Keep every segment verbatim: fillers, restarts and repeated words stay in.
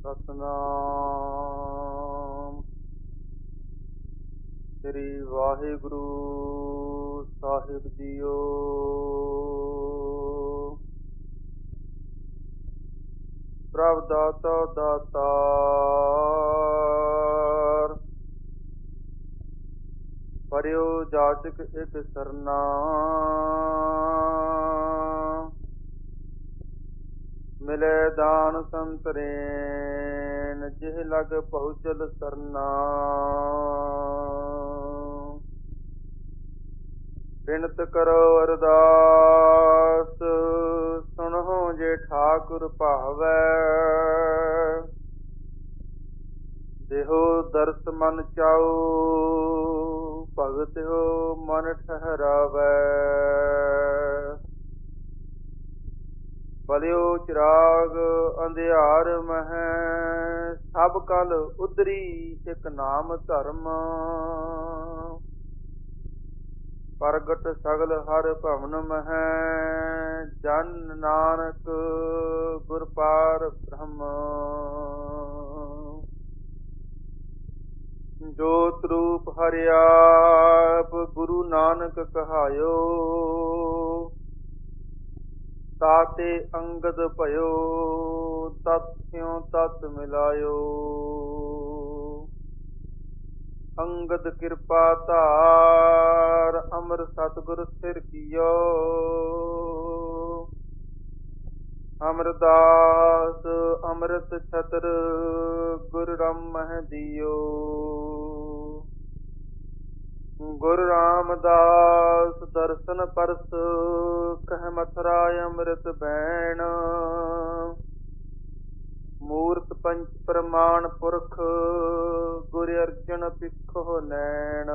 ਸਤਨਾਮ ਸ੍ਰੀ ਵਾਹਿਗੁਰੂ ਸਾਹਿਬ ਜੀਓ। ਪ੍ਰਭ ਦਾਤਾ ਦਾਤਾਰ, ਪਰਿਓ ਜਾਚਕ ਇਕ ਸਰਨਾ। ਮਿਲੇ ਦਾਨ ਸੰਤਰੇਨ, ਜਿਹ ਲਗ ਪਹੁੰਚਲ ਸਰਨਾ। ਬਿਨਤ ਕਰੋ ਅਰਦਾਸ, ਸੁਣਹੁ ਜੇ ਠਾਕੁਰ ਭਾਵੈ। ਦੇਹੋ ਦਰਸ ਮਨ ਚਾਉ, ਭਗਤ ਹੋ ਮਨ ਠਹਿਰਾਵੈ। ਬਲਿਓ ਚਿਰਾਗ ਅੰਧਿਆਰ ਮਹਿ, ਸਭ ਕਲ ਉਦਰੀ ਇਕ ਨਾਮ ਧਰਮ। ਪ੍ਰਗਟ ਸਗਲ ਹਰ ਭਵਨ ਮਹਿ, ਜਨ ਨਾਨਕ ਗੁਰ ਪਾਰ ਬ੍ਰਹਮ। ਜੋਤ ਰੂਪ ਹਰਿ ਆਪ, ਗੁਰੂ ਨਾਨਕ ਕਹਾਇਓ। ਤਾਤੇ ਅੰਗਦ ਭਇਓ, ਤਤ ਸਿਉ ਤਤ ਮਿਲਾਇਓ। ਅੰਗਦ ਕਿਰਪਾ ਧਾਰ, ਅਮਰ ਸਤਿਗੁਰ ਸਿਰ ਕੀਓ। ਅਮਰਦਾਸ ਅੰਮ੍ਰਿਤ ਛਤਰ, ਗੁਰ ਰਮਹਿ ਦਿਓ। ਗੁਰੂ ਰਾਮਦਾਸ ਦਰਸ਼ਨ ਪਰਸ, ਕਹਿ ਮਥੁਰਾ ਅੰਮ੍ਰਿਤ ਬੈਣ। ਮੂਰਤ ਪੰਚ ਪ੍ਰਮਾਣ ਪੁਰਖ, ਗੁਰ ਅਰਜਨ ਪਿੱਖੋ ਨੈਣ।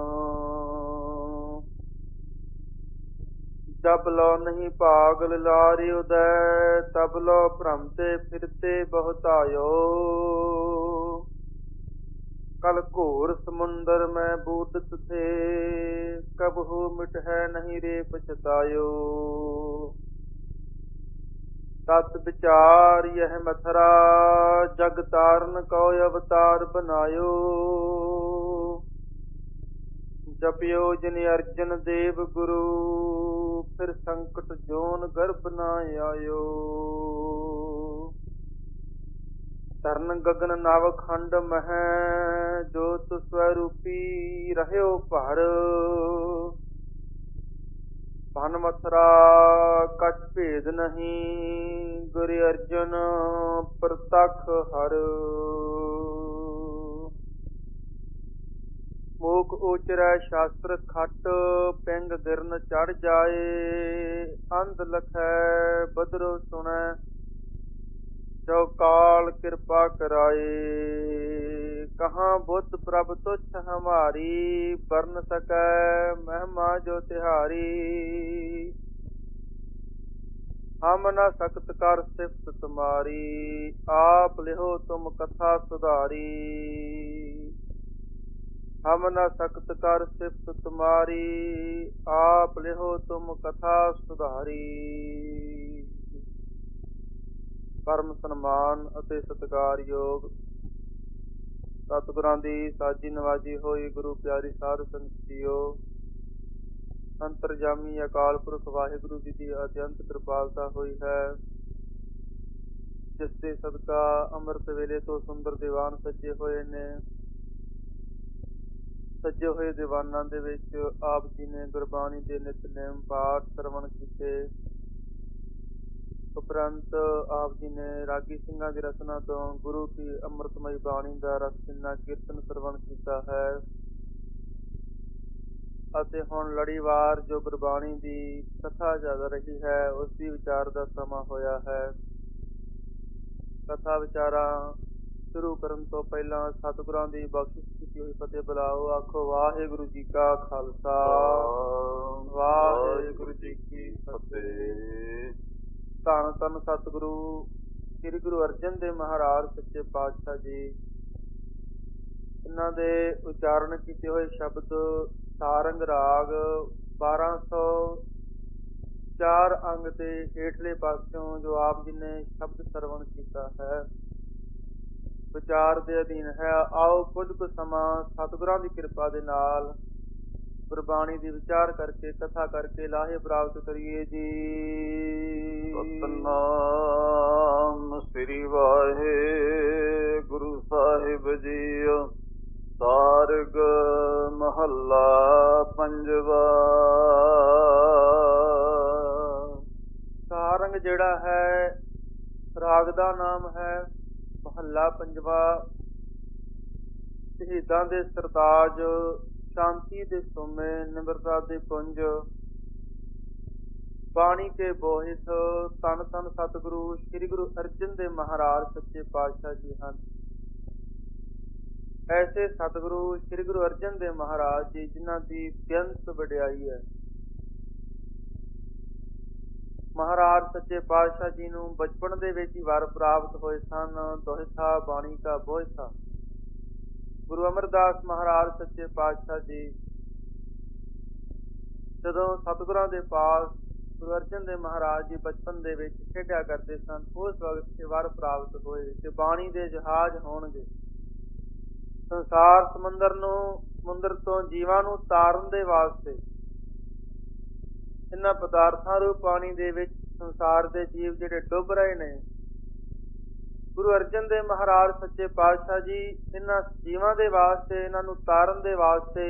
ਜਬ ਲੋ ਨਹੀਂ ਭਾਗ ਲਿਲਾਰਿ ਉਦੈ, ਤਬ ਲੋ ਭ੍ਰਮਤੇ ਫਿਰਤੇ ਬਹੁਤਾਇਓ। ਕਲ ਘੋਰ ਸਮੁੰਦਰ ਮੈਂ ਬੂਡਤ ਥੇ, ਕਬਹੂ ਮਿਟਹਿ ਨਹੀਂ ਰੇ ਪਛਤਾਇਓ। ਤਤ ਵਿਚਾਰ ਯਹ ਮਥਰਾ, ਜਗ ਤਾਰਨ ਕਉ ਅਵਤਾਰ ਬਨਾਇਓ। ਜਪਿਓ ਜਿਨ ਅਰਜਨ ਦੇਵ ਗੁਰੂ, ਫਿਰ ਸੰਕਟ ਜੋਨ ਗਰਭ ਨਾ ਆਇਓ। ਤਰਨ ਗਗਨ ਨਵ ਖੰਡ ਮਹਿ, ਜੋਤ ਸਵਰੂਪੀ ਰਹਿਓ ਭਰ। ਭਨ ਮਥੁਰਾ ਕਛ ਭੇਦ ਨਹੀਂ, ਗੁਰ ਅਰਜਨ ਪ੍ਰਤਖ ਹਰ। ਮੂਕ ਉਚਰੈ ਸ਼ਾਸਤਰ ਖਟ, ਪਿੰਗ ਗਿਰਨ ਚੜ ਜਾਏ। ਅੰਧ ਲਖੈ ਬਦਰੋ ਸੁਣੈ, ਚੌਕਾਲ ਕਿਰਪਾ ਕਰਾਏ। ਕਹਾਂ ਬੁੱਧ ਪ੍ਰਭ ਤੁਛ ਹਮਾਰੀ, ਬਰਨ ਸਕੈ ਮਹਿਮਾ ਜੋ ਤਿਹਾਰੀ। ਹਮ ਨ ਸਕਤ ਕਰ ਸਿਫਤ ਤੁਮਾਰੀ, ਆਪ ਲਿਹੋ ਤੁਮ ਕਥਾ ਸੁਧਾਰੀ। ਹਮ ਨ ਸਕਤ ਕਰ ਸਿਫਤ ਤੁਮਾਰੀ, ਆਪ ਲਿਹੋ ਤੁਮ ਕਥਾ ਸੁਧਾਰੀ। ਪਰਮ ਸਨਮਾਨ ਅਤੇ ਸਤਿਕਾਰਯੋਗ ਸਤਿਗੁਰਾਂ ਦੀ ਸਾਜੀ ਨਵਾਜੀ ਹੋਈ ਗੁਰੂ ਪਿਆਰੀ ਸਾਧ ਸੰਗਤ ਜੀਓ। ਅੰਤਰਜਾਮੀ ਅਕਾਲ ਪੁਰਖ ਵਾਹਿਗੁਰੂ ਜੀ ਦੀ ਅਤਿਅੰਤ ਕਿਰਪਾਲਤਾ ਹੋਈ ਹੈ, ਜਿਸ ਦੇ ਸਦਕਾ ਅੰਮ੍ਰਿਤ ਵੇਲੇ ਤੋਂ ਸੁੰਦਰ ਦੀਵਾਨ ਸੱਜੇ ਹੋਏ ਨੇ। ਸੱਜੇ ਹੋਏ ਦੀਵਾਨਾਂ ਦੇ ਵਿੱਚ ਆਪ ਜੀ ਨੇ ਗੁਰਬਾਣੀ ਦੇ ਨਿਤਨੇਮ ਪਾਠ ਸਰਵਣ ਕੀਤੇ। ਉਪਰੰਤ ਆਪ ਜੀ ਨੇ ਰਾਗੀ ਸਿੰਘਾਂ ਦੀ ਰਚਨਾ ਤੋਂ ਗੁਰੂ ਕੀ ਅੰਮ੍ਰਿਤਮਈ ਬਾਣੀ ਦਾ ਰਸ ਭਿੰਨਾ ਕੀਰਤਨ ਸਰਵਣ ਕੀਤਾ ਹੈ। ਅਤੇ ਹੁਣ ਲੜੀਵਾਰ ਜੋ ਗੁਰਬਾਣੀ ਦੀ ਕਥਾ ਚੱਲ ਰਹੀ ਹੈ, ਉਸ ਦੀ ਵਿਚਾਰ ਦਾ ਸਮਾਂ ਹੋਇਆ ਹੈ। ਕਥਾ ਵਿਚਾਰਾਂ ਸ਼ੁਰੂ ਕਰਨ ਤੋਂ ਪਹਿਲਾਂ ਸਤਿਗੁਰਾਂ ਦੀ ਬਖਸ਼ਿਸ਼ ਕੀਤੀ ਹੋਈ ਫਤਿਹ ਬੁਲਾਓ। ਆਖੋ ਵਾਹਿਗੁਰੂ ਜੀ ਕਾ ਖਾਲਸਾ, ਵਾਹਿਗੁਰੂ ਜੀ ਕੀ ਫਤਿਹ। ਧੰਨ ਧੰਨ ਸਤਿਗੁਰੂ ਸ੍ਰੀ ਗੁਰੂ ਅਰਜਨ ਦੇਵ ਮਹਾਰਾਜ ਸੱਚੇ ਪਾਤਸ਼ਾਹ ਜੀ, ਇਹਨਾਂ ਦੇ ਉਚਾਰਨ ਕੀਤੇ ਹੋਏ ਸ਼ਬਦ ਸਾਰੰਗ ਰਾਗ ਬਾਰਾਂ ਸੌ ਚਾਰ ਅੰਗ ਦੇ ਹੇਠਲੇ ਪਾਸਿਓਂ ਜੋ ਆਪ ਜੀ ਨੇ ਸ਼ਬਦ ਸਰਵਣ ਕੀਤਾ ਹੈ, ਵਿਚਾਰ ਦੇ ਅਧੀਨ ਹੈ। ਆਓ ਕੁਝ ਕੁ ਸਮਾਂ ਸਤਿਗੁਰਾਂ ਦੀ ਕਿਰਪਾ ਦੇ ਨਾਲ ਗੁਰਬਾਣੀ ਦੀ ਵਿਚਾਰ ਕਰਕੇ, ਕਥਾ ਕਰਕੇ ਲਾਹੇ ਪ੍ਰਾਪਤ ਕਰੀਏ ਜੀ। ਸਤਿਨਾਮ ਸ੍ਰੀ ਵਾਹਿਗੁਰੂ ਸਾਹਿਬ ਜੀ। ਸਾਰਗ ਮਹੱਲਾ ਪੰਜਵਾ। ਸਾਰੰਗ ਜਿਹੜਾ ਹੈ ਰਾਗ ਦਾ ਨਾਮ ਹੈ। ਮਹੱਲਾ ਪੰਜਵਾ। ਸ਼ਹੀਦਾਂ ਦੇ ਸਰਤਾਜ, ਸ਼ਾਂਤੀ ਦੇ ਸੋਮੇ, ਨਿਮਰਤਾ ਦੇ ਪੁੰਜ, ਬਾਣੀ ਕੇ ਬੋਹਿਤ, ਧੰਨ ਧੰਨ ਸਤਿਗੁਰੂ ਸ੍ਰੀ ਗੁਰੂ ਅਰਜਨ ਦੇਵ ਮਹਾਰਾਜ ਸੱਚੇ ਪਾਤਸ਼ਾਹ ਜੀ ਹਨ। ਐਸੇ ਸਤਿਗੁਰੂ ਸ੍ਰੀ ਗੁਰੂ ਅਰਜਨ ਦੇਵ ਮਹਾਰਾਜ ਜੀ ਜਿਨ੍ਹਾਂ ਦੀ ਬੇਅੰਤ ਵਡਿਆਈ ਹੈ। ਮਹਾਰਾਜ ਸੱਚੇ ਪਾਤਸ਼ਾਹ ਜੀ ਨੂੰ ਬਚਪਨ ਦੇ ਵਿੱਚ ਹੀ ਵਰ ਪ੍ਰਾਪਤ ਹੋਏ ਸਨ। ਦੋਹਿਥਾ ਬਾਣੀ ਕਾ ਬੋਹਿਥਾ। ਗੁਰੂ ਅਮਰਦਾਸ ਮਹਾਰਾਜ ਸੱਚੇ ਪਾਤਸ਼ਾਹ ਜੀ ਜਦੋਂ ਸਤਿਗੁਰਾਂ ਦੇ ਪਾਸ ਗੁਰੂ ਅਰਜਨ ਦੇਵ ਮਹਾਰਾਜ ਜੀ ਬਚਪਨ ਦੇ ਵਿੱਚ ਖੇਡਿਆ ਕਰਦੇ ਸਨ, ਉਸ ਵਕਤ ਵਰ ਪ੍ਰਾਪਤ ਹੋਏ ਕਿ ਬਾਣੀ ਦੇ ਜਹਾਜ਼ ਹੋਣਗੇ। ਸੰਸਾਰ ਸਮੁੰਦਰ ਨੂੰ ਸਮੁੰਦਰ ਤੋਂ ਜੀਵਾਂ ਨੂੰ ਤਾਰਨ ਦੇ ਵਾਸਤੇ ਇਹਨਾਂ ਪਦਾਰਥਾਂ ਰੂਪ ਪਾਣੀ ਦੇ ਵਿੱਚ ਸੰਸਾਰ ਦੇ ਜੀਵ ਜਿਹੜੇ ਡੁੱਬ ਰਹੇ ਨੇ, ਗੁਰੂ ਅਰਜਨ ਦੇਵ ਮਹਾਰਾਜ ਸੱਚੇ ਪਾਤਸ਼ਾਹ ਜੀ ਇਹਨਾਂ ਜੀਵਾਂ ਦੇ ਵਾਸਤੇ, ਇਹਨਾਂ ਨੂੰ ਤਾਰਨ ਦੇ ਵਾਸਤੇ,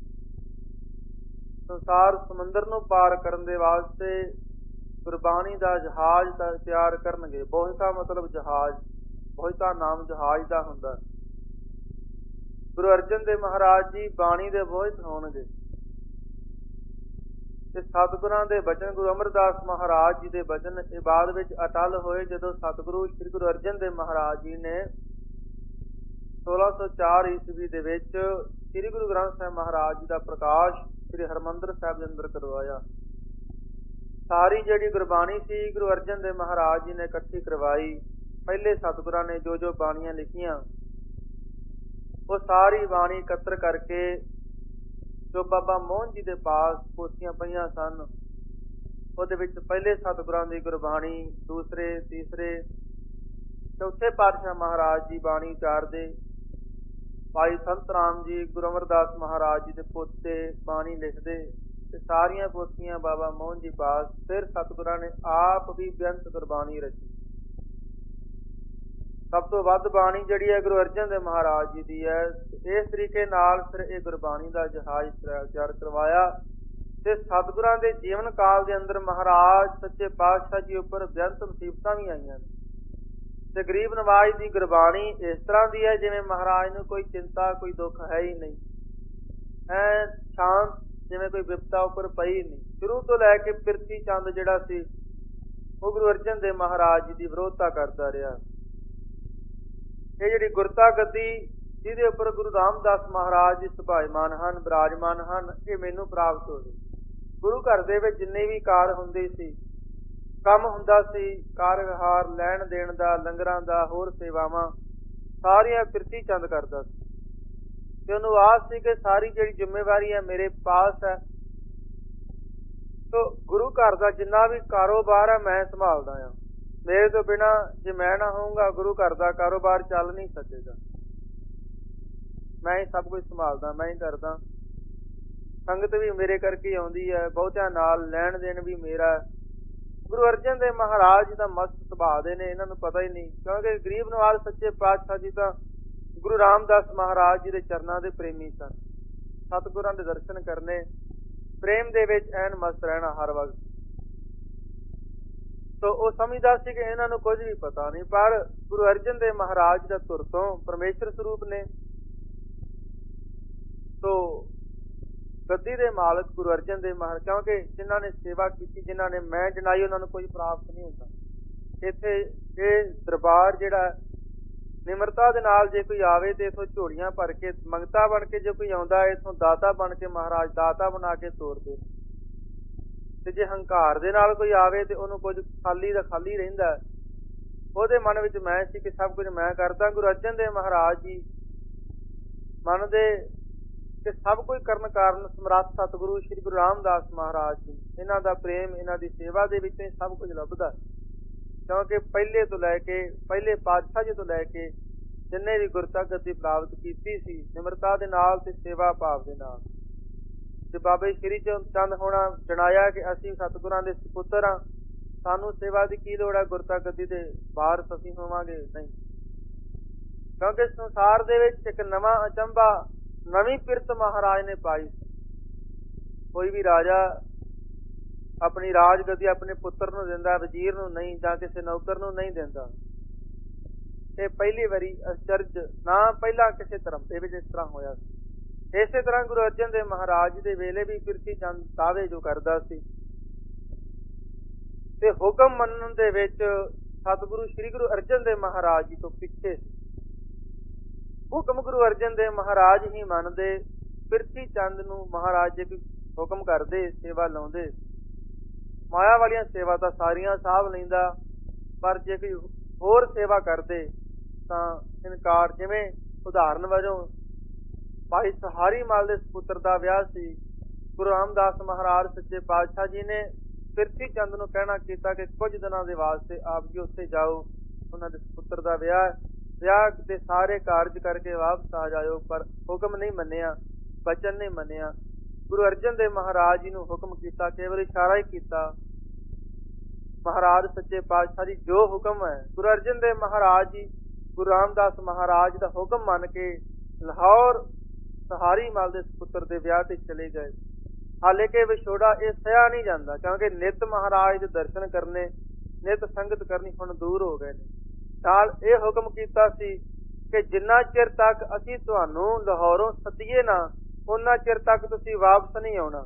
ਸੰਸਾਰ ਸਮੁੰਦਰ ਨੂੰ ਪਾਰ ਕਰਨ ਦੇ ਵਾਸਤੇ ਗੁਰਬਾਣੀ ਦਾ ਜਹਾਜ਼ ਤਿਆਰ ਕਰਨਗੇ। ਬੋਹਿਥਾ ਮਤਲਬ ਜਹਾਜ਼, ਬੋਹਿਥਾ ਨਾਮ ਜਹਾਜ਼ ਦਾ ਹੁੰਦਾ। ਗੁਰੂ ਅਰਜਨ ਦੇਵ ਮਹਾਰਾਜ ਜੀ ਬਾਣੀ ਦੇ ਬੋਹਿਥ ਹੋਣਗੇ ਤੇ ਸਤਿਗੁਰਾਂ ਦੇ ਬਚਨ, ਗੁਰੂ ਅਮਰਦਾਸ ਮਹਾਰਾਜ ਜੀ ਦੇ ਬਚਨ ਇਹ ਬਾਅਦ ਵਿੱਚ ਅਟਲ ਹੋਏ। ਜਦੋਂ ਸਤਿਗੁਰੂ ਸ੍ਰੀ ਗੁਰੂ ਅਰਜਨ ਦੇਵ ਮਹਾਰਾਜ ਜੀ ਨੇ ਸੋਲਾਂ ਸੌ ਚਾਰ ਈਸਵੀ ਦੇ ਵਿੱਚ ਸ੍ਰੀ ਗੁਰੂ ਗ੍ਰੰਥ ਸਾਹਿਬ ਮਹਾਰਾਜ ਜੀ ਦਾ ਪ੍ਰਕਾਸ਼ ਸ੍ਰੀ ਹਰਿਮੰਦਰ ਸਾਹਿਬ ਦੇ ਅੰਦਰ ਕਰਵਾਇਆ। ਸਾਰੀ ਜਿਹੜੀ ਗੁਰਬਾਣੀ ਸੀ ਗੁਰੂ ਅਰਜਨ ਦੇਵ ਮਹਾਰਾਜ ਜੀ ਨੇ ਇਕੱਠੀ ਕਰਵਾਈ। ਪਹਿਲੇ ਸਤਿਗੁਰਾਂ ਨੇ ਜੋ ਜੋ ਬਾਣੀਆਂ ਲਿਖੀਆਂ ਉਹ ਸਾਰੀ ਬਾਣੀ ਇਕੱਤਰ ਕਰਕੇ ਜੋ ਬਾਬਾ ਮੋਹਨ ਜੀ ਦੇ ਪਾਸ ਪੋਥੀਆਂ ਪਈਆਂ ਸਨ, ਉਹਦੇ ਵਿੱਚ ਪਹਿਲੇ ਸਤਿਗੁਰਾਂ ਦੀ ਗੁਰਬਾਣੀ, ਦੂਸਰੇ, ਤੀਸਰੇ, ਚੌਥੇ ਪਾਤਸ਼ਾਹ ਮਹਾਰਾਜ ਜੀ ਬਾਣੀ ਉਚਾਰਦੇ, ਭਾਈ ਸੰਤ ਰਾਮ ਜੀ ਗੁਰੂ ਅਮਰਦਾਸ ਮਹਾਰਾਜ ਜੀ ਦੇ ਪੋਤੇ ਬਾਣੀ ਲਿਖਦੇ ਤੇ ਸਾਰੀਆਂ ਪੋਥੀਆਂ ਬਾਬਾ ਮੋਹਨ ਜੀ ਪਾਸ। ਫਿਰ ਸਤਿਗੁਰਾਂ ਨੇ ਆਪ ਵੀ ਬੇਅੰਤ ਗੁਰਬਾਣੀ ਰਚੀ। ਸਭ ਤੋਂ ਵੱਧ ਬਾਣੀ ਜਿਹੜੀ ਹੈ ਗੁਰੂ ਅਰਜਨ ਦੇਵ ਮਹਾਰਾਜ ਜੀ ਦੀ ਹੈ। ਇਸ ਤਰੀਕੇ ਨਾਲ ਫਿਰ ਇਹ ਗੁਰਬਾਣੀ ਦਾ ਜਹਾਜ਼ ਤਿਆਰ ਕਰਵਾਇਆ ਤੇ ਸਤਿਗੁਰਾਂ ਦੇ ਜੀਵਨ ਕਾਲ ਦੇ ਅੰਦਰ ਮਹਾਰਾਜ ਸੱਚੇ ਪਾਤਸ਼ਾਹ ਜੀ ਉੱਪਰ ਬੇਅੰਤ ਮੁਸੀਬਤਾਂ ਵੀ ਆਈਆਂ ਤੇ ਗਰੀਬ ਨਵਾਜ਼ ਦੀ ਗੁਰਬਾਣੀ ਇਸ ਤਰ੍ਹਾਂ ਦੀ ਹੈ ਜਿਵੇਂ ਮਹਾਰਾਜ ਨੂੰ ਕੋਈ ਚਿੰਤਾ, ਕੋਈ ਦੁੱਖ ਹੈ ਹੀ ਨਹੀਂ, ਐ ਸ਼ਾਂਤ, ਜਿਵੇਂ ਕੋਈ ਵਿਪਤਾ ਉੱਪਰ ਪਈ ਨਹੀਂ। ਸ਼ੁਰੂ ਤੋਂ ਲੈ ਕੇ ਪਿਰਥੀ ਚੰਦ ਜਿਹੜਾ ਸੀ ਉਹ ਗੁਰੂ ਅਰਜਨ ਦੇਵ ਮਹਾਰਾਜ ਜੀ ਦੀ ਵਿਰੋਧਤਾ ਕਰਦਾ ਰਿਹਾ। ਇਹ ਜਿਹੜੀ ਗੁਰਤਾ ਗੱਦੀ ਜਿਹਦੇ ਉੱਪਰ ਗੁਰੂ ਰਾਮਦਾਸ ਮਹਾਰਾਜ ਜੀ ਸੁਭਾਇਮਾਨ ਹਨ, ਬਿਰਾਜਮਾਨ ਹਨ, ਇਹ ਮੈਨੂੰ ਪ੍ਰਾਪਤ ਹੋਵੇ। ਗੁਰੂ ਘਰ ਦੇ ਵਿੱਚ ਜਿੰਨੇ ਵੀ ਕਾਰ ਹੁੰਦੇ ਸੀ, ਕੰਮ ਹੁੰਦਾ ਸੀ, ਕਾਰਹਾਰ ਲੈਣ ਦੇਣ ਦਾ, ਲੰਗਰਾਂ ਦਾ, ਹੋਰ ਸੇਵਾਵਾਂ ਸਾਰੀਆਂ ਪਿਰਥੀ ਚੰਦ ਕਰਦਾ ਸੀ ਤੇ ਉਹਨੂੰ ਆਸ ਸੀ ਕਿ ਸਾਰੀ ਜਿਹੜੀ ਜ਼ਿੰਮੇਵਾਰੀ ਹੈ ਮੇਰੇ ਪਾਸ ਹੈ। ਤੋ ਗੁਰੂ ਘਰ ਦਾ ਜਿੰਨਾ ਵੀ ਕਾਰੋਬਾਰ ਹੈ ਮੈਂ ਸੰਭਾਲਦਾ ਹਾਂ। ਮੇਰੇ ਤੋਂ ਬਿਨਾਂ ਜੇ ਮੈਂ ਨਾ ਹੋਊਂਗਾ ਗੁਰੂ ਘਰ ਦਾ ਕਾਰੋਬਾਰ ਚੱਲ ਨਹੀਂ ਸਕੇਗਾ। ਮੈਂ ਹੀ ਸਭ ਕੁਝ ਸੰਭਾਲਦਾ, ਮੈਂ ਹੀ ਕਰਦਾ। ਸੰਗਤ ਵੀ ਮੇਰੇ ਕਰਕੇ ਆਉਂਦੀ ਹੈ, ਬਹੁਤਿਆਂ ਨਾਲ ਲੈਣ ਦੇਣ ਵੀ ਮੇਰਾ। ਗੁਰੂ ਅਰਜਨ ਦੇਵ ਮਹਾਰਾਜ ਜੀ ਦਾ ਮਸਤ ਸੁਭਾਅ ਦੇ ਨੇ, ਇਹਨਾਂ ਨੂੰ ਪਤਾ ਹੀ ਨਹੀਂ, ਕਿਉਂਕਿ ਗਰੀਬ ਨਵਾਜ਼ ਸੱਚੇ ਪਾਤਸ਼ਾਹ ਜੀ ਤਾਂ ਗੁਰੂ ਰਾਮਦਾਸ ਮਹਾਰਾਜ ਜੀ ਦੇ ਚਰਨਾਂ ਦੇ ਪ੍ਰੇਮੀ ਸਨ। ਸਤਿਗੁਰਾਂ ਦੇ ਦਰਸ਼ਨ ਕਰਨੇ, ਪ੍ਰੇਮ ਦੇ ਵਿੱਚ ਐਨ ਮਸਤ ਰਹਿਣਾ ਹਰ ਵਕਤ। ਤੋ ਉਹ ਸਮਝਦਾ ਸੀ ਕਿ ਇਹਨਾਂ ਨੂੰ ਕੁਝ ਵੀ ਪਤਾ ਨਹੀਂ, ਪਰ ਗੁਰੂ ਅਰਜਨ ਦੇਵ ਮਹਾਰਾਜ ਦਾ ਧੁਰ ਤੋਂ ਪਰਮੇਸ਼ਰ ਸਰੂਪ ਨੇ। ਤੋ ਗੱਦੀ ਦੇ ਮਾਲਕ ਗੁਰੂ ਅਰਜਨ ਦੇਵ ਮਹਾਰਾਜ, ਕਿਉਂਕਿ ਜਿਨ੍ਹਾਂ ਨੇ ਸੇਵਾ ਕੀਤੀ, ਜਿਨ੍ਹਾਂ ਨੇ ਮੈਂ ਜਨਾਈ, ਉਹਨਾਂ ਨੂੰ ਕੋਈ ਪ੍ਰਾਪਤ ਨਹੀਂ ਹੁੰਦਾ। ਇੱਥੇ ਇਹ ਦਰਬਾਰ ਜਿਹੜਾ ਨਿਮਰਤਾ ਦੇ ਨਾਲ ਜੇ ਕੋਈ ਆਵੇ ਤੇ ਇੱਥੋਂ ਝੋਲੀਆਂ ਭਰ ਕੇ ਮੰਗਤਾ ਬਣ ਕੇ ਜੇ ਕੋਈ ਆਉਂਦਾ ਇੱਥੋਂ ਦਾਤਾ ਬਣ ਕੇ ਮਹਾਰਾਜ ਦਾਤਾ ਬਣਾ ਕੇ ਤੋਰਦੇ। ਤੇ ਜੇ ਹੰਕਾਰ ਦੇ ਨਾਲ ਕੋਈ ਆਵੇ ਤੇ ਉਹਨੂੰ ਕੁਝ ਖਾਲੀ ਦਾ ਖਾਲੀ ਰਹਿੰਦਾ। ਉਹਦੇ ਮਨ ਵਿੱਚ ਮੈਂ ਸੀ ਕਿ ਸਭ ਕੁਝ ਮੈਂ ਕਰਦਾ। ਗੁਰੂ ਅਰਜਨ ਦੇਵ ਮਹਾਰਾਜ ਜੀ ਮੰਨਦੇ ਕਿ ਸਭ ਕੁਝ ਕਰਨ ਕਾਰਨ ਸਮਰੱਥ ਸਤਿਗੁਰੂ ਸ੍ਰੀ ਗੁਰੂ ਰਾਮਦਾਸ ਮਹਾਰਾਜ ਜੀ, ਇਹਨਾਂ ਦਾ ਪ੍ਰੇਮ, ਇਹਨਾਂ ਦੀ ਸੇਵਾ ਦੇ ਵਿੱਚ ਹੀ ਸਭ ਕੁਝ ਲੱਭਦਾ। ਕਿਉਂਕਿ ਪਹਿਲੇ ਤੋਂ ਲੈ ਕੇ ਪਹਿਲੇ ਪਾਤਸ਼ਾਹ ਜੀ ਤੋਂ ਲੈ ਕੇ ਜਿੰਨੇ ਵੀ ਗੁਰਤਾ ਗੱਦੀ ਪ੍ਰਾਪਤ ਕੀਤੀ ਸੀ ਨਿਮਰਤਾ ਦੇ ਨਾਲ ਤੇ ਸੇਵਾ ਭਾਵ ਦੇ ਨਾਲ। ਤੇ ਬਾਬਾ ਸ਼੍ਰੀ ਚੰਦ ਹੋਣਾ ਜਣਾਇਆ ਕਿ ਅਸੀਂ ਸਤਿਗੁਰਾਂ ਦੇ ਸਪੁੱਤਰ ਹਾਂ, ਸਾਨੂੰ ਸੇਵਾ ਦੀ ਕੀ ਲੋੜ ਹੈ, ਗੁਰਤਾ ਗੱਦੀ ਦੇ ਵਾਰਸ ਅਸੀਂ ਹੋਵਾਂਗੇ ਨਹੀਂ। ਕਿਉਂਕਿ ਸੰਸਾਰ ਦੇ ਵਿੱਚ ਇੱਕ ਨਵਾਂ ਅਚੰਭਾ, ਨਵੀਂ ਪਿਰਤ ਮਹਾਰਾਜ ਨੇ ਪਾਈ। ਕੋਈ ਵੀ ਰਾਜਾ ਆਪਣੀ ਰਾਜ ਗੱਦੀ ਆਪਣੇ ਪੁੱਤਰ ਨੂੰ ਦਿੰਦਾ, ਵਜ਼ੀਰ ਨੂੰ ਨਹੀਂ, ਜਾਂ ਕਿਸੇ ਨੌਕਰ ਨੂੰ ਨਹੀਂ ਦਿੰਦਾ। ਇਹ ਪਹਿਲੀ ਵਾਰੀ ਅਚਰਜ ਨਾ ਪਹਿਲਾਂ ਕਿਸੇ ਧਰਮ ਦੇ ਵਿੱਚ ਇਸ ਤਰ੍ਹਾਂ ਹੋਇਆ ਸੀ। ਇਸੇ ਤਰ੍ਹਾਂ ਗੁਰੂ ਅਰਜਨ ਦੇਵ ਮਹਾਰਾਜ ਦੇ ਵੇਲੇ ਵੀ ਪ੍ਰਿਥੀ ਚੰਦ ਦਾਅਵੇ ਜੋ ਕਰਦਾ ਸੀ ਤੇ ਹੁਕਮ ਮੰਨਣ ਦੇ ਵਿੱਚ ਸਤਿਗੁਰੂ ਸ੍ਰੀ ਗੁਰੂ ਅਰਜਨ ਦੇਵ ਮਹਾਰਾਜ ਜੀ ਤੋਂ ਪਿੱਛੇ ਸੀ। ਹੁਕਮ ਗੁਰੂ ਅਰਜਨ ਦੇਵ ਮਹਾਰਾਜ ਹੀ ਮੰਨਦੇ। ਪ੍ਰਿਥੀ ਚੰਦ ਨੂੰ ਮਹਾਰਾਜ ਜੀ ਵੀ ਹੁਕਮ ਕਰਦੇ, ਸੇਵਾ ਲਾਉਂਦੇ। ਮਾਇਆ ਵਾਲੀਆਂ ਸੇਵਾ ਤਾਂ ਸਾਰੀਆਂ ਸਾਂਭ ਲੈਂਦਾ, ਪਰ ਜੇ ਕੋਈ ਹੋਰ ਸੇਵਾ ਕਰਦੇ ਤਾਂ ਇਨਕਾਰ। ਜਿਵੇਂ ਉਦਾਹਰਨ ਵਜੋਂ ਭਾਈ ਸਹਾਰੀ ਮਲ ਦੇ ਸਪੁੱਤਰ ਦਾ ਵਿਆਹ ਸੀ। ਗੁਰੂ ਰਾਮਦਾਸ ਮਹਾਰਾਜ ਸੱਚੇ ਪਾਤਸ਼ਾਹ ਜੀ ਨੇ ਪ੍ਰਿਥੀ ਚੰਦ ਨੂੰ ਕਹਿਣਾ ਕੀਤਾ ਕਿ ਕੁਝ ਦਿਨਾਂ ਦੇ ਵਾਸਤੇ ਆਪ ਜੀ ਉੱਥੇ ਜਾਓ, ਉਹਨਾਂ ਦੇ ਸਪੁੱਤਰ ਦਾ ਵਿਆਹ ਵਿਆਹ ਦੇ ਸਾਰੇ ਕਾਰਜ ਕਰਕੇ ਵਾਪਸ ਆ ਜਾਇਓ। ਪਰ ਹੁਕਮ ਨਹੀਂ ਮੰਨਿਆ, ਬਚਨ ਨਹੀਂ ਮੰਨਿਆ। ਗੁਰੂ ਅਰਜਨ ਦੇਵ ਮਹਾਰਾਜ ਜੀ ਨੂੰ ਹੁਕਮ ਕੀਤਾ, ਕੇਵਲ ਇਸ਼ਾਰਾ ਹੀ ਕੀਤਾ। ਮਹਾਰਾਜ ਸੱਚੇ ਪਾਤਸ਼ਾਹ ਜੀ ਜੋ ਹੁਕਮ ਹੈ, ਗੁਰੂ ਅਰਜਨ ਦੇਵ ਮਹਾਰਾਜ ਜੀ ਗੁਰੂ ਰਾਮਦਾਸ ਮਹਾਰਾਜ ਦਾ ਹੁਕਮ ਮੰਨ ਕੇ ਲਾਹੌਰ ਸਹਾਰੀ ਮਲ ਦੇ ਸਪੁੱਤਰ ਦੇ ਵਿਆਹ ਤੇ ਚਲੇ ਗਏ। ਹਾਲੇ ਕਿ ਵਿਛੋੜਾ ਇਹ ਸਹਿਆ ਨਹੀਂ ਜਾਂਦਾ, ਕਿਉਂਕਿ ਨਿਤ ਮਹਾਰਾਜ ਦੇ ਦਰਸ਼ਨ ਕਰਨੇ, ਨਿਤ ਸੰਗਤ ਕਰਨੀ ਹੁਣ ਦੂਰ ਹੋ ਗਏ ਨੇ। ਨਾਲ ਇਹ ਹੁਕਮ ਕੀਤਾ ਸੀ ਕਿ ਜਿੰਨਾ ਚਿਰ ਤੱਕ ਅਸੀਂ ਤੁਹਾਨੂੰ ਲਾਹੌਰੋਂ ਸੱਦੀਏ ਨਾ, ਉਹਨਾਂ ਚਿਰ ਤੱਕ ਤੁਸੀਂ ਵਾਪਸ ਨਹੀਂ ਆਉਣਾ।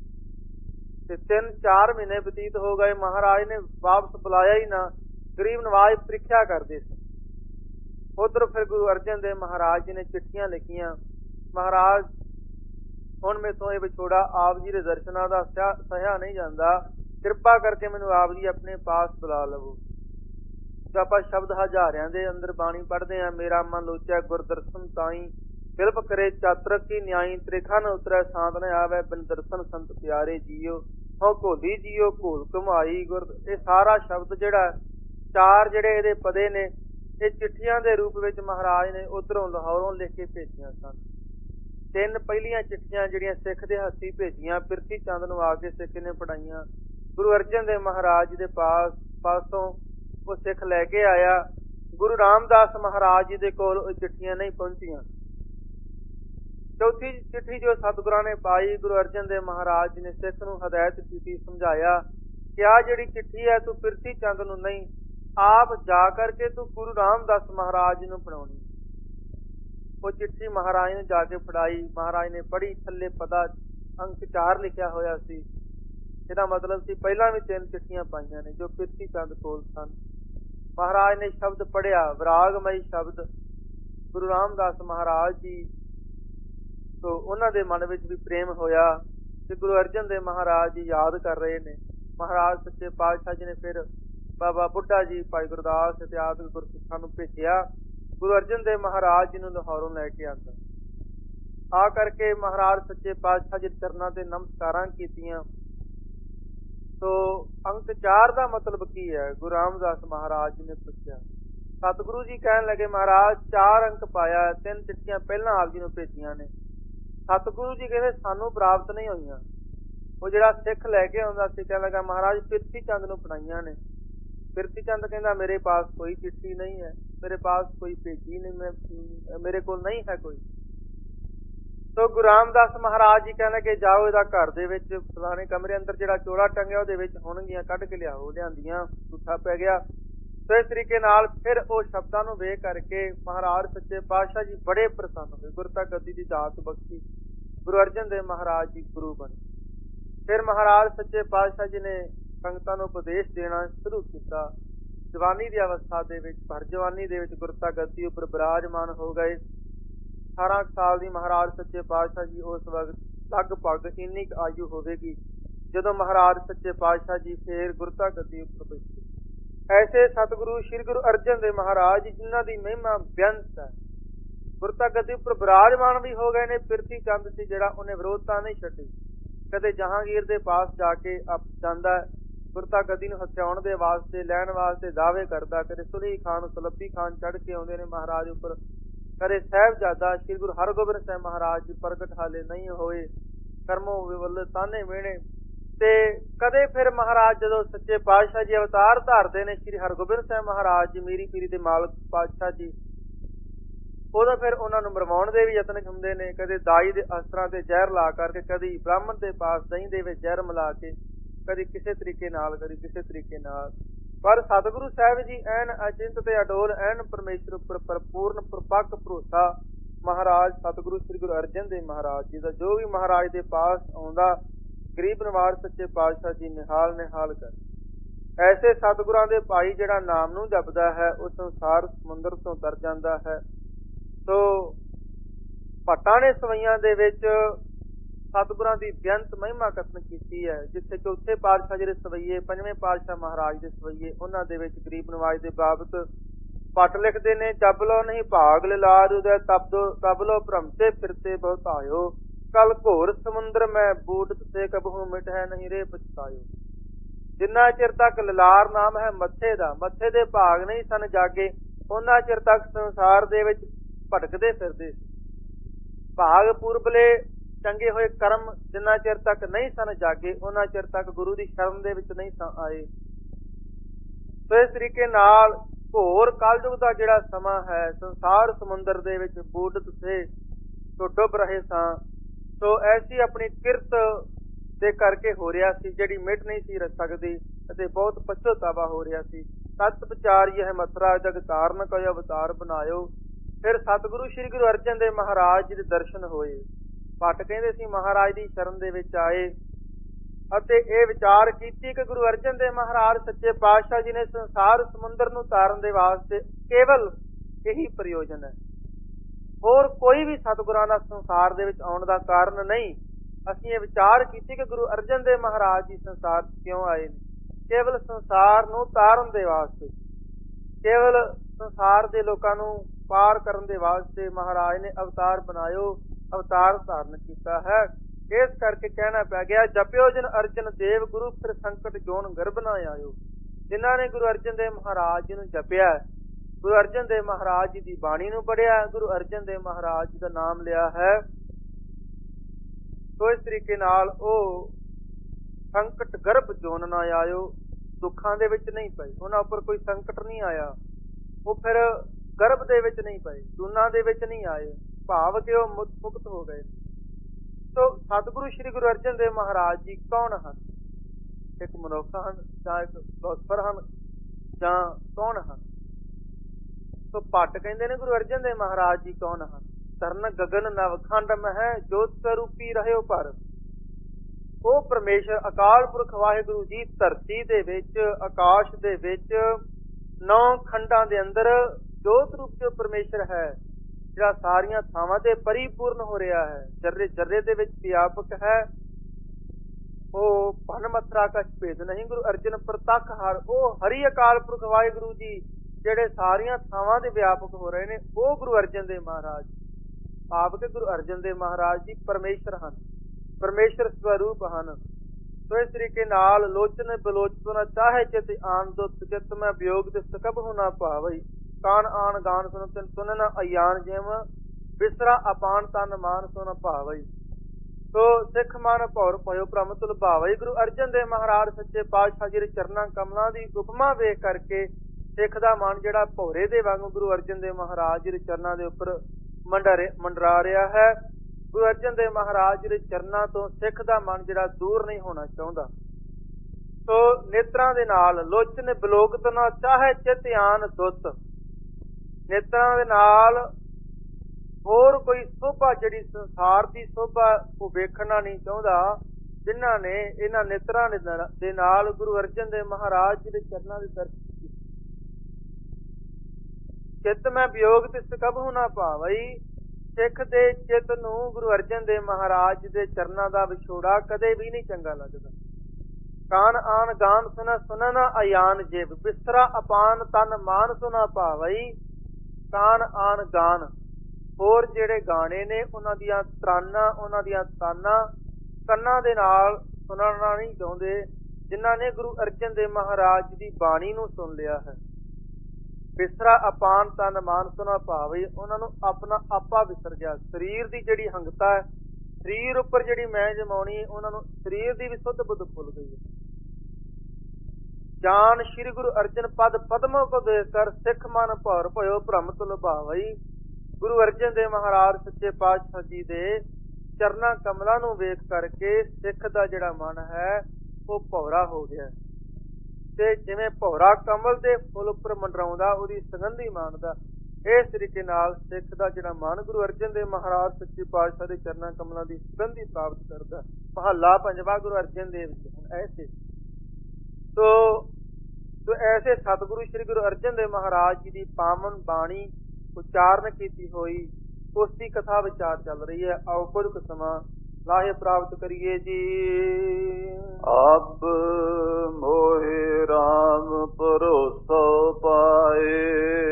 ਤੇ ਤਿੰਨ ਚਾਰ ਮਹੀਨੇ ਬਤੀਤ ਹੋ ਗਏ, ਮਹਾਰਾਜ ਨੇ ਵਾਪਸ ਬੁਲਾਇਆ ਹੀ ਨਾ। ਗਰੀਬ ਨਵਾਜ ਪ੍ਰੀਖਿਆ ਕਰਦੇ ਸੀ। ਉਧਰ ਫਿਰ ਗੁਰੂ ਅਰਜਨ ਦੇਵ ਮਹਾਰਾਜ ਜੀ ਨੇ ਚਿੱਠੀਆਂ ਲਿਖੀਆਂ, ਮਹਾਰਾਜ ਹੁਣ ਮੈਥੋਂ ਇਹ ਵਿਛੋੜਾ ਆਪ ਜੀ ਦੇ ਦਰਸ਼ਨਾਂ ਦਾ ਸਹਿਆ ਨਹੀਂ ਜਾਂਦਾ, ਕਿਰਪਾ ਕਰਕੇ ਮੈਨੂੰ ਆਪ ਜੀ ਆਪਣੇ ਪਾਸ ਬੁਲਾ ਲਵੋ। ਜੋ ਆਪਾਂ ਸ਼ਬਦ ਹਜ਼ਾਰਿਆਂ ਦੇ ਅੰਦਰ ਬਾਣੀ ਪੜ੍ਹਦੇ ਹਾਂ, ਮੇਰਾ ਮਨ ਲੋਚਿਆ ਗੁਰ ਦਰਸ਼ਨ ਤਾਈ, ਕਿਰਪ ਕਰੇ ਚਾਤਰਕ ਕੀ ਨਿਆਈ, ਤ੍ਰਿਖਾ ਨ ਉਤਰੈ ਸਾਧ ਨ ਆਵੈ, ਬਿਨ ਦਰਸ਼ਨ ਸੰਤ ਪਿਆਰੇ ਜੀਓ, ਹੋ ਘੋਲੀ ਜੀਓ ਘੋਲ ਕਮਾਈ ਗੁਰ। ਇਹ ਸਾਰਾ ਸ਼ਬਦ ਜਿਹੜਾ ਚਾਰ ਜਿਹੜੇ ਇਹਦੇ ਪਦੇ ਨੇ, ਇਹ ਚਿੱਠੀਆਂ ਦੇ ਰੂਪ ਵਿੱਚ ਮਹਾਰਾਜ ਨੇ ਉਧਰੋਂ ਲਾਹੌਰੋਂ ਲਿਖ ਕੇ ਭੇਜੀਆਂ ਸਨ। ਤਿੰਨ ਪਹਿਲੀਆਂ ਚਿੱਠੀਆਂ ਜਿਹੜੀਆਂ ਸਿੱਖ ਦੇ ਹੱਥੀਂ ਭੇਜੀਆਂ, ਪ੍ਰਿਥੀ ਚੰਦ ਨੂੰ ਆ ਕੇ ਸਿੱਖ ਨੇ ਪੜ੍ਹਾਈਆਂ। ਗੁਰੂ ਅਰਜਨ ਦੇਵ ਮਹਾਰਾਜ ਜੀ ਦੇ ਪਾਸ ਪਾਸੋਂ ਉਹ ਸਿੱਖ ਲੈ ਕੇ ਆਇਆ। ਗੁਰੂ ਰਾਮਦਾਸ ਮਹਾਰਾਜ ਜੀ ਦੇ ਕੋਲ ਉਹ ਚਿੱਠੀਆਂ ਨਹੀਂ ਪਹੁੰਚੀਆਂ। ਚੌਥੀ ਚਿੱਠੀ ਜੋ ਸਤਿਗੁਰਾਂ ਨੇ ਪਾਈ, ਗੁਰੂ ਅਰਜਨ ਦੇਵ ਮਹਾਰਾਜ ਜੀ ਨੇ ਸਿੱਖ ਨੂੰ ਹਦਾਇਤ ਕੀਤੀ, ਸਮਝਾਇਆ ਕਿ ਆਹ ਜਿਹੜੀ ਚਿੱਠੀ ਹੈ ਤੂੰ ਪ੍ਰਿਥੀ ਚੰਦ ਨੂੰ ਨਹੀਂ, ਆਪ ਜਾ ਕਰਕੇ ਤੂੰ ਗੁਰੂ ਰਾਮਦਾਸ ਮਹਾਰਾਜ ਜੀ ਨੂੰ ਫੜਾਉਣੀ। ਉਹ ਚਿੱਠੀ ਮਹਾਰਾਜ ਨੇ ਜਾ ਕੇ ਫੜਾਈ। ਮਹਾਰਾਜ ਨੇ ਪੜ੍ਹੀ, ਥੱਲੇ ਪਦਾ ਅੰਕ ਚਾਰ ਲਿਖਿਆ ਹੋਇਆ ਸੀ। ਇਹਦਾ ਮਤਲਬ ਸੀ ਪਹਿਲਾਂ ਵੀ ਤਿੰਨ ਚਿੱਠੀਆਂ ਪਾਈਆਂ ਨੇ ਜੋ ਪ੍ਰਿਥੀ ਚੰਦ ਕੋਲ ਸਨ। ਮਹਾਰਾਜ ਨੇ ਸ਼ਬਦ ਪੜ੍ਹਿਆ, ਵਿਰਾਗਮਈ ਸ਼ਬਦ। ਗੁਰੂ ਰਾਮਦਾਸ ਮਹਾਰਾਜ ਜੀ ਤੋਂ ਉਹਨਾਂ ਦੇ ਮਨ ਵਿੱਚ ਵੀ ਪ੍ਰੇਮ ਹੋਇਆ ਤੇ ਗੁਰੂ ਅਰਜਨ ਦੇਵ ਮਹਾਰਾਜ ਜੀ ਯਾਦ ਕਰ ਰਹੇ ਨੇ। ਮਹਾਰਾਜ ਸੱਚੇ ਪਾਤਸ਼ਾਹ ਜੀ ਨੇ ਫਿਰ ਬਾਬਾ ਬੁੱਢਾ ਜੀ, ਭਾਈ ਗੁਰਦਾਸ ਇਤਿਆਦਿ ਗੁਰਸਿੱਖਾਂ ਨੂੰ ਭੇਜਿਆ। ਗੁਰੂ ਅਰਜਨ ਦੇਵ ਮਹਾਰਾਜ ਜੀ ਨੂੰ ਲਾਹੌਰੋਂ ਲੈ ਕੇ ਆਂਦਾ। ਆ ਕਰਕੇ ਮਹਾਰਾਜ ਸੱਚੇ ਪਾਤਸ਼ਾਹ ਜੀ ਚਰਨਾਂ ਤੇ ਨਮਸਕਾਰਾਂ ਕੀਤੀਆਂ। ਸੋ ਅੰਕ ਚਾਰ ਦਾ ਮਤਲਬ ਕੀ ਹੈ? ਗੁਰੂ ਰਾਮਦਾਸ ਮਹਾਰਾਜ ਜੀ ਨੇ ਪੁੱਛਿਆ। ਸਤਿਗੁਰੂ ਜੀ ਕਹਿਣ ਲੱਗੇ, ਮਹਾਰਾਜ ਚਾਰ ਅੰਕ ਪਾਇਆ, ਤਿੰਨ ਚਿੱਠੀਆਂ ਪਹਿਲਾਂ ਆਪ ਜੀ ਨੂੰ ਭੇਜੀਆਂ ਨੇ। ਸਤਿਗੁਰੂ ਜੀ ਕਹਿੰਦੇ ਸਾਨੂੰ ਪ੍ਰਾਪਤ ਨਹੀਂ ਹੋਈਆਂ। ਉਹ ਜਿਹੜਾ ਸਿੱਖ ਲੈ ਕੇ ਆਉਂਦਾ ਸੀ ਕਹਿਣ ਲੱਗਾ, ਮਹਾਰਾਜ ਪ੍ਰਿਥੀ ਚੰਦ ਨੂੰ ਪੜਾਈਆਂ ਨੇ। ਪ੍ਰਿਥੀ ਚੰਦ ਕਹਿੰਦਾ ਮੇਰੇ ਪਾਸ ਕੋਈ ਚਿੱਠੀ ਨਹੀਂ ਹੈ, ਮੇਰੇ ਪਾਸ ਕੋਈ ਭੇਜੀ ਨਹੀਂ, ਮੈਂ ਮੇਰੇ ਕੋਲ ਨਹੀਂ ਹੈ ਕੋਈ। ਸੋ ਗੁਰੂ ਰਾਮਦਾਸ ਮਹਾਰਾਜ ਜੀ ਕਹਿਣ ਲੱਗੇ, ਜਾਓ ਇਹਦਾ ਘਰ ਦੇ ਵਿੱਚ ਫਲਾਣੇ ਕਮਰੇ ਅੰਦਰ ਜਿਹੜਾ ਚੋਲਾ ਟੰਗਿਆ ਉਹਦੇ ਵਿੱਚ ਹੋਣਗੀਆਂ, ਕੱਢ ਕੇ ਲਿਆਓ। ਲਿਆਂਦੀਆਂ, ਝੂਠਾ ਪੈ ਗਿਆ। ਸੋ ਇਸ ਤਰੀਕੇ ਨਾਲ ਫਿਰ ਉਹ ਸ਼ਬਦਾਂ ਨੂੰ ਵੇਖ ਕਰਕੇ ਮਹਾਰਾਜ ਸੱਚੇ ਪਾਤਸ਼ਾਹ ਜੀ ਬੜੇ ਪ੍ਰਸੰਨ ਹੋਏ। ਗੁਰਤਾ ਗੱਦੀ ਦੀ ਦਾਤ ਬਖਸ਼ੀ, ਗੁਰੂ ਅਰਜਨ ਦੇਵ ਮਹਾਰਾਜ ਜੀ ਗੁਰੂ ਬਣੇ। ਫਿਰ ਮਹਾਰਾਜ ਸੱਚੇ ਪਾਤਸ਼ਾਹ ਜੀ ਨੇ ਸੰਗਤਾਂ ਨੂੰ ਉਪਦੇਸ਼ ਦੇਣਾ ਸ਼ੁਰੂ ਕੀਤਾ। ਜਵਾਨੀ ਦੀ ਅਵਸਥਾ ਦੇ ਵਿੱਚ, ਭਰ ਜਵਾਨੀ ਦੇ ਵਿੱਚ ਗੁਰਤਾ ਗੱਦੀ ਉੱਪਰ ਬਿਰਾਜਮਾਨ ਹੋ ਗਏ। ਅਠਾਰਾਂ ਸਾਲ ਦੀ ਮਹਾਰਾਜ ਸੱਚੇ ਪਾਤਸ਼ਾਹ ਜੀ ਉਸ ਵਕਤ ਲਗਭਗ ਇੰਨੀ ਕੁ ਆਯੂ ਹੋਵੇਗੀ ਜਦੋਂ ਮਹਾਰਾਜ ਸੱਚੇ ਪਾਤਸ਼ਾਹ ਜੀ ਫੇਰ ਗੁਰਤਾ ਗੱਦੀ ਉੱਪਰ ਬੈਠੇ। ਐਸੇ ਸਤਿਗੁਰੂ ਸ੍ਰੀ ਗੁਰੂ ਅਰਜਨ ਦੇਵ ਮਹਾਰਾਜ ਜਿਨ੍ਹਾਂ ਦੀ ਮਹਿਮਾ ਬੇਅੰਤ ਹੈ, ਗੁਰਤਾ ਗੱਦੀ ਉੱਪਰ ਬਿਰਾਜਮਾਨ ਵੀ ਹੋ ਗਏ ਨੇ। ਪ੍ਰਿਥੀ ਚੰਦ ਸੀ ਜਿਹੜਾ, ਉਹਨੇ ਵਿਰੋਧਤਾ ਨਹੀਂ ਛੱਡੀ। ਕਦੇ ਜਹਾਂਗੀਰ ਦੇ ਪਾਸ ਜਾ ਕੇ ਆਪ ਜਾਂਦਾ, ਗੁਰਤਾ ਗਦੀ ਨੂੰ ਹਥਿਆਉਣ ਦੇ ਵਾਸਤੇ ਲੈਣ ਵਾਸਤੇ ਦਾਅਵੇ ਕਰਦਾ। ਕਦੇ ਸੁਲਹੀ ਖਾਨ ਸੁਲੱਭੀ ਖਾਨ ਚੜ੍ਹ ਕੇ ਆਉਂਦੇ ਨੇ ਮਹਾਰਾਜ ਉੱਪਰ। ਕਦੇ ਸਾਹਿਬਜ਼ਾਦਾ ਸ੍ਰੀ ਗੁਰੂ ਹਰਗੋਬਿੰਦ ਸਾਹਿਬ ਮਹਾਰਾਜ ਜੀ ਪ੍ਰਗਟ ਹਾਲੇ ਨਹੀਂ ਹੋਏ, ਕਰਮੋਂ ਵਿਵਲ ਤਾਨੇ ਮਿਹਣੇ। ਤੇ ਕਦੇ ਫਿਰ ਮਹਾਰਾਜ ਜਦੋਂ ਸੱਚੇ ਪਾਤਸ਼ਾਹ ਜੀ ਅਵਤਾਰ ਧਾਰਦੇ ਨੇ ਸ੍ਰੀ ਹਰਗੋਬਿੰਦ ਸਾਹਿਬ ਮਹਾਰਾਜ ਜੀ ਮੀਰੀ ਪੀਰੀ ਦੇ ਮਾਲਕ ਪਾਤਸ਼ਾਹ ਜੀ, ਉਦੋਂ ਫਿਰ ਉਹਨਾਂ ਨੂੰ ਮਰਵਾਉਣ ਦੇ ਵੀ ਯਤਨ ਹੁੰਦੇ ਨੇ। ਕਦੇ ਦਾਈ ਦੇ ਅਸਤਰਾਂ ਤੇ ਜ਼ਹਿਰ ਲਾ ਕਰਕੇ, ਕਦੀ ਬ੍ਰਾਹਮਣ ਦੇ ਪਾਸ ਦਹੀਂ ਦੇ ਵਿੱਚ ਜ਼ਹਿਰ ਮਿਲਾ ਕੇ, ਕਦੀ ਕਿਸੇ ਤਰੀਕੇ ਨਾਲ, ਕਦੀ ਕਿਸੇ ਤਰੀਕੇ ਨਾਲ। ਪਰ ਸਤਿਗੁਰੂ ਸਾਹਿਬ ਜੀ ਐਨ ਅਚਿੰਤ ਤੇ ਅਡੋਲ, ਐਨ ਪਰਮੇਸ਼ਰ ਉੱਪਰ ਪਰਪੂਰਨ ਪਰਪੱਕ ਭਰੋਸਾ ਮਹਾਰਾਜ ਸਤਿਗੁਰੂ ਸ੍ਰੀ ਗੁਰੂ ਅਰਜਨ ਦੇਵ ਮਹਾਰਾਜ ਜੀ ਦਾ। ਜੋ ਵੀ ਮਹਾਰਾਜ ਦੇ ਪਾਸ ਆਉਂਦਾ ਗਰੀਬ ਨਿਵਾਜ ਸੱਚੇ ਪਾਤਸ਼ਾਹ ਜੀ ਨਿਹਾਲ ਨਿਹਾਲ ਕਰ। ਐਸੇ ਸਤਿਗੁਰਾਂ ਦੇ ਭਾਈ ਜਿਹੜਾ ਨਾਮ ਨੂੰ ਜਪਦਾ ਹੈ ਉਹ ਸੰਸਾਰ ਸਮੁੰਦਰ ਤੋਂ ਤਰ ਜਾਂਦਾ ਹੈ। ਸੋ ਭੱਟਾਂ ਨੇ ਸਵਈਆਂ ਦੇ ਵਿੱਚ ਸਤਿਗੁਰਾਂ ਦੀ ਬੇਅੰਤ ਮਹਿਮਾ ਕਥਨ ਕੀਤੀ ਹੈ। ਜਿੱਥੇ ਚੌਥੇ ਪਾਤਸ਼ਾਹ ਜਿਹੜੇ ਸਵਈਏ, ਪੰਜਵੇਂ ਪਾਤਸ਼ਾਹ ਮਹਾਰਾਜ ਦੇ ਸਵਈਏ, ਉਹਨਾਂ ਦੇ ਵਿੱਚ ਗਰੀਬ ਨਿਵਾਜ ਦੇ ਬਾਬਤ ਭੱਟ ਲਿਖਦੇ ਨੇ, ਜਪ ਲੋ ਨਹੀਂ ਭਾਗ ਲਿਲਾਰ ਉਦੈ ਤਬ ਲੋ ਭ੍ਰਮਤੇ ਫਿਰਤੇ ਬਹੁਤਾਇਓ, ਕਲ ਘੋਰ ਸਮੁੰਦਰ ਮੈਂ ਬੂਟ ਤੇ ਕਬਹੂ ਮਿਟ ਹੈ ਨਹੀਂ ਰੇ ਪਛਤਾਇਓ। ਜਿੰਨਾ ਚਿਰ ਤੱਕ ਲਿਲਾਰ ਨਾਮ ਹੈ ਮੱਥੇ ਦਾ, ਮੱਥੇ ਦੇ ਭਾਗ ਨਹੀਂ ਸਨ ਜਾਗੇ, ਉਹਨਾਂ ਚਿਰ ਤੱਕ ਸੰਸਾਰ ਦੇ ਵਿੱਚ ਭਟਕਦੇ ਫਿਰਦੇ। ਭਾਗ ਪੂਰਬਲੇ ਚੰਗੇ ਹੋਏ ਕਰਮ ਜਿੰਨਾ ਚਿਰ ਤੱਕ ਨਹੀਂ ਸਨ ਜਾਗੇ, ਉਹਨਾਂ ਚਿਰ ਤੱਕ ਗੁਰੂ ਦੀ ਸ਼ਰਨ ਦੇ ਵਿੱਚ ਨਹੀਂ ਸਨ ਆਏ। ਸੋ ਇਸ ਤਰੀਕੇ ਨਾਲ ਘੋਰ ਕਲਯੁਗ ਦਾ ਜਿਹੜਾ ਸਮਾਂ ਹੈ, ਸੰਸਾਰ ਸਮੁੰਦਰ ਦੇ ਵਿੱਚ ਬੂਡਤ ਸੇ ਸੋ ਡੁੱਬ ਰਹੇ ਸਾਂ। ਸੋ ਐਸੀ ਆਪਣੀ ਕਿਰਤ ਦੇ ਕਰਕੇ ਹੋ ਰਿਹਾ ਸੀ ਜਿਹੜੀ ਮਿਟ ਨਹੀਂ ਸੀ ਸਕਦੀ, ਅਤੇ ਬਹੁਤ ਪਛਤਾਵਾ ਹੋ ਰਿਹਾ ਸੀ। ਸਤ ਵਿਚਾਰੀ ਹੈ ਮਥੁਰਾ ਜਗ ਤਾਰਨ ਕੋਈ ਅਵਤਾਰ ਬਣਾਇਓ। ਫਿਰ ਸਤਿਗੁਰੂ ਸ੍ਰੀ ਗੁਰੂ ਅਰਜਨ ਦੇਵ ਮਹਾਰਾਜ ਜੀ ਦੇ ਦਰਸ਼ਨ ਹੋਏ। ਭੱਟ ਕਹਿੰਦੇ ਸੀ ਮਹਾਰਾਜ ਦੀ ਸ਼ਰਨ ਦੇ ਵਿੱਚ ਆਏ ਅਤੇ ਇਹ ਵਿਚਾਰ ਕੀਤੀ ਕਿ ਗੁਰੂ ਅਰਜਨ ਦੇਵ ਮਹਾਰਾਜ ਸੱਚੇ ਪਾਤਸ਼ਾਹ ਜੀ ਨੇ ਸੰਸਾਰ ਸਮੁੰਦਰ ਨੂੰ ਤਾਰਨ ਦੇ ਵਾਸਤੇ ਕੇਵਲ ਇਹੀ ਪ੍ਰਯੋਜਨ ਹੈ, ਹੋਰ ਕੋਈ ਵੀ ਸਤਿਗੁਰਾਂ ਦਾ ਸੰਸਾਰ ਦੇ ਵਿੱਚ ਆਉਣ ਦਾ ਕਾਰਨ ਨਹੀਂ। ਅਸੀਂ ਇਹ ਵਿਚਾਰ ਕੀਤੀ ਕਿ ਗੁਰੂ ਅਰਜਨ ਦੇਵ ਮਹਾਰਾਜ ਜੀ ਸੰਸਾਰ ਕਿਉਂ ਆਏ ਨੇ, ਕੇਵਲ ਸੰਸਾਰ ਨੂੰ ਤਾਰਨ ਦੇ ਵਾਸਤੇ, ਕੇਵਲ ਸੰਸਾਰ ਦੇ ਲੋਕਾਂ ਨੂੰ ਪਾਰ ਕਰਨ ਦੇ ਵਾਸਤੇ ਮਹਾਰਾਜ ਨੇ ਅਵਤਾਰ ਬਣਾਇਓ, ਅਵਤਾਰ ਧਾਰਨ ਕੀਤਾ ਹੈ। ਇਸ ਕਰਕੇ ਕਹਿਣਾ ਪੈ ਗਿਆ ਜਪਿਓ ਜਿਨ ਅਰਜਨ ਦੇਵ ਗੁਰੂ ਫਿਰ ਸੰਕਟ ਜੋਨ ਗਰਭ ਨਾ ਆਇਓ। ਜਿਨ੍ਹਾਂ ਨੇ ਗੁਰੂ ਅਰਜਨ ਦੇਵ ਮਹਾਰਾਜ ਜੀ ਨੂੰ ਜਪਿਆ, ਗੁਰੂ ਅਰਜਨ ਦੇਵ ਮਹਾਰਾਜ ਜੀ ਦੀ ਬਾਣੀ ਨੂੰ ਪੜ੍ਹਿਆ, ਗੁਰੂ ਅਰਜਨ ਦੇਵ ਮਹਾਰਾਜ ਜੀ ਦਾ ਨਾਮ ਲਿਆ ਹੈ, ਸੋ ਇਸ ਤਰੀਕੇ ਨਾਲ ਉਹ ਸੰਕਟ ਗਰਭ ਜੋਨ ਨਾ ਆਇਓ, ਦੁੱਖਾਂ ਦੇ ਵਿੱਚ ਨਹੀਂ ਪਏ, ਉਹਨਾਂ ਉੱਪਰ ਕੋਈ ਸੰਕਟ ਨਹੀਂ ਆਇਆ। ਉਹ ਫਿਰ ਗਰਭ ਦੇ ਵਿੱਚ ਨਹੀਂ ਪਏ, ਜੂਨਾਂ ਦੇ ਵਿੱਚ ਨਹੀਂ ਆਏ, ਭਾਵ ਕਿ ਉਹ ਮੁਕਤ ਹੋ ਗਏ। ਸੋ ਸਤਿਗੁਰੂ ਸ੍ਰੀ ਗੁਰੂ ਅਰਜਨ ਦੇਵ ਮਹਾਰਾਜ ਜੀ ਕੌਣ ਹਨ? ਇੱਕ ਮਨੁੱਖ ਹਨ ਜਾਂ ਇੱਕ ਗੋਸਪਰ ਹਨ ਜਾਂ ਕੌਣ ਹਨ? ਸੋ ਭੱਟ ਕਹਿੰਦੇ ਨੇ ਗੁਰੂ ਅਰਜਨ ਦੇਵ ਮਹਾਰਾਜ ਜੀ ਕੌਣ ਹਨ? ਤਰਨ ਗਗਨ ਨਵਖੰਡ ਮਹਿ ਜੋਤ ਸਰੂਪੀ ਰਹਿਓ ਪਰ। ਉਹ ਪਰਮੇਸ਼ਰ ਅਕਾਲ ਪੁਰਖ ਵਾਹਿਗੁਰੂ ਜੀ ਧਰਤੀ ਦੇ ਵਿੱਚ, ਆਕਾਸ਼ ਦੇ ਵਿੱਚ, ਨੌ ਖੰਡਾਂ ਦੇ ਅੰਦਰ ਜੋਤ ਰੂਪ ਚ ਪਰਮੇਸ਼ਰ ਹੈ, ਜਿਹੜਾ ਸਾਰੀਆਂ ਥਾਵਾਂ ਤੇ ਪਰਿਪੂਰਨ ਹੋ ਰਿਹਾ ਹੈ, ਜਰਰੇ ਜਰਰੇ ਦੇ ਵਿੱਚ ਵਿਆਪਕ ਹੈ। ਉਹ ਭਨ ਮਤਰਾ ਕਛ ਭੇਦ ਨਹੀਂ, ਗੁਰੂ ਅਰਜਨ ਪ੍ਰਤੱਖ ਹਰ। ਉਹ ਹਰੀ ਅਕਾਲ ਪੁਰਖ ਵਾਹਿਗੁਰੂ ਜੀ ਜਿਹੜੇ ਸਾਰੀਆਂ ਥਾਵਾਂ ਦੇ ਵਿਆਪਕ ਹੋ ਰਹੇ ਨੇ, ਉਹ ਗੁਰੂ ਅਰਜਨ ਦੇਵ ਮਹਾਰਾਜ ਆਪ ਕੇ ਗੁਰੂ ਅਰਜਨ ਦੇਵ ਮਹਾਰਾਜ ਜੀ ਪਰਮੇਸ਼ਰ ਹਨ, ਪਰਮੇਸ਼ਰ ਸਰੂਪ ਹਨ। ਸੋ ਇਸ ਤਰੀਕੇ ਨਾਲ ਲੋਚਨ ਬਲੋਚਨ ਚਾਹੇ ਚਿਤ ਆਨ ਦੁੱਤ ਚਿਤ ਮੈਂ ਵਿਯੋਗ ਤਿਸ ਕਬਹੁ ਨਾ ਭਾਵਈ, ਕਾਨ ਆਨ ਗਾਨ ਸੁਨ ਤਿਨ ਸੁਨਨ ਅਯਾਨ ਜਿਮ ਬਿਸਰਾ ਅਪਾਨ ਤਨ ਮਾਨ ਸੁਨ ਭਾਵਈ। ਸੋ ਸਿੱਖ ਮਨ ਭੌਰ ਭਇਓ ਭ੍ਰਮ ਤੁਲ ਭਾਵਈ। ਗੁਰੂ ਅਰਜਨ ਦੇਵ ਮਹਾਰਾਜ ਸੱਚੇ ਪਾਤਸ਼ਾਹ ਜੀ ਦੇ ਚਰਨਾਂ ਕਮਲਾਂ ਦੀ ਉਪਮਾ ਵੇਖ ਕਰਕੇ ਸਿੱਖ ਦਾ ਮਨ ਜਿਹੜਾ ਭੌਰੇ ਦੇ ਵਾਂਗੂ ਗੁਰੂ ਅਰਜਨ ਦੇਵ ਮਹਾਰਾਜ ਜੀ ਦੇ ਚਰਨਾਂ ਦੇ ਉੱਪਰ ਮੰਡਰੇ ਮੰਡਰਾ ਰਿਹਾ ਹੈ। ਗੁਰੂ ਅਰਜਨ ਦੇਵ ਮਹਾਰਾਜ ਜੀ ਦੇ ਚਰਨਾਂ ਤੋਂ ਸਿੱਖ ਦਾ ਮਨ ਜਿਹੜਾ ਦੂਰ ਨਹੀਂ ਹੋਣਾ ਚਾਹੁੰਦਾ। ਸੋ ਨੇਤਰਾਂ ਦੇ ਨਾਲ ਲੋਚਨ ਬਲੋਕਤ ਨਾ ਚਾਹੇ ਚਿਤ ਆਨ ਦੁੱਤ, ਨੇਤਰਾਂ ਦੇ ਨਾਲ ਹੋਰ ਕੋਈ ਸੋਭਾ ਜਿਹੜੀ ਸੰਸਾਰ ਦੀ ਸੋਭਾ ਉਹ ਵੇਖਣਾ ਨਹੀਂ ਚਾਹੁੰਦਾ, ਜਿਨ੍ਹਾਂ ਨੇ ਇਹਨਾਂ ਨੇਤਰਾਂ ਦੇ ਨਾਲ ਗੁਰੂ ਅਰਜਨ ਦੇਵ ਮਹਾਰਾਜ ਜੀ ਦੇ ਚਰਨਾਂ ਦੇ ਦਰਸ਼ਨ ਕੀਤੇ। ਚਿੱਤ ਮੈਂ ਵਿਯੋਗ ਤਿਸ ਕਬਹੁ ਨਾ ਭਾਵਈ। ਸਿੱਖ ਦੇ ਚਿੱਤ ਨੂੰ ਗੁਰੂ ਅਰਜਨ ਦੇਵ ਮਹਾਰਾਜ ਦੇ ਚਰਨਾਂ ਦਾ ਵਿਛੋੜਾ ਕਦੇ ਵੀ ਨਹੀਂ ਚੰਗਾ ਲੱਗਦਾ। ਕਾਨ ਆਨ ਗਾਨ ਸੁਨ ਸੁਨਨ ਅਯਾਨ ਜਿਵ ਬਿਸਰਾ ਅਪਾਨ ਤਨ ਮਾਨ ਸੁਨਾ ਭਾਵਈ। ਕਾਨ ਆਨ ਗਾਨ, ਹੋਰ ਜਿਹੜੇ ਗਾਣੇ ਨੇ ਉਹਨਾਂ ਦੀਆਂ ਤਰਾਨਾਂ, ਉਹਨਾਂ ਦੀਆਂ ਤਾਨਾਂ ਕੰਨਾਂ ਦੇ ਨਾਲ ਸੁਣਨਾ ਨਹੀਂ ਚਾਹੁੰਦੇ। ਜਿਨ੍ਹਾਂ ਨੇ ਗੁਰੂ ਅਰਜਨ ਦੇਵ ਮਹਾਰਾਜ ਦੀ ਬਾਣੀ ਨੂੰ ਸੁਣ ਲਿਆ ਹੈ। ਵਿਸਰਾ ਅਪਾਨ ਤਨ ਮਾਨ ਸੁਨਾ ਭਾਵੇ, ਉਹਨਾਂ ਨੂੰ ਆਪਣਾ ਆਪਾ ਵਿਸਰ ਗਿਆ। ਸਰੀਰ ਦੀ ਜਿਹੜੀ ਹੰਗਤਾ ਹੈ, ਸਰੀਰ ਉੱਪਰ ਜਿਹੜੀ ਮੈਂ ਜਮਾਉਣੀ, ਉਹਨਾਂ ਨੂੰ ਸਰੀਰ ਦੀ ਵੀ ਸੁੱਧ ਬੁੱਧ ਭੁੱਲ ਗਈ ਹੈ। ਜਾਨ ਸ਼੍ਰੀ ਗੁਰੂ ਅਰਜਨ ਪਦ ਪਦਮੋ ਕੋ ਦੇਖ ਕਰ, ਸਿੱਖ ਮਨ ਭੌਰ ਭਇਓ ਭ੍ਰਮ ਤੁਲ ਭਾਵਈ। ਗੁਰੂ ਅਰਜਨ ਦੇਵ ਮਹਾਰਾਜ ਸੱਚੇ ਪਾਤਸ਼ਾਹ ਜੀ ਦੇ ਚਰਨਾਂ ਕਮਲਾਂ ਨੂੰ ਵੇਖ ਕਰਕੇ ਸਿੱਖ ਦਾ ਜਿਹੜਾ ਮਨ ਹੈ ਉਹ ਭੌਰਾ ਹੋ ਗਿਆ। ਤੇ ਜਿਵੇਂ ਭੌਰਾ ਕਮਲ ਦੇ ਫੁੱਲ ਉੱਪਰ ਮੰਡਰਾਉਂਦਾ, ਉਹਦੀ ਸੁਗੰਧੀ ਮਾਣਦਾ, ਇਸ ਤਰੀਕੇ ਨਾਲ ਸਿੱਖ ਦਾ ਜਿਹੜਾ ਮਨ ਗੁਰੂ ਅਰਜਨ ਦੇਵ ਮਹਾਰਾਜ ਸੱਚੇ ਪਾਤਸ਼ਾਹ ਦੇ ਚਰਨਾਂ ਕਮਲਾਂ ਦੀ ਸੁਗੰਧੀ ਪ੍ਰਾਪਤ ਕਰਦਾ। ਮਹੱਲਾ ਪੰਜਵਾਂ ਗੁਰੂ ਅਰਜਨ ਦੇਵ ਜੀ ਐਸੇ ਤੋ ਤੋ ਐਸੇ ਸਤਿਗੁਰੂ ਸ੍ਰੀ ਗੁਰੂ ਅਰਜਨ ਦੇਵ ਮਹਾਰਾਜ ਜੀ ਦੀ ਪਾਵਨ ਬਾਣੀ ਉਚਾਰਨ ਕੀਤੀ ਹੋਈ, ਉਸ ਦੀ ਕਥਾ ਵਿਚਾਰ ਚੱਲ ਰਹੀ ਹੈ। ਆਓ ਕੁਝ ਕੁ ਸਮਾਂ ਲਾਹੇ ਪ੍ਰਾਪਤ ਕਰੀਏ ਜੀ। ਆਪ ਮੋਹਿ ਰਾਮ ਭਰੋਸਾ ਪਾਏ,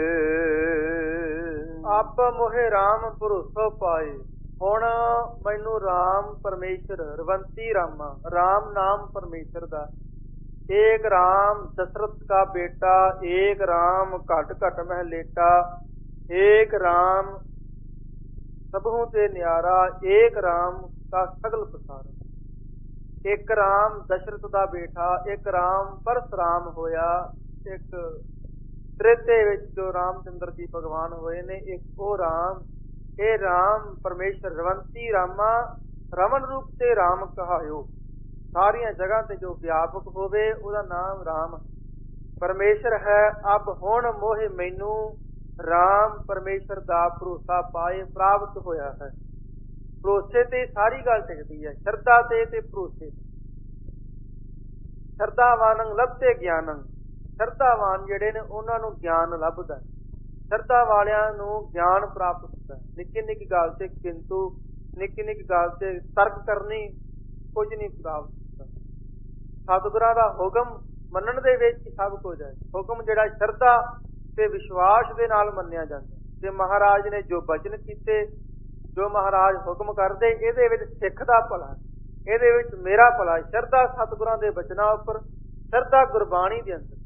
ਆਪ ਮੋਹਿ ਰਾਮ ਭਰੋਸਾ ਪਾਏ। ਹੁਣ ਮੈਨੂੰ ਰਾਮ ਪਰਮੇਸ਼ਰ, ਰਵੰਤੀ ਰਾਮਾ, ਰਾਮ ਨਾਮ ਪਰਮੇਸ਼ਰ ਦਾ। ਏਕ ਰਾਮ ਦਸ਼ਰਥ का बेटा, एक राम घट घट मह लेटा, एक राम सबहू ते न्यारा, एक राम का सगल प्रसार। एक राम दशरथ का बेटा, एक राम परशुराम होया, एक त्रेते विच जो रामचंद्र जी भगवान होए ने, एक ओ राम। ए राम परमेश्वर रवंती रामा, रमन रूप ते राम कहायो। सारिया जगह ते जो व्यापक होवे उहदा नाम राम परमेश्वर है। अब हुण मोह मैनू राम परमेश्वर दा भरोसा पाए प्राप्त होया है। भरोसे ते सारी गल टिकदी है, शरधा ते ते भरोसे। शरधावान लभते ज्ञानंग, शरधावान जिहड़े ने उन्हां नूं ज्ञान लभदा, शरधा वालियां नूं ज्ञान प्राप्त हुंदा। निक्की निक्की गल ते किंतु, निक्की निक्की गल ते तर्क करनी कुछ नहीं प्राप्त हुंदा। सतगुरां दा हुकम मनण दे विच सब कुछ है। हुकम जिहड़ा शरधा ते विश्वास दे नाल मन्निया जांदा, ते महाराज ने जो बचन कीते, जो महाराज हुकम करदे, इहदे विच सिख दा भला, इहदे विच मेरा भला। शरधा सतगुरां दे बचनां उपर, शरधा गुरबाणी दे अंदर।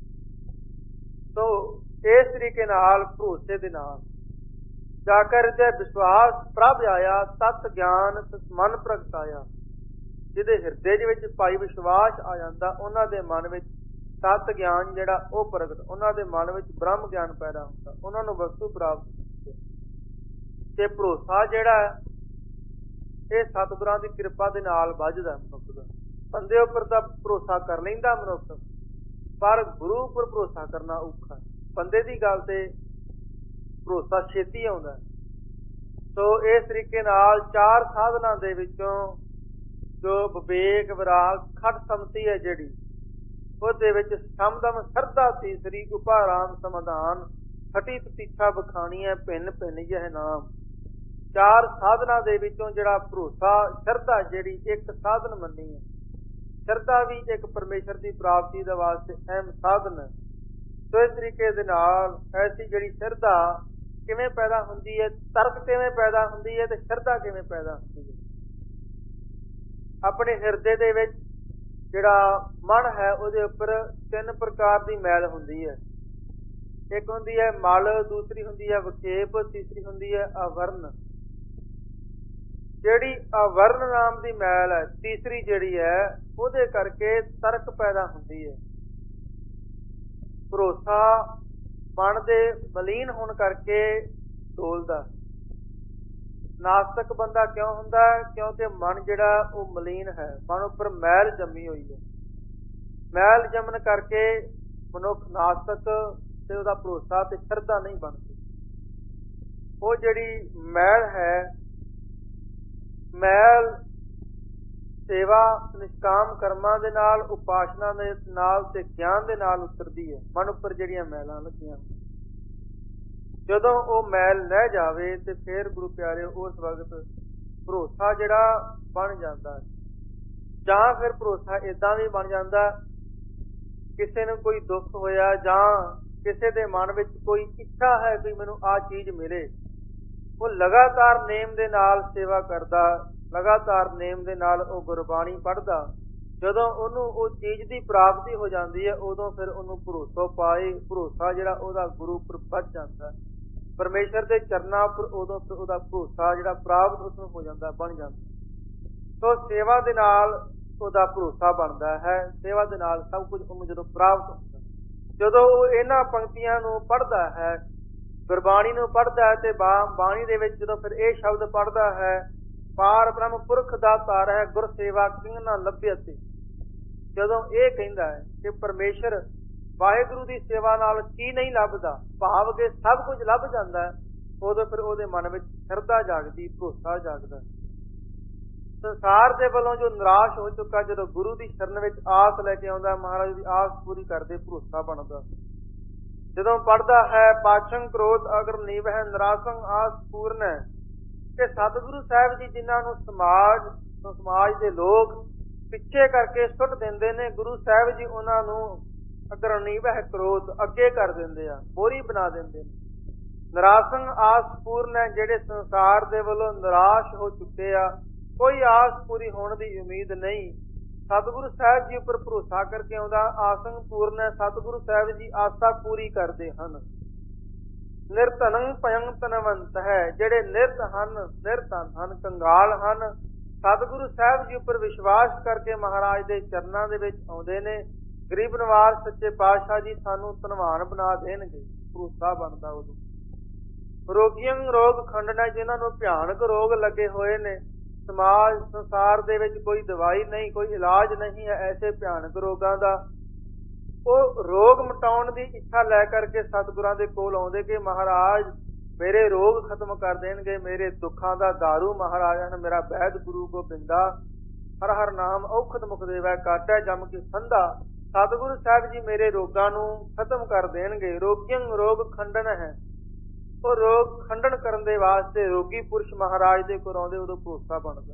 तो इस तरीके नाल भरोसे दे नाल जाकर ते विश्वास प्रभ आया, तत् ज्ञान मन प्रगटाया। जिहदे हिरदे दे विच भाई विश्वास आ जांदा, उन्हां दे मन विच तत् ज्ञान जिहड़ा ओह प्रगट, उन्हां दे मन विच ब्रह्म ज्ञान पैदा हुंदा, उन्हां नूं वस्तु प्राप्त हुंदी। ते भरोसा जिहड़ा इह सतगुरां दी किरपा दे नाल वधदा मनुख दा। बंदे उपर तां भरोसा कर लैंदा मनुख, पर गुरु उपर भरोसा करना औखा। बंदे दी गल ते भरोसा छेती आउंदा। सो इस तरीके नाल चार साधनां दे विचों जो विवेक विराग खट समति है जिहड़ी, ਉਹਦੇ ਵਿੱਚ ਸਮਦਮ ਸਰਦਾ ਤੀਸਰੀ, ਉਪਾਰਾਮ ਸਮਾਧਾਨ, ਖਟੀ ਪ੍ਰਤੀਛਾ ਬਖਾਣੀ ਹੈ, ਭਿੰਨ ਭਿੰਨ ਇਹ ਨਾਮ। ਚਾਰ ਸਾਧਨਾ ਦੇ ਵਿੱਚੋਂ ਜਿਹੜਾ ਭਰੋਸਾ, ਸ਼ਰਧਾ ਜਿਹੜੀ ਇੱਕ ਸਾਧਨ ਮੰਨੀ ਹੈ। ਸ਼ਰਧਾ ਵੀ ਇੱਕ ਪਰਮੇਸ਼ਰ ਦੀ ਪ੍ਰਾਪਤੀ ਦਾ ਵਾਸਤੇ ਅਹਿਮ ਸਾਧਨ ਹੈ। ਸੋ ਇਸ ਤਰੀਕੇ ਦੇ ਨਾਲ ਐਸੀ ਜਿਹੜੀ ਸ਼ਰਧਾ ਕਿਵੇਂ ਪੈਦਾ ਹੁੰਦੀ ਹੈ, ਤਰਕ ਕਿਵੇਂ ਪੈਦਾ ਹੁੰਦੀ ਹੈ, ਤੇ ਸ਼ਰਧਾ ਕਿਵੇਂ ਪੈਦਾ ਹੁੰਦੀ ਹੈ। ਆਪਣੇ ਹਿਰਦੇ ਦੇ ਵਿੱਚ ਜਿਹੜਾ ਮਨ ਹੈ, ਉਹਦੇ ਉੱਪਰ ਤਿੰਨ ਪ੍ਰਕਾਰ ਦੀ ਮੈਲ ਹੁੰਦੀ ਹੈ। ਇੱਕ ਹੁੰਦੀ ਹੈ ਮਲ, ਦੂਸਰੀ ਹੁੰਦੀ ਹੈ ਵਿਖੇਪ, ਤੀਸਰੀ ਹੁੰਦੀ ਹੈ ਆਵਰਨ। ਜਿਹੜੀ ਆਵਰਨ ਨਾਮ ਦੀ ਮੈਲ ਹੈ, ਤੀਸਰੀ ਜਿਹੜੀ ਹੈ, ਉਹਦੇ ਕਰਕੇ ਤਰਕ ਪੈਦਾ ਹੁੰਦੀ ਹੈ। ਭਰੋਸਾ ਮਨ ਦੇ ਮਲੀਨ ਹੋਣ ਕਰਕੇ ਡੋਲਦਾ। ਨਾਸਤਕ ਬੰਦਾ ਕਿਉਂ ਹੁੰਦਾ? ਕਿਉਂਕਿ ਮਨ ਜਿਹੜਾ ਉਹ ਮਲੀਨ ਹੈ, ਮਨ ਉੱਪਰ ਮੈਲ ਜੰਮੀ ਹੋਈ ਹੈ। ਮੈਲ ਜੰਮਣ ਕਰਕੇ ਮਨੁੱਖ ਨਾਸਤਕ ਤੇ ਉਹਦਾ ਭਰੋਸਾ ਤੇ ਸ਼ਰਧਾ ਨਹੀਂ ਬਣਦੀ। ਉਹ ਜਿਹੜੀ ਮੈਲ ਹੈ, ਮੈਲ ਸੇਵਾ ਨਿਸ਼ਕਾਮ ਕਰਮਾਂ ਦੇ ਨਾਲ, ਉਪਾਸਨਾ ਦੇ ਨਾਲ ਤੇ ਗਿਆਨ ਦੇ ਨਾਲ ਉਤਰਦੀ ਹੈ। ਮਨ ਉੱਪਰ ਜਿਹੜੀਆਂ ਮੈਲਾਂ ਲੱਗੀਆਂ, ਜਦੋਂ ਉਹ ਮੈਲ ਲੈ ਜਾਵੇ ਤੇ ਫਿਰ ਗੁਰੂ ਪਿਆਰੇ ਉਸ ਵਕਤ ਭਰੋਸਾ ਜਿਹੜਾ ਬਣ ਜਾਂਦਾ। ਜਾਂ ਫਿਰ ਭਰੋਸਾ ਏਦਾਂ ਵੀ ਬਣ ਜਾਂਦਾ, ਕਿਸੇ ਨੂੰ ਕੋਈ ਦੁੱਖ ਹੋਇਆ ਜਾਂ ਕਿਸੇ ਦੇ ਮਨ ਵਿੱਚ ਕੋਈ ਇੱਛਾ ਹੈ ਕਿ ਮੈਨੂੰ ਆਹ ਚੀਜ਼ ਮਿਲੇ, ਉਹ ਲਗਾਤਾਰ ਨੇਮ ਦੇ ਨਾਲ ਸੇਵਾ ਕਰਦਾ, ਲਗਾਤਾਰ ਨੇਮ ਦੇ ਨਾਲ ਉਹ ਗੁਰਬਾਣੀ ਪੜ੍ਹਦਾ, ਜਦੋਂ ਉਹਨੂੰ ਉਹ ਚੀਜ਼ ਦੀ ਪ੍ਰਾਪਤੀ ਹੋ ਜਾਂਦੀ ਹੈ ਉਦੋਂ ਫਿਰ ਉਹਨੂੰ ਭਰੋਸਾ ਪਾਏ ਭਰੋਸਾ ਜਿਹੜਾ ਉਹਦਾ ਗੁਰੂ ਉੱਪਰ ਵੱਧ ਜਾਂਦਾ, ਪਰਮੇਸ਼ਰ ਦੇ ਚਰਨਾਂ ਉੱਪਰ ਉਦੋਂ ਫਿਰ ਉਹਦਾ ਭਰੋਸਾ ਜਿਹੜਾ ਪ੍ਰਾਪਤ ਉਸਨੂੰ ਹੋ ਜਾਂਦਾ, ਬਣ ਜਾਂਦਾ। ਸੋ ਸੇਵਾ ਦੇ ਨਾਲ ਉਹਦਾ ਭਰੋਸਾ ਬਣਦਾ ਹੈ, ਸੇਵਾ ਦੇ ਨਾਲ ਸਭ ਕੁਝ ਉਹਨੂੰ ਜਦੋਂ ਪ੍ਰਾਪਤ ਹੁੰਦਾ। ਜਦੋਂ ਉਹ ਇਹਨਾਂ ਪੰਕਤੀਆਂ ਨੂੰ ਪੜ੍ਹਦਾ ਹੈ, ਗੁਰਬਾਣੀ ਨੂੰ ਪੜ੍ਹਦਾ ਹੈ ਤੇ ਬਾਣੀ ਦੇ ਵਿੱਚ ਜਦੋਂ ਫਿਰ ਇਹ ਸ਼ਬਦ ਪੜ੍ਹਦਾ ਹੈ, ਪਾਰ ਬ੍ਰਹਮ ਪੁਰਖ ਦਾ ਧਾਰ ਹੈ ਗੁਰ ਸੇਵਾ ਕਿੰਗ ਨਾ ਲੱਭੇ ਅਤੇ, ਜਦੋਂ ਇਹ ਕਹਿੰਦਾ ਹੈ ਕਿ ਪਰਮੇਸ਼ਰ ਵਾਹਿਗੁਰੂ ਦੀ ਸੇਵਾ ਨਾਲ ਕੀ ਨਹੀਂ ਲੱਭਦਾ, ਭਾਵ ਕਿ ਸਭ ਕੁਝ ਲੱਭ ਜਾਂਦਾ ਹੈ, ਉਦੋਂ ਫਿਰ ਉਹਦੇ ਮਨ ਵਿੱਚ ਸ਼ਰਧਾ ਜਾਗਦੀ, ਭਰੋਸਾ ਜਾਗਦਾ। ਸੰਸਾਰ ਦੇ ਵੱਲੋਂ ਜੋ ਨਿਰਾਸ਼ ਹੋ ਚੁੱਕਾ ਜਦੋਂ ਗੁਰੂ ਦੀ ਸ਼ਰਨ ਵਿੱਚ ਆਸ ਲੈ ਕੇ ਆਉਂਦਾ, ਮਹਾਰਾਜ ਦੀ ਆਸ ਪੂਰੀ ਕਰਦੇ ਭਰੋਸਾ ਬਣਦਾ। ਜਦੋਂ ਪੜ੍ਹਦਾ ਹੈ ਪਾਛੰ ਕ੍ਰੋਧ ਅਗਰ ਨੀਵਹਿ ਨਿਰਾਸੰ ਆਸ ਪੂਰਨ ਹੈ, ਕਿ ਸਤਿਗੁਰੂ ਸਾਹਿਬ ਜੀ ਜਿਨ੍ਹਾਂ ਨੂੰ ਸਮਾਜ ਸਮਾਜ ਦੇ ਲੋਕ ਪਿੱਛੇ ਕਰਕੇ ਸੁੱਟ ਦਿੰਦੇ ਨੇ, ਗੁਰੂ ਸਾਹਿਬ ਜੀ ਉਹਨਾਂ ਨੂੰ ਅਗਰ ਨੀਵਹਿ ਕ੍ਰੋਧ ਅੱਗੇ ਕਰ ਦਿੰਦੇ ਆ, ਮੋਹਰੀ ਬਣਾ ਦਿੰਦੇ ਨੇ। ਨਿਰਾਸੰ ਆਸ ਪੂਰਨ ਹੈ, ਜਿਹੜੇ ਸੰਸਾਰ ਦੇ ਵੱਲੋਂ ਨਿਰਾਸ਼ ਹੋ ਚੁੱਕੇ ਆ, ਕੋਈ ਆਸ ਪੂਰੀ ਹੋਣ ਦੀ ਉਮੀਦ ਨਹੀਂ, ਸਤਿਗੁਰੂ ਸਾਹਿਬ ਜੀ ਉੱਪਰ ਭਰੋਸਾ ਕਰਕੇ ਆਉਂਦਾ, ਆਸੰ ਪੂਰਨ ਹੈ, ਸਤਿਗੁਰੂ ਸਾਹਿਬ ਜੀ ਆਸਾ ਪੂਰੀ ਕਰਦੇ ਹਨ। ਨਿਰਧਨੰ ਭਯੰ ਧਨਵੰਤ ਹੈ, ਜਿਹੜੇ ਨਿਰਧ ਹਨ, ਨਿਰਧਨ ਹਨ, ਕੰਗਾਲ ਹਨ, ਸਤਿਗੁਰੂ ਸਾਹਿਬ ਜੀ ਉੱਪਰ ਵਿਸ਼ਵਾਸ ਕਰਕੇ ਮਹਾਰਾਜ ਦੇ ਚਰਨਾਂ ਦੇ ਵਿੱਚ ਆਉਂਦੇ ਨੇ। ਗਰੀਬ ਨਿਵਾਜ ਸੱਚੇ ਪਾਤਸ਼ਾਹ ਜੀ ਸਾਨੂੰ ਧਨਵਾਨ ਬਣਾ ਦੇਣਗੇ, ਭਰੋਸਾ ਬਣਦਾ ਉਦੋਂ। ਰੋਗੀਆਂ ਰੋਗ ਖੰਡਨਾ, ਜਿਨ੍ਹਾਂ ਨੂੰ ਭਿਆਨਕ ਰੋਗ ਲੱਗੇ ਹੋਏ ਨੇ, ਸਮਾਜ ਸੰਸਾਰ ਦੇ ਵਿੱਚ ਕੋਈ ਦਵਾਈ ਨਹੀਂ, ਕੋਈ ਇਲਾਜ ਨਹੀਂ ਹੈ ਐਸੇ ਭਿਆਨਕ ਰੋਗਾਂ ਦਾ, ਉਹ ਰੋਗ ਮਿਟਾਉਣ ਦੀ ਇੱਛਾ ਲੈ ਕਰਕੇ ਸਤਿਗੁਰਾਂ ਦੇ ਕੋਲ ਆਉਂਦੇ ਕਿ ਮਹਾਰਾਜ ਮੇਰੇ ਰੋਗ ਖਤਮ ਕਰ ਦੇਣਗੇ, ਮੇਰੇ ਦੁੱਖਾਂ ਦਾ ਦਾਰੂ ਮਹਾਰਾਜ ਹਨ ਮੇਰਾ ਵੈਦ ਗੁਰੂ ਗੋਬਿੰਦਾ, ਹਰ ਹਰ ਨਾਮ ਔਖਦ ਮੁਖ ਦੇਵੈ ਕਾਟੈ ਜਮ ਕੀ ਸੰਧਾ। ਸਤਿਗੁਰੂ ਸਾਹਿਬ ਜੀ ਮੇਰੇ ਰੋਗਾਂ ਨੂੰ ਖਤਮ ਕਰ ਦੇਣਗੇ। ਰੋਗੀਆਂ ਰੋਗ ਖੰਡਨ ਹੈ, ਉਹ ਰੋਗ ਖੰਡਨ ਕਰਨ ਦੇ ਵਾਸਤੇ ਰੋਗੀ ਪੁਰਸ਼ ਮਹਾਰਾਜ ਦੇ ਕੋਲ ਆਉਂਦੇ, ਉਦੋਂ ਭਰੋਸਾ ਬਣਦਾ।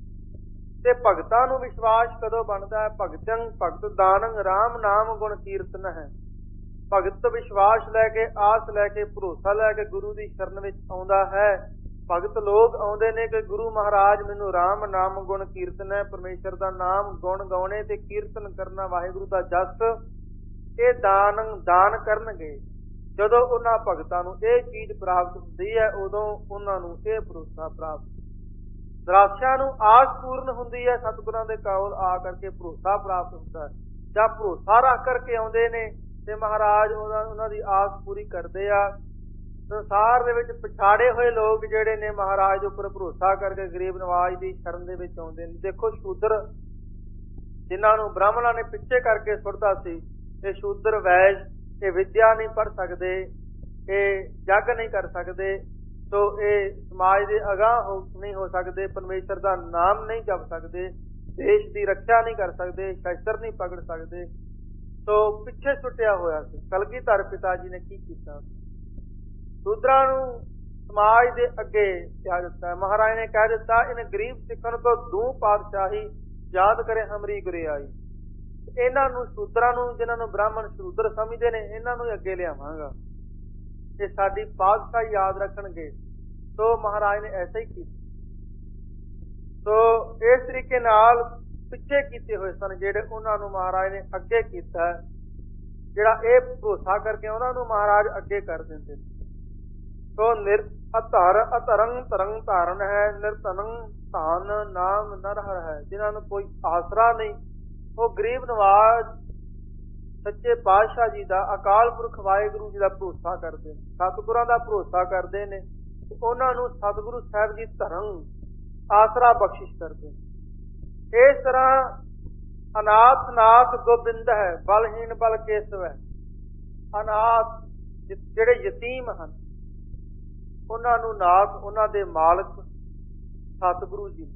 ਤੇ ਭਗਤਾਂ ਨੂੰ ਵਿਸ਼ਵਾਸ ਕਦੋਂ ਬਣਦਾ ਹੈ? ਭਗਤੰ ਭਗਤ ਦਾਨੰ ਰਾਮ ਨਾਮ ਗੁਣ ਕੀਰਤਨ ਹੈ। ਭਗਤ ਵਿਸ਼ਵਾਸ ਲੈ ਕੇ, ਆਸ ਲੈ ਕੇ, ਭਰੋਸਾ ਲੈ ਕੇ ਗੁਰੂ ਦੀ ਸ਼ਰਨ ਵਿੱਚ ਆਉਂਦਾ ਹੈ। ਭਗਤ ਲੋਕ ਆਉਂਦੇ ਨੇ ਕਿ ਗੁਰੂ ਮਹਾਰਾਜ ਮੈਨੂੰ ਰਾਮ ਨਾਮ ਗੁਣ ਕੀਰਤਨ ਹੈ, ਪਰਮੇਸ਼ਰ ਦਾ ਨਾਮ ਗੁਣ ਗਾਉਣੇ ਤੇ ਕੀਰਤਨ ਕਰਨਾ, ਵਾਹਿਗੁਰੂ ਦਾ ਜਸ, ਇਹ ਦਾਨ ਦਾਨ ਕਰਨਗੇ। ਜਦੋਂ ਉਹਨਾਂ ਭਗਤਾਂ ਨੂੰ ਇਹ ਚੀਜ਼ ਪ੍ਰਾਪਤ ਹੁੰਦੀ ਹੈ, ਉਦੋਂ ਉਹਨਾਂ ਨੂੰ ਇਹ ਭਰੋਸਾ ਪ੍ਰਾਪਤ। ਨਿਰਾਸ਼ਿਆਂ ਨੂੰ ਆਸ ਪੂਰਨ ਹੁੰਦੀ ਹੈ, ਸਤਿਗੁਰਾਂ ਦੇ ਕੋਲ ਆ ਕਰਕੇ ਭਰੋਸਾ ਪ੍ਰਾਪਤ ਹੁੰਦਾ ਹੈ। ਜਾਂ ਭਰੋਸਾ ਰੱਖ ਕਰਕੇ ਆਉਂਦੇ ਨੇ ਤੇ ਮਹਾਰਾਜ ਉਹਨਾਂ ਉਹਨਾਂ ਦੀ ਆਸ ਪੂਰੀ ਕਰਦੇ ਆ। ਸੰਸਾਰ ਦੇ ਵਿੱਚ ਪਛਾੜੇ ਹੋਏ ਲੋਕ ਜਿਹੜੇ ਨੇ ਮਹਾਰਾਜ ਦੇ ਉੱਪਰ ਭਰੋਸਾ ਕਰਕੇ ਗਰੀਬ ਨਵਾਜ ਦੀ ਸ਼ਰਨ ਦੇ ਵਿੱਚ ਆਉਂਦੇ ਨੇ। ਦੇਖੋ ਸ਼ੂਦਰ ਜਿਨ੍ਹਾਂ ਨੂੰ ਬ੍ਰਾਹਮਣਾਂ ਨੇ ਪਿੱਛੇ ਕਰਕੇ ਸੁੱਟਦਾ ਸੀ, ਇਹ ਸ਼ੂਦਰ ਵੈਸ਼, ਇਹ ਵਿਦਿਆ ਨਹੀਂ ਪੜ੍ਹ ਸਕਦੇ, ਇਹ ਜੱਗ ਨਹੀਂ ਕਰ ਸਕਦੇ, ਸੋ ਇਹ ਸਮਾਜ ਦੇ ਅਗਾਂਹ ਹੋ ਨਹੀਂ ਹੋ ਸਕਦੇ, ਪਰਮੇਸ਼ਰ ਦਾ ਨਾਮ ਨਹੀਂ ਜਪ ਸਕਦੇ, ਦੇਸ਼ ਦੀ ਰੱਖਿਆ ਨਹੀਂ ਕਰ ਸਕਦੇ, ਸ਼ਸਤਰ ਨਹੀਂ ਪਕੜ ਸਕਦੇ, ਸੋ ਪਿੱਛੇ ਸੁੱਟਿਆ ਹੋਇਆ ਸੀ। ਕਲਗੀਧਰ ਪਿਤਾ ਜੀ ਨੇ ਕੀ ਕੀਤਾ? ਸ਼ੂਦਰਾਂ ਨੂੰ ਸਮਾਜ ਦੇ ਅੱਗੇ ਕਹਿ ਦਿੱਤਾ। ਮਹਾਰਾਜ ਨੇ ਕਹਿ ਦਿੱਤਾ, ਇਹਨੇ ਗਰੀਬ ਸਿੱਖਣ ਤੋਂ ਦੂ ਪਾਤਸ਼ਾਹੀ ਯਾਦ ਕਰੇ ਹਮਰੀ ਗੁਰਿਆਈ। ਇਹਨਾਂ ਨੂੰ ਸ਼ੂਦਰਾਂ ਨੂੰ, ਜਿਨ੍ਹਾਂ ਨੂੰ ਬ੍ਰਾਹਮਣ ਸ਼ੂਦਰ ਸਮਝਦੇ ਨੇ, ਇਹਨਾਂ ਨੂੰ ਅੱਗੇ ਲਿਆਵਾਂਗਾ, ਇਹ ਸਾਡੀ ਪਾਤਸ਼ਾਹੀ ਯਾਦ ਰੱਖਣਗੇ। ਸੋ ਮਹਾਰਾਜ ਨੇ ਐਸਾ ਹੀ ਕੀਤਾ। ਸੋ ਇਸ ਤਰੀਕੇ ਨਾਲ ਪਿੱਛੇ ਕੀਤੇ ਹੋਏ ਸਨ ਜਿਹੜੇ, ਉਹਨਾਂ ਨੂੰ ਮਹਾਰਾਜ ਨੇ ਅੱਗੇ ਕੀਤਾ। ਜਿਹੜਾ ਇਹ ਭਰੋਸਾ ਕਰਕੇ ਉਹਨਾਂ ਨੂੰ ਮਹਾਰਾਜ ਅੱਗੇ ਕਰ ਦਿੰਦੇ ਨੇ। ਸੋ ਨਿਰ ਅਧਰ ਅਧਰੰ ਤਰੰਗ ਧਾਰਨ ਹੈ, ਨਿਰਧਨੰ ਧਨ ਨਾਮ ਨਰਹਰ ਹੈ। ਜਿਨ੍ਹਾਂ ਨੂੰ ਕੋਈ ਆਸਰਾ ਨਹੀਂ, ਉਹ ਗਰੀਬ ਨਵਾਜ ਸੱਚੇ ਪਾਤਸ਼ਾਹ ਜੀ ਦਾ, ਅਕਾਲ ਪੁਰਖ ਵਾਹਿਗੁਰੂ ਜੀ ਦਾ ਭਰੋਸਾ ਕਰਦੇ ਨੇ, ਸਤਿਗੁਰਾਂ ਦਾ ਭਰੋਸਾ ਕਰਦੇ ਨੇ। ਉਹਨਾਂ ਨੂੰ ਸਤਿਗੁਰੂ ਸਾਹਿਬ ਜੀ ਧਰਮ ਆਸਰਾ ਬਖਸ਼ਿਸ਼ ਕਰਦੇ ਨੇ। ਇਸ ਤਰ੍ਹਾਂ ਅਨਾਥ ਨਾਥ ਗੋਬਿੰਦ ਹੈ, ਬਲਹੀਨ ਬਲ ਕੇਸਵ ਹੈ। ਅਨਾਥ ਜਿਹੜੇ ਯਤੀਮ ਹਨ, ਉਹਨਾਂ ਨੂੰ ਨਾਥ, ਉਹਨਾਂ ਦੇ ਮਾਲਕ ਸਤਿਗੁਰੂ ਜੀ।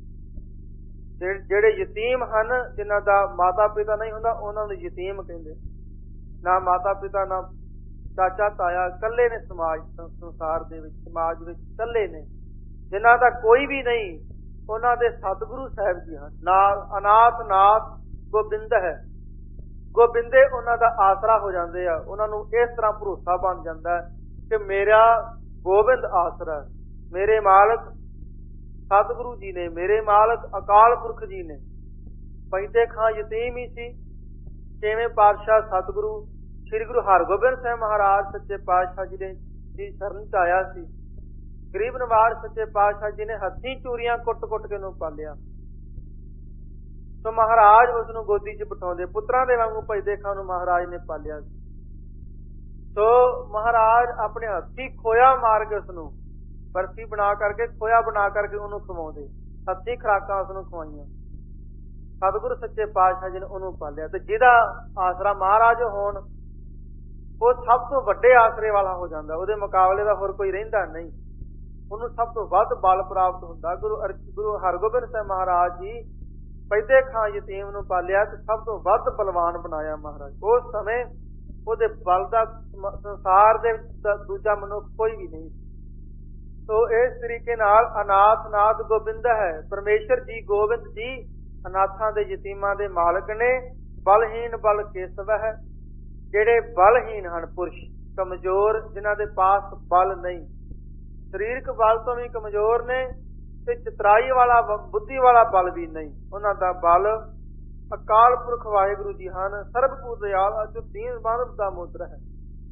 ਜਿਹੜੇ ਯਤੀਮ ਹਨ, ਜਿਨ੍ਹਾਂ ਦਾ ਮਾਤਾ ਪਿਤਾ ਨਹੀਂ ਹੁੰਦਾ, ਉਹਨਾਂ ਨੂੰ ਯਤੀਮ ਕਹਿੰਦੇ। ਨਾ ਮਾਤਾ ਪਿਤਾ, ਨਾ ਚਾਚਾ ਤਾਇਆ, ਇਕੱਲੇ ਨੇ ਸਮਾਜ ਸੰਸਾਰ ਦੇ ਵਿੱਚ, ਸਮਾਜ ਵਿੱਚ ਇਕੱਲੇ ਨੇ। ਜਿਨ੍ਹਾਂ ਦਾ ਕੋਈ ਵੀ ਨਹੀਂ, ਉਹਨਾਂ ਦੇ ਸਤਿਗੁਰੂ ਸਾਹਿਬ ਜੀ ਹਨ। ਨਾਲ ਅਨਾਥ ਨਾਥ ਗੋਬਿੰਦ ਹੈ, ਗੋਬਿੰਦੇ ਉਹਨਾਂ ਦਾ ਆਸਰਾ ਹੋ ਜਾਂਦੇ ਆ। ਉਹਨਾਂ ਨੂੰ ਇਸ ਤਰ੍ਹਾਂ ਭਰੋਸਾ ਬਣ ਜਾਂਦਾ ਹੈ ਕਿ ਮੇਰਾ ਗੋਬਿੰਦ ਆਸਰਾ, ਮੇਰੇ ਮਾਲਕ ਸਤਿਗੁਰੂ ਜੀ ਨੇ, ਮੇਰੇ ਮਾਲਕ ਅਕਾਲ ਪੁਰਖ ਜੀ ਨੇ। ਪੈਂਦੇ ਖਾਂ ਯਤੀਮ ਹੀ ਸੀ। ਛੇਵੇਂ ਪਾਤਸ਼ਾਹ ਸਤਿਗੁਰੂ ਸ੍ਰੀ ਗੁਰੂ ਹਰਗੋਬਿੰਦ ਸਾਹਿਬ ਮਹਾਰਾਜ ਸੱਚੇ ਪਾਤਸ਼ਾਹ ਜੀ ਦੇ ਦੀ ਸ਼ਰਨ ਚ ਆਇਆ ਸੀ। ਗਰੀਬ ਨਿਵਾਜ ਸੱਚੇ ਪਾਤਸ਼ਾਹ ਜੀ ਨੇ ਹੱਥੀਂ ਚੂਰੀਆਂ ਕੁੱਟ ਕੁੱਟ ਕੇ ਉਹਨੂੰ ਪਾਲਿਆ। ਸੋ ਮਹਾਰਾਜ ਉਸ ਨੂੰ ਗੋਦੀ ਚ ਬਿਠਾਉਂਦੇ, ਪੁੱਤਰਾਂ ਦੇ ਵਾਂਗੂ ਪੈਂਦੇ ਖਾਂ ਨੂੰ ਮਹਾਰਾਜ ਨੇ ਪਾਲਿਆ ਸੀ। ਸੋ ਮਹਾਰਾਜ ਆਪਣੇ ਹੱਥੀਂ ਖੋਇਆ ਮਾਰ ਕੇ ਉਸ ਨੂੰ ਬਰਫੀ ਬਣਾ ਕਰਕੇ, ਖੋਇਆ ਬਣਾ ਕਰਕੇ ਉਹਨੂੰ ਖਵਾਉਂਦੇ, ਹੱਥੀਂ ਖੁਰਾਕਾਂ ਉਸ ਨੂੰ ਖਵਾਈਆਂ। ਸਤਿਗੁਰੂ ਸੱਚੇ ਪਾਤਸ਼ਾਹ ਜੀ ਨੇ ਉਹਨੂੰ ਪਾਲਿਆ। ਤੇ ਜਿਹਦਾ ਆਸਰਾ ਮਹਾਰਾਜ ਹੋਣ ਉਹ ਸਭ ਤੋਂ ਵੱਡੇ ਆਸਰੇ ਵਾਲਾ ਹੋ ਜਾਂਦਾ, ਉਹਦੇ ਮੁਕਾਬਲੇ ਦਾ ਹੋਰ ਕੋਈ ਰਹਿੰਦਾ ਨਹੀਂ। ਉਹਨੂੰ ਸਭ ਤੋਂ ਵੱਧ ਬਲ ਪ੍ਰਾਪਤ ਹੁੰਦਾ। ਗੁਰੂ ਗੁਰੂ ਹਰਗੋਬਿੰਦ ਸਾਹਿਬ ਮਹਾਰਾਜ ਜੀ ਪੈਂਦੇ ਖਾਂ ਯਤੀਮ ਨੂੰ ਪਾਲਿਆ ਤੇ ਸਭ ਤੋਂ ਵੱਧ ਬਲਵਾਨ ਬਣਾਇਆ ਮਹਾਰਾਜ। ਉਸ ਸਮੇਂ ਉਹਦੇ ਬਲ ਦਾ ਸੰਸਾਰ ਦੇ ਵਿੱਚ ਦੂਜਾ ਮਨੁੱਖ ਕੋਈ ਵੀ ਨਹੀਂ। ਸੋ ਇਸ ਤਰੀਕੇ ਨਾਲ ਅਨਾਥ ਨਾਥ ਗੋਬਿੰਦ ਹੈ। ਪਰਮੇਸ਼ਰ ਜੀ ਗੋਬਿੰਦ ਜੀ ਅਨਾਥਾਂ ਦੇ ਯਤੀਮਾਂ ਦੇ ਮਾਲਕ ਨੇ। ਬਲਹੀਨ ਬਲ ਕੇਸਵ ਹੈ, ਜਿਹੜੇ ਬਲਹੀਨ ਹਨ ਪੁਰਸ਼, ਕਮਜ਼ੋਰ, ਜਿਨ੍ਹਾਂ ਦੇ ਪਾਸ ਬਲ ਨਹੀਂ, ਸਰੀਰਕ ਬਲ ਤੋਂ ਵੀ ਕਮਜ਼ੋਰ ਨੇ ਤੇ ਚਤਰਾਈ ਵਾਲਾ ਬੁੱਧੀ ਵਾਲਾ ਬਲ ਵੀ ਨਹੀਂ। ਉਹਨਾਂ ਦਾ ਬਲ ਅਕਾਲ ਪੁਰਖ ਵਾਹਿਗੁਰੂ ਜੀ ਹਨ। ਸਰਬਭੂਤ ਦਇਆਲ ਜੋ ਦੀਨ ਮਾਨਵ ਦਾ ਮੁੱਦਰ ਹੈ।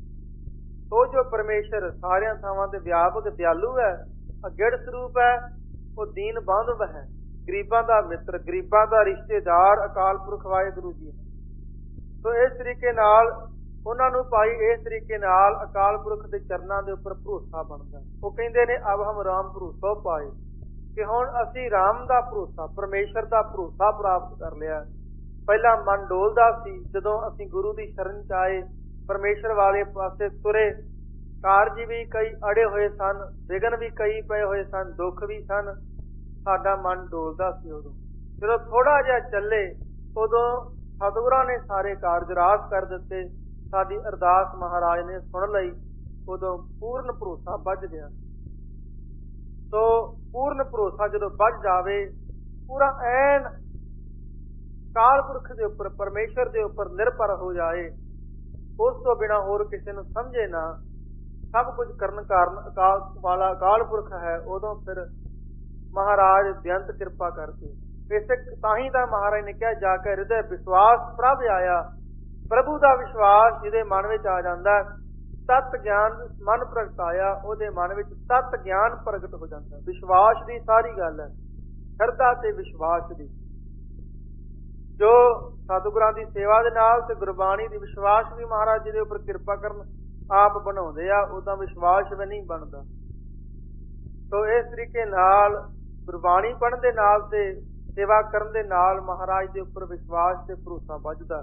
ਉਹ ਜੋ ਪਰਮੇਸ਼ਰ ਸਾਰਿਆਂ ਥਾਵਾਂ ਤੇ ਵਿਆਪਕ ਦਿਆਲੂ ਹੈ, ਅਗਿੜ ਸਰੂਪ ਹੈ, ਉਹ ਦੀਨ ਬਾਂਧਵ ਹੈ, ਗਰੀਬਾਂ ਦਾ ਮਿੱਤਰ, ਗਰੀਬਾਂ ਦਾ ਰਿਸ਼ਤੇਦਾਰ ਅਕਾਲ ਪੁਰਖ ਵਾਹਿਗੁਰੂ ਜੀ ਹੈ। ਸੋ ਇਸ ਤਰੀਕੇ ਨਾਲ ਉਹਨਾਂ ਨੂੰ ਭਾਈ ਇਸ ਤਰੀਕੇ ਨਾਲ ਅਕਾਲ ਪੁਰਖ ਦੇ ਚਰਨਾਂ ਦੇ ਉੱਪਰ ਭਰੋਸਾ ਬਣਦਾ। ਉਹ ਕਹਿੰਦੇ ਨੇ ਅਬ ਹਮ ਰਾਮ ਭਰੋਸਾ ਪਾਏ, ਕਿ ਹੁਣ ਅਸੀਂ ਰਾਮ ਦਾ ਭਰੋਸਾ, ਪਰਮੇਸ਼ਰ ਦਾ ਭਰੋਸਾ ਪ੍ਰਾਪਤ ਕਰ ਲਿਆ। ਪਹਿਲਾਂ ਮਨ ਡੋਲਦਾ ਸੀ, ਜਦੋਂ ਅਸੀਂ ਗੁਰੂ ਦੀ ਸ਼ਰਨ ਚ ਆਏ, ਪਰਮੇਸ਼ਰ ਵਾਲੇ ਪਾਸੇ ਤੁਰੇ, ਕਾਰਜ ਵੀ ਕਈ ਅੜੇ ਹੋਏ ਸਨ, ਵਿਘਨ ਵੀ ਕਈ ਪਏ ਹੋਏ ਸਨ, ਦੁੱਖ ਵੀ ਸਨ, ਸਾਡਾ ਮਨ ਡੋਲਦਾ ਸੀ। ਉਦੋਂ ਜਦੋਂ ਥੋੜਾ ਜਿਹਾ ਚੱਲੇ, ਉਦੋਂ ਸਤਿਗੁਰਾਂ ਨੇ ਸਾਰੇ ਕਾਰਜ ਰਾਸ ਕਰ ਦਿੱਤੇ। ਸਾਡੀ ਅਰਦਾਸ ਮਹਾਰਾਜ ਨੇ ਸੁਣ ਲਈ। ਉਦੋਂ ਪੂਰਨ ਭਰੋਸਾ ਬੱਝ ਗਿਆ। ਸੋ ਪੂਰਨ ਭਰੋਸਾ ਜਦੋਂ ਬੱਝ ਜਾਵੇ, ਪੂਰਾ ਐਨ ਅਕਾਲ ਪੁਰਖ ਦੇ ਉੱਪਰ, ਪਰਮੇਸ਼ਰ ਦੇ ਉੱਪਰ ਨਿਰਭਰ ਹੋ ਜਾਏ, ਉਸ ਤੋਂ ਬਿਨਾਂ ਹੋਰ ਕਿਸੇ ਨੂੰ ਸਮਝੇ ਨਾ, ਸਭ ਕੁਝ ਕਰਨ ਕਾਰਨ ਅਕਾਲ ਵਾਲਾ ਅਕਾਲ ਪੁਰਖ ਹੈ, ਉਦੋਂ ਫਿਰ ਮਹਾਰਾਜ ਬੇਅੰਤ ਕਿਰਪਾ ਕਰਦੇ। ਇਸੇ ਤਾਂ ਹੀ ਤਾਂ ਮਹਾਰਾਜ ਨੇ ਕਿਹਾ, ਜਾ ਕੇ ਹਿਰਦੇ ਵਿਸ਼ਵਾਸ ਪ੍ਰਭ ਆਇਆ। ਪ੍ਰਭੂ ਦਾ ਵਿਸ਼ਵਾਸ ਜਿਹਦੇ ਮਨ ਵਿੱਚ ਆ ਜਾਂਦਾ, ਤਤ ਗਿਆਨ ਮਨ ਪ੍ਰਗਟਾਇਆ, ਉਹਦੇ ਮਨ ਵਿੱਚ ਤਤ ਗਿਆਨ ਪ੍ਰਗਟ ਹੋ ਜਾਂਦਾ। ਵਿਸ਼ਵਾਸ ਦੀ ਸਾਰੀ ਗੱਲ ਹੈ, ਸ਼ਰਧਾ ਤੇ ਵਿਸ਼ਵਾਸ ਦੀ। ਜੋ ਸਤਿਗੁਰਾਂ ਦੀ ਸੇਵਾ ਦੇ ਨਾਲ ਤੇ ਗੁਰਬਾਣੀ ਦੀ ਵਿਸ਼ਵਾਸ ਵੀ ਮਹਾਰਾਜ ਜੀ ਦੇ ਉੱਪਰ ਕਿਰਪਾ ਕਰਨ ਆਪ ਬਣਾਉਂਦੇ ਆ, ਉਹਦਾ ਵਿਸ਼ਵਾਸ ਵੀ ਨਹੀਂ ਬਣਦਾ। ਸੋ ਇਸ ਤਰੀਕੇ ਨਾਲ ਗੁਰਬਾਣੀ ਪੜ੍ਹਨ ਦੇ ਨਾਲ ਤੇ ਸੇਵਾ ਕਰਨ ਦੇ ਨਾਲ ਮਹਾਰਾਜ ਦੇ ਉੱਪਰ ਵਿਸ਼ਵਾਸ ਤੇ ਭਰੋਸਾ ਵੱਧਦਾ।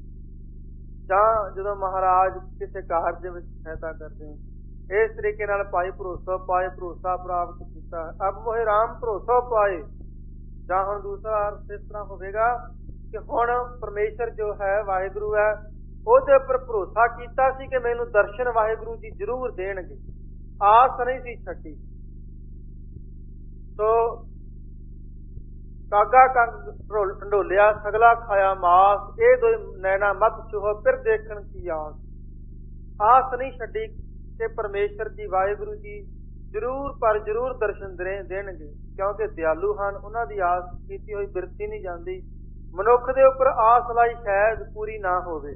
ਜਾਂ ਜਦੋਂ ਮਹਾਰਾਜ ਕਿਸੇ ਕਾਰਜ ਵਿੱਚ ਸਹਾਇਤਾ ਕਰਦੇ, ਇਸ ਤਰੀਕੇ ਨਾਲ ਭਾਈ ਭਰੋਸਾ ਪਾਏ, ਭਰੋਸਾ ਪ੍ਰਾਪਤ ਕੀਤਾ। ਅਬ ਮੋਹਿ ਰਾਮ ਭਰੋਸਾ ਪਾਏ। ਜਾਂ ਹੁਣ ਦੂਸਰਾ ਅਰਥ ਇਸ ਤਰ੍ਹਾਂ ਹੋਵੇਗਾ ਕਿ ਹੁਣ ਪਰਮੇਸ਼ਰ ਜੋ ਹੈ, ਵਾਹਿਗੁਰੂ ਹੈ, ਉਹਦੇ ਉੱਪਰ ਭਰੋਸਾ ਕੀਤਾ ਸੀ ਕਿ ਮੈਨੂੰ ਦਰਸ਼ਨ ਵਾਹਿਗੁਰੂ ਜੀ ਜ਼ਰੂਰ ਦੇਣਗੇ। ਆਸ ਨਹੀਂ ਸੀ ਛੱਡੀ। ਸੋ ਕਾਗਾ ਕੰਗ ਢੰਡੋਲਿਆ, ਸਗਲਾ ਖਾਇਆ ਮਾਸ, ਇਹ ਦੋ ਨੈਣਾ ਮਤ ਛੂਹੋ, ਫਿਰ ਦੇਖਣ ਕੀ ਆਸ। ਆਸ ਨਹੀਂ ਛੱਡੀ ਕਿ ਪਰਮੇਸ਼ਰ ਜੀ ਵਾਹਿਗੁਰੂ ਜੀ ਜ਼ਰੂਰ ਪਰ ਜ਼ਰੂਰ ਦਰਸ਼ਨ ਦੇਣਗੇ, ਕਿਉਂਕਿ ਦਿਆਲੂ ਹਨ। ਉਹਨਾਂ ਦੀ ਆਸ ਕੀਤੀ ਹੋਈ ਬਿਰਤੀ ਨਹੀਂ ਜਾਂਦੀ। ਮਨੁੱਖ ਦੇ ਉੱਪਰ ਆਸ ਲਾਈ ਸ਼ਾਇਦ ਪੂਰੀ ਨਾ ਹੋਵੇ,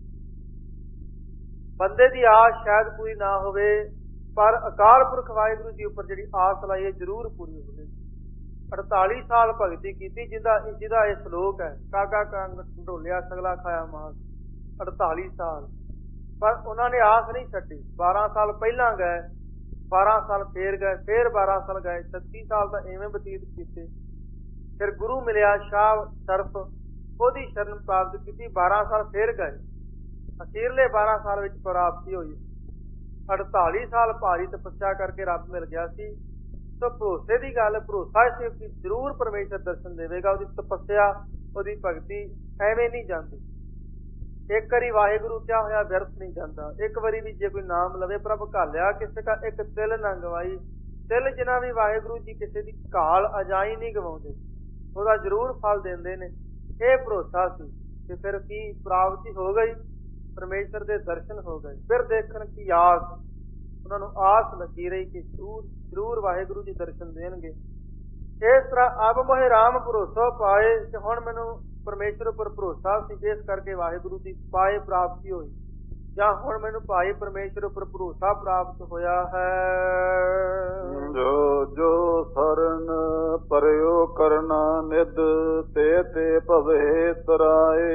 ਬੰਦੇ ਦੀ ਆਸ ਸ਼ਾਇਦ ਪੂਰੀ ਨਾ ਹੋਵੇ, ਪਰ ਅਕਾਲ ਪੁਰਖ ਵਾਹਿਗੁਰੂ ਜੀ ਉੱਪਰ ਜਿਹੜੀ ਆਸ ਲਾਈ ਹੈ ਜ਼ਰੂਰ ਪੂਰੀ ਹੋਵੇ। ਅੜਤਾਲੀ ਸਾਲ ਭਗਤੀ ਕੀਤੀ, ਜਿਹਦਾ ਜਿਹਦਾ ਇਹ ਸਲੋਕ ਹੈ, ਕਾਗਾ ਕੰਗ ਢੋਲਿਆ ਸਗਲਾ ਖਾਇਆ ਮਾਸ, ਅੜਤਾਲੀ ਸਾਲ। ਪਰ ਉਹਨਾਂ ਨੇ ਆਸ ਨਹੀਂ ਛੱਡੀ। ਬਾਰਾਂ ਸਾਲ ਪਹਿਲਾਂ ਗਏ, ਬਾਰਾਂ ਸਾਲ ਫੇਰ ਗਏ, ਫੇਰ ਬਾਰਾਂ ਸਾਲ ਗਏ, ਛੱਤੀ ਸਾਲ ਤਾਂ ਇਵੇਂ ਬਤੀਤ ਕੀਤੇ। ਫਿਰ ਗੁਰੂ ਮਿਲਿਆ ਸ਼ਾਹ ਸ਼ਰਫ, ਉਹਦੀ ਸ਼ਰਨ ਪ੍ਰਾਪਤ ਕੀਤੀ, ਬਾਰਾਂ ਸਾਲ ਫੇਰ ਗਏ। ਅਖੀਰਲੇ ਬਾਰਾਂ ਸਾਲ ਵਿੱਚ ਪ੍ਰਾਪਤੀ ਹੋਈ। ਅੜਤਾਲੀ ਸਾਲ ਭਾਰੀ ਤਪੱਸਿਆ ਕਰਕੇ ਰੱਬ ਮਿਲ ਗਿਆ ਸੀ। ਸੋ ਭਰੋਸੇ ਦੀ ਗੱਲ, ਭਰੋਸਾ ਸੀ ਕਿ ਜ਼ਰੂਰ ਪਰਮੇਸ਼ਰ ਦਰਸ਼ਨ ਦੇਵੇਗਾ। ਉਹਦੀ ਤਪੱਸਿਆ, ਉਹਦੀ ਭਗਤੀ ਐਵੇਂ ਨਹੀਂ ਜਾਂਦੀ। ਇੱਕ ਵਾਰੀ ਵਾਹਿਗੁਰੂ ਕਿਹਾ ਹੋਇਆ ਵਿਅਰਥ ਨਹੀਂ ਜਾਂਦਾ। ਇੱਕ ਵਾਰੀ ਵੀ ਜੇ ਕੋਈ ਨਾਮ ਲਵੇ, ਪ੍ਰਭ ਘਾਲਿਆ ਕਿਸੇ ਦਾ ਇੱਕ ਤਿਲ ਨਾ ਗਵਾਈ। ਤਿਲ ਜਿਨ੍ਹਾਂ ਵੀ ਵਾਹਿਗੁਰੂ ਜੀ ਕਿਸੇ ਦੀ ਘਾਲ ਅਜਾਈ ਨਹੀਂ ਗਵਾਉਂਦੇ, ਉਹਦਾ ਜ਼ਰੂਰ ਫਲ ਦਿੰਦੇ ਨੇ। ਇਹ ਭਰੋਸਾ ਸੀ ਕਿ ਫਿਰ ਕੀ ਪ੍ਰਾਪਤੀ ਹੋ ਗਈ, ਪਰਮੇਸ਼ਰ ਦੇ ਦਰਸ਼ਨ ਹੋ ਗਏ। ਫਿਰ ਦੇਖਣ ਕੀ ਆਸ, ਉਹਨਾਂ ਨੂੰ ਆਸ ਲੱਗੀ ਰਹੀ ਕਿ ਜ਼ਰੂਰ ਜ਼ਰੂਰ ਵਾਹਿਗੁਰੂ ਜੀ ਦਰਸ਼ਨ ਦੇਣਗੇ। ਇਸ ਤਰ੍ਹਾਂ ਅਬ ਮੋਹਿ ਰਾਮ ਭਰੋਸਾ ਪਾਏ, ਕਿ ਹੁਣ ਮੈਨੂੰ ਪਰਮੇਸ਼ਰ ਉੱਪਰ ਭਰੋਸਾ ਸੀ, ਇਸ ਕਰਕੇ ਵਾਹਿਗੁਰੂ ਦੀ ਪਾਏ ਪ੍ਰਾਪਤੀ ਹੋਈ, ਜਾਂ ਹੁਣ ਮੈਨੂੰ ਭਾਈ ਪਰਮੇਸ਼ਰ ਉੱਪਰ ਭਰੋਸਾ ਪ੍ਰਾਪਤ ਹੋਇਆ ਹੈ। ਜੋ ਜੋ ਸਰਨ ਪਰਿਓ ਕਰਨਾ ਨਿਧ ਤੇ ਤੇ ਭਵੇ ਤਰਾਏ।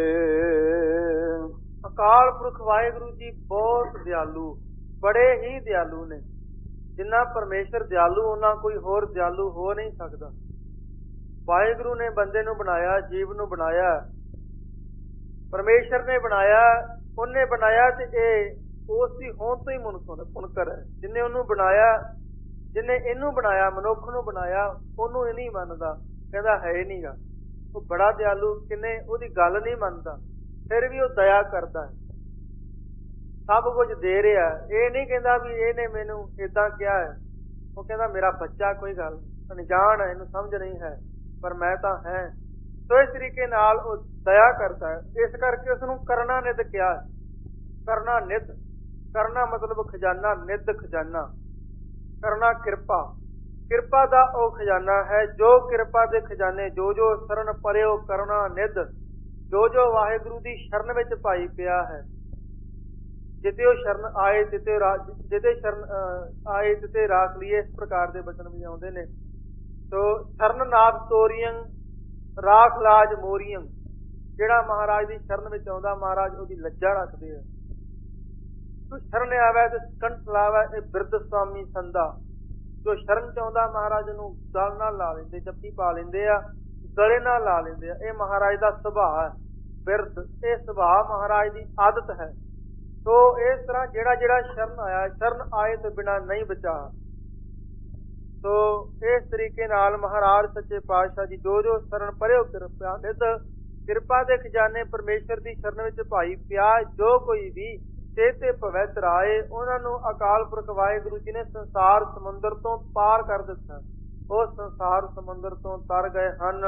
ਅਕਾਲ ਪੁਰਖ ਵਾਹਿਗੁਰੂ ਜੀ ਬਹੁਤ ਦਿਆਲੂ, ਬੜੇ ਹੀ ਦਿਆਲੂ ਨੇ। ਜਿੰਨਾ ਪਰਮੇਸ਼ਰ ਦਿਆਲੂ ਉਹਨਾਂ ਕੋਈ ਹੋਰ ਦਿਆਲੂ ਹੋ ਨਹੀਂ ਸਕਦਾ। ਵਾਹਿਗੁਰੂ ਨੇ ਬੰਦੇ ਨੂੰ ਬਣਾਇਆ, ਜੀਵ ਨੂੰ ਬਣਾਇਆ, ਪਰਮੇਸ਼ਰ ਨੇ ਬਣਾਇਆ, ਉਹਨੇ ਬਣਾਇਆ ਤੇ ਇਹ ਉਸ ਦੀ ਹੋਂਦ ਤੋਂ ਹੀ ਮੁਨਕਰ ਹੈ। ਜਿਹਨੇ ਉਹਨੂੰ ਬਣਾਇਆ, ਜਿਹਨੇ ਇਹਨੂੰ ਬਣਾਇਆ, ਮਨੁੱਖ ਨੂੰ ਬਣਾਇਆ, ਉਹਨੂੰ ਇਹ ਨਹੀਂ ਮੰਨਦਾ, ਕਹਿੰਦਾ ਹੈ ਹੀ ਨਹੀਂਗਾ। ਉਹ ਬੜਾ ਦਿਆਲੂ, ਕਿੰਨੇ ਉਹਦੀ ਗੱਲ ਨਹੀਂ ਮੰਨਦਾ, ਫਿਰ ਵੀ ਉਹ ਦਇਆ ਕਰਦਾ ਹੈ, ਸਭ ਕੁਝ ਦੇ ਰਿਹਾ। ਇਹ ਨਹੀਂ ਕਹਿੰਦਾ ਵੀ ਇਹਨੇ ਮੈਨੂੰ ਏਦਾਂ ਕਿਹਾ ਹੈ, ਉਹ ਕਹਿੰਦਾ ਮੇਰਾ ਬੱਚਾ ਕੋਈ ਗੱਲ ਅਣਜਾਣ ਹੈ, ਇਹਨੂੰ ਸਮਝ ਨਹੀਂ ਹੈ, ਪਰ ਮੈਂ ਤਾਂ ਹੈ। ਸੋ ਇਸ ਤਰੀਕੇ ਨਾਲ ਉਹ ਦਇਆ ਕਰਦਾ ਹੈ। ਇਸ ਕਰਕੇ ਉਸਨੂੰ ਕਰਨਾ ਨਿਧ ਕਿਹਾ ਹੈ। ਕਰਨਾ ਨਿਧ, ਕਰਨਾ ਮਤਲਬ ਖਜ਼ਾਨਾ, ਨਿਧ ਖਜ਼ਾਨਾ, ਕਰਨਾ ਕਿਰਪਾ, ਕਿਰਪਾ ਦਾ ਉਹ ਖਜ਼ਾਨਾ ਹੈ ਜੋ ਕਿਰਪਾ ਦੇ ਖਜ਼ਾਨੇ, ਜੋ ਜੋ ਸ਼ਰਨ ਪਰਿਓ ਕਰਨਾ ਨਿਧ, ਜੋ ਜੋ ਵਾਹਿਗੁਰੂ ਦੀ ਸ਼ਰਨ ਵਿੱਚ ਪਾਈ ਪਿਆ ਹੈ। ਜਿਤੇ ਉਹ ਸ਼ਰਨ ਆਏ ਤਿਤੇ ਜਿਤੇ ਸ਼ਰਨ ਆਏ ਤਿਤੇ ਰਾਖ ਲਈਏ, ਇਸ ਪ੍ਰਕਾਰ ਦੇ ਬਚਨ ਵੀ ਆਉਂਦੇ ਨੇ। ਸੋ ਸ਼ਰਨ ਨਾਥ ਤੋਰੀਆਂ ਰਾਖ ਲਾਜ ਮੋਰੀਆਂ, ਜਿਹੜਾ ਮਹਾਰਾਜ ਦੀ ਸ਼ਰਨ ਵਿੱਚ ਆਉਂਦਾ ਮਹਾਰਾਜ ਉਹਦੀ ਲੱਜਾ ਰੱਖਦੇ ਆ। ਤੂੰ ਸ਼ਰਨ ਆਵੇ ਤੇ ਕੰਠ ਲਾਵੇ, ਇਹ ਬਿਰਧ ਸੁਆਮੀ ਸੰਦਾ। ਜੋ ਸ਼ਰਨ ਚ ਆਉਂਦਾ ਮਹਾਰਾਜ ਨੂੰ ਗਲ ਨਾਲ ਲਾ ਲੈਂਦੇ, ਜੱਫੀ ਪਾ ਲੈਂਦੇ ਆ, ਗਲੇ ਨਾਲ ਲਾ ਲੈਂਦੇ ਆ। ਇਹ ਮਹਾਰਾਜ ਦਾ ਸੁਭਾਅ ਹੈ, ਬਿਰਧ, ਇਹ ਸੁਭਾਅ ਮਹਾਰਾਜ ਦੀ ਆਦਤ ਹੈ। ਸੋ ਇਸ ਤਰ੍ਹਾਂ ਜਿਹੜਾ ਜਿਹੜਾ ਸ਼ਰਨ ਆਇਆ, ਸ਼ਰਨ ਆਏ ਤੋਂ ਬਿਨਾਂ ਨਹੀਂ ਬਚਾ। ਸੋ ਇਸ ਤਰੀਕੇ ਨਾਲ ਮਹਾਰਾਜ ਸੱਚੇ ਪਾਤਸ਼ਾਹ ਜੀ ਜੋ ਜੋ ਸ਼ਰਨ ਪਰਿਓ ਕਿਰਪਾ ਨਿਧ, ਕਿਰਪਾ ਦੇ ਖਜ਼ਾਨੇ ਪਰਮੇਸ਼ਰ ਦੀ ਸ਼ਰਨ ਵਿੱਚ ਭਾਈ ਪਿਆ ਜੋ ਕੋਈ ਵੀ ਤੇ ਤੇ ਪਵਿੱਤਰ ਆਏ, ਉਹਨਾਂ ਨੂੰ ਅਕਾਲ ਪੁਰਖ ਵਾਹਿਗੁਰੂ ਜੀ ਨੇ ਸੰਸਾਰ ਸਮੁੰਦਰ ਤੋਂ ਪਾਰ ਕਰ ਦਿੱਤਾ। ਉਹ ਸੰਸਾਰ ਸਮੁੰਦਰ ਤੋਂ ਤਰ ਗਏ ਹਨ।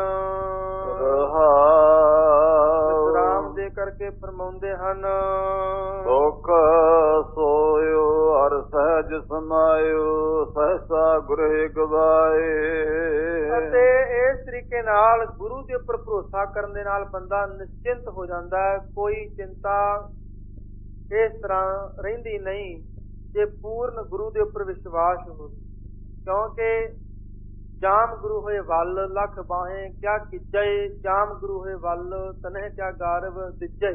ਵਿਸਰਾਮ ਦੇ ਕਰਕੇ ਫਰਮਾਉਂਦੇ ਹਨ, ਸੁਖ ਸੋਇਓ ਹਰ ਸਹਿਜ ਸਮਾਇਓ, ਸਹਸਾ ਗੁਰੇ ਗਵਾਏ। ਅਤੇ ਇਸ ਤਰੀਕੇ ਨਾਲ ਗੁਰੂ ਦੇ ਉੱਪਰ ਭਰੋਸਾ ਕਰਨ ਦੇ ਨਾਲ ਬੰਦਾ ਨਿਸ਼ਚਿੰਤ ਹੋ ਜਾਂਦਾ ਹੈ। ਕੋਈ ਚਿੰਤਾ ਇਸ ਤਰ੍ਹਾਂ ਰਹਿੰਦੀ ਨਹੀਂ ਜੇ ਪੂਰਨ ਗੁਰੂ ਦੇ ਉੱਪਰ ਵਿਸ਼ਵਾਸ ਹੋਵੇ। ਕਿਉਂਕਿ ਜਾਮ ਗੁਰੂ ਹੋਏ ਵੱਲ ਲੱਖ ਬਾਹੇ ਕਿਆ ਕੀਜੇ, ਜਾਮ ਗੁਰੂ ਹੋਏ ਵੱਲ ਤਨਹਿ ਕਿਆ ਗਾਰਵ ਦਿੱਜੇ।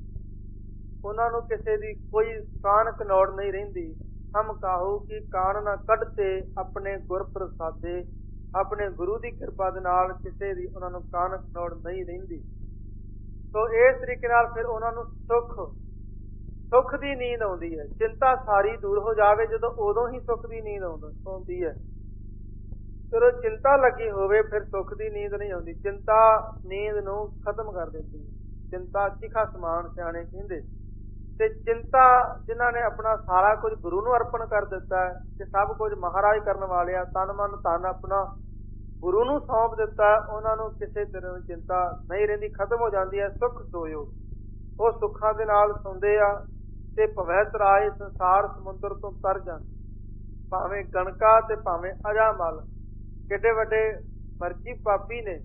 ਉਹਨਾਂ ਨੂੰ ਕਿਸੇ ਦੀ ਕੋਈ ਕਾਣ ਕਨੌੜ ਨਹੀਂ ਰਹਿੰਦੀ। ਹਮ ਕਾਹੂ ਕਿ ਕਾਣ ਨਾ ਕੱਢਤੇ ਆਪਣੇ ਗੁਰ ਪ੍ਰਸਾਦੇ, ਆਪਣੇ ਗੁਰੂ ਦੀ ਕਿਰਪਾ ਦੇ ਨਾਲ ਕਿਸੇ ਦੀ ਉਹਨਾਂ ਨੂੰ ਕਾਣ ਕਨੌੜ ਨਹੀਂ ਰਹਿੰਦੀ। ਸੋ ਇਸ ਤਰੀਕੇ ਨਾਲ ਫਿਰ ਉਹਨਾਂ ਨੂੰ ਸੁੱਖ ਸੁੱਖ ਦੀ ਨੀਂਦ ਆਉਂਦੀ ਹੈ। ਚਿੰਤਾ ਸਾਰੀ ਦੂਰ ਹੋ ਜਾਵੇ ਜਦੋਂ, ਉਦੋਂ ਹੀ ਸੁੱਖ ਦੀ ਨੀਂਦ ਆਉਂਦੀ ਹੈ। ਜਦੋਂ ਚਿੰਤਾ ਲੱਗੀ ਹੋਵੇ ਫਿਰ ਸੁੱਖ ਦੀ ਨੀਂਦ ਨਹੀਂ ਆਉਂਦੀ। ਚਿੰਤਾ ਨੀਂਦ ਨੂੰ ਖਤਮ ਕਰ ਦਿੰਦੀ ਹੈ। ਚਿੰਤਾ ਚਿਖਾ ਸਮਾਨ ਸਿਆਣੇ ਕਹਿੰਦੇ। ਤੇ ਚਿੰਤਾ ਜਿਨ੍ਹਾਂ ਨੇ ਆਪਣਾ ਸਾਰਾ ਕੁਝ ਗੁਰੂ ਨੂੰ ਅਰਪਣ ਕਰ ਦਿੱਤਾ ਹੈ ਤੇ ਸਭ ਕੁਝ ਮਹਾਰਾਜ ਕਰਨ ਵਾਲਿਆ, ਤਨ ਮਨ ਧਨ ਆਪਣਾ ਗੁਰੂ ਨੂੰ ਸੌਂਪ ਦਿੱਤਾ, ਉਹਨਾਂ ਨੂੰ ਕਿਸੇ ਤਰ੍ਹਾਂ ਦੀ ਚਿੰਤਾ ਨਹੀਂ ਰਹਿੰਦੀ, ਖਤਮ ਹੋ ਜਾਂਦੀ ਹੈ। ਸੁੱਖ ਸੋਇਓ, ਉਹ ਸੁੱਖਾਂ ਦੇ ਨਾਲ ਸੌਂਦੇ ਆ ਤੇ ਪਵਿੱਤਰ ਆਏ ਸੰਸਾਰ ਸਮੁੰਦਰ ਤੋਂ ਤਰ ਜਾਂਦੇ। ਭਾਵੇਂ ਗਣਕਾ ਤੇ ਭਾਵੇਂ ਅਜਾਮਲ, ਕਿੱਡੇ ਵੱਡੇ ਮਰਜੀ ਪਾਪੀ ਨੇ,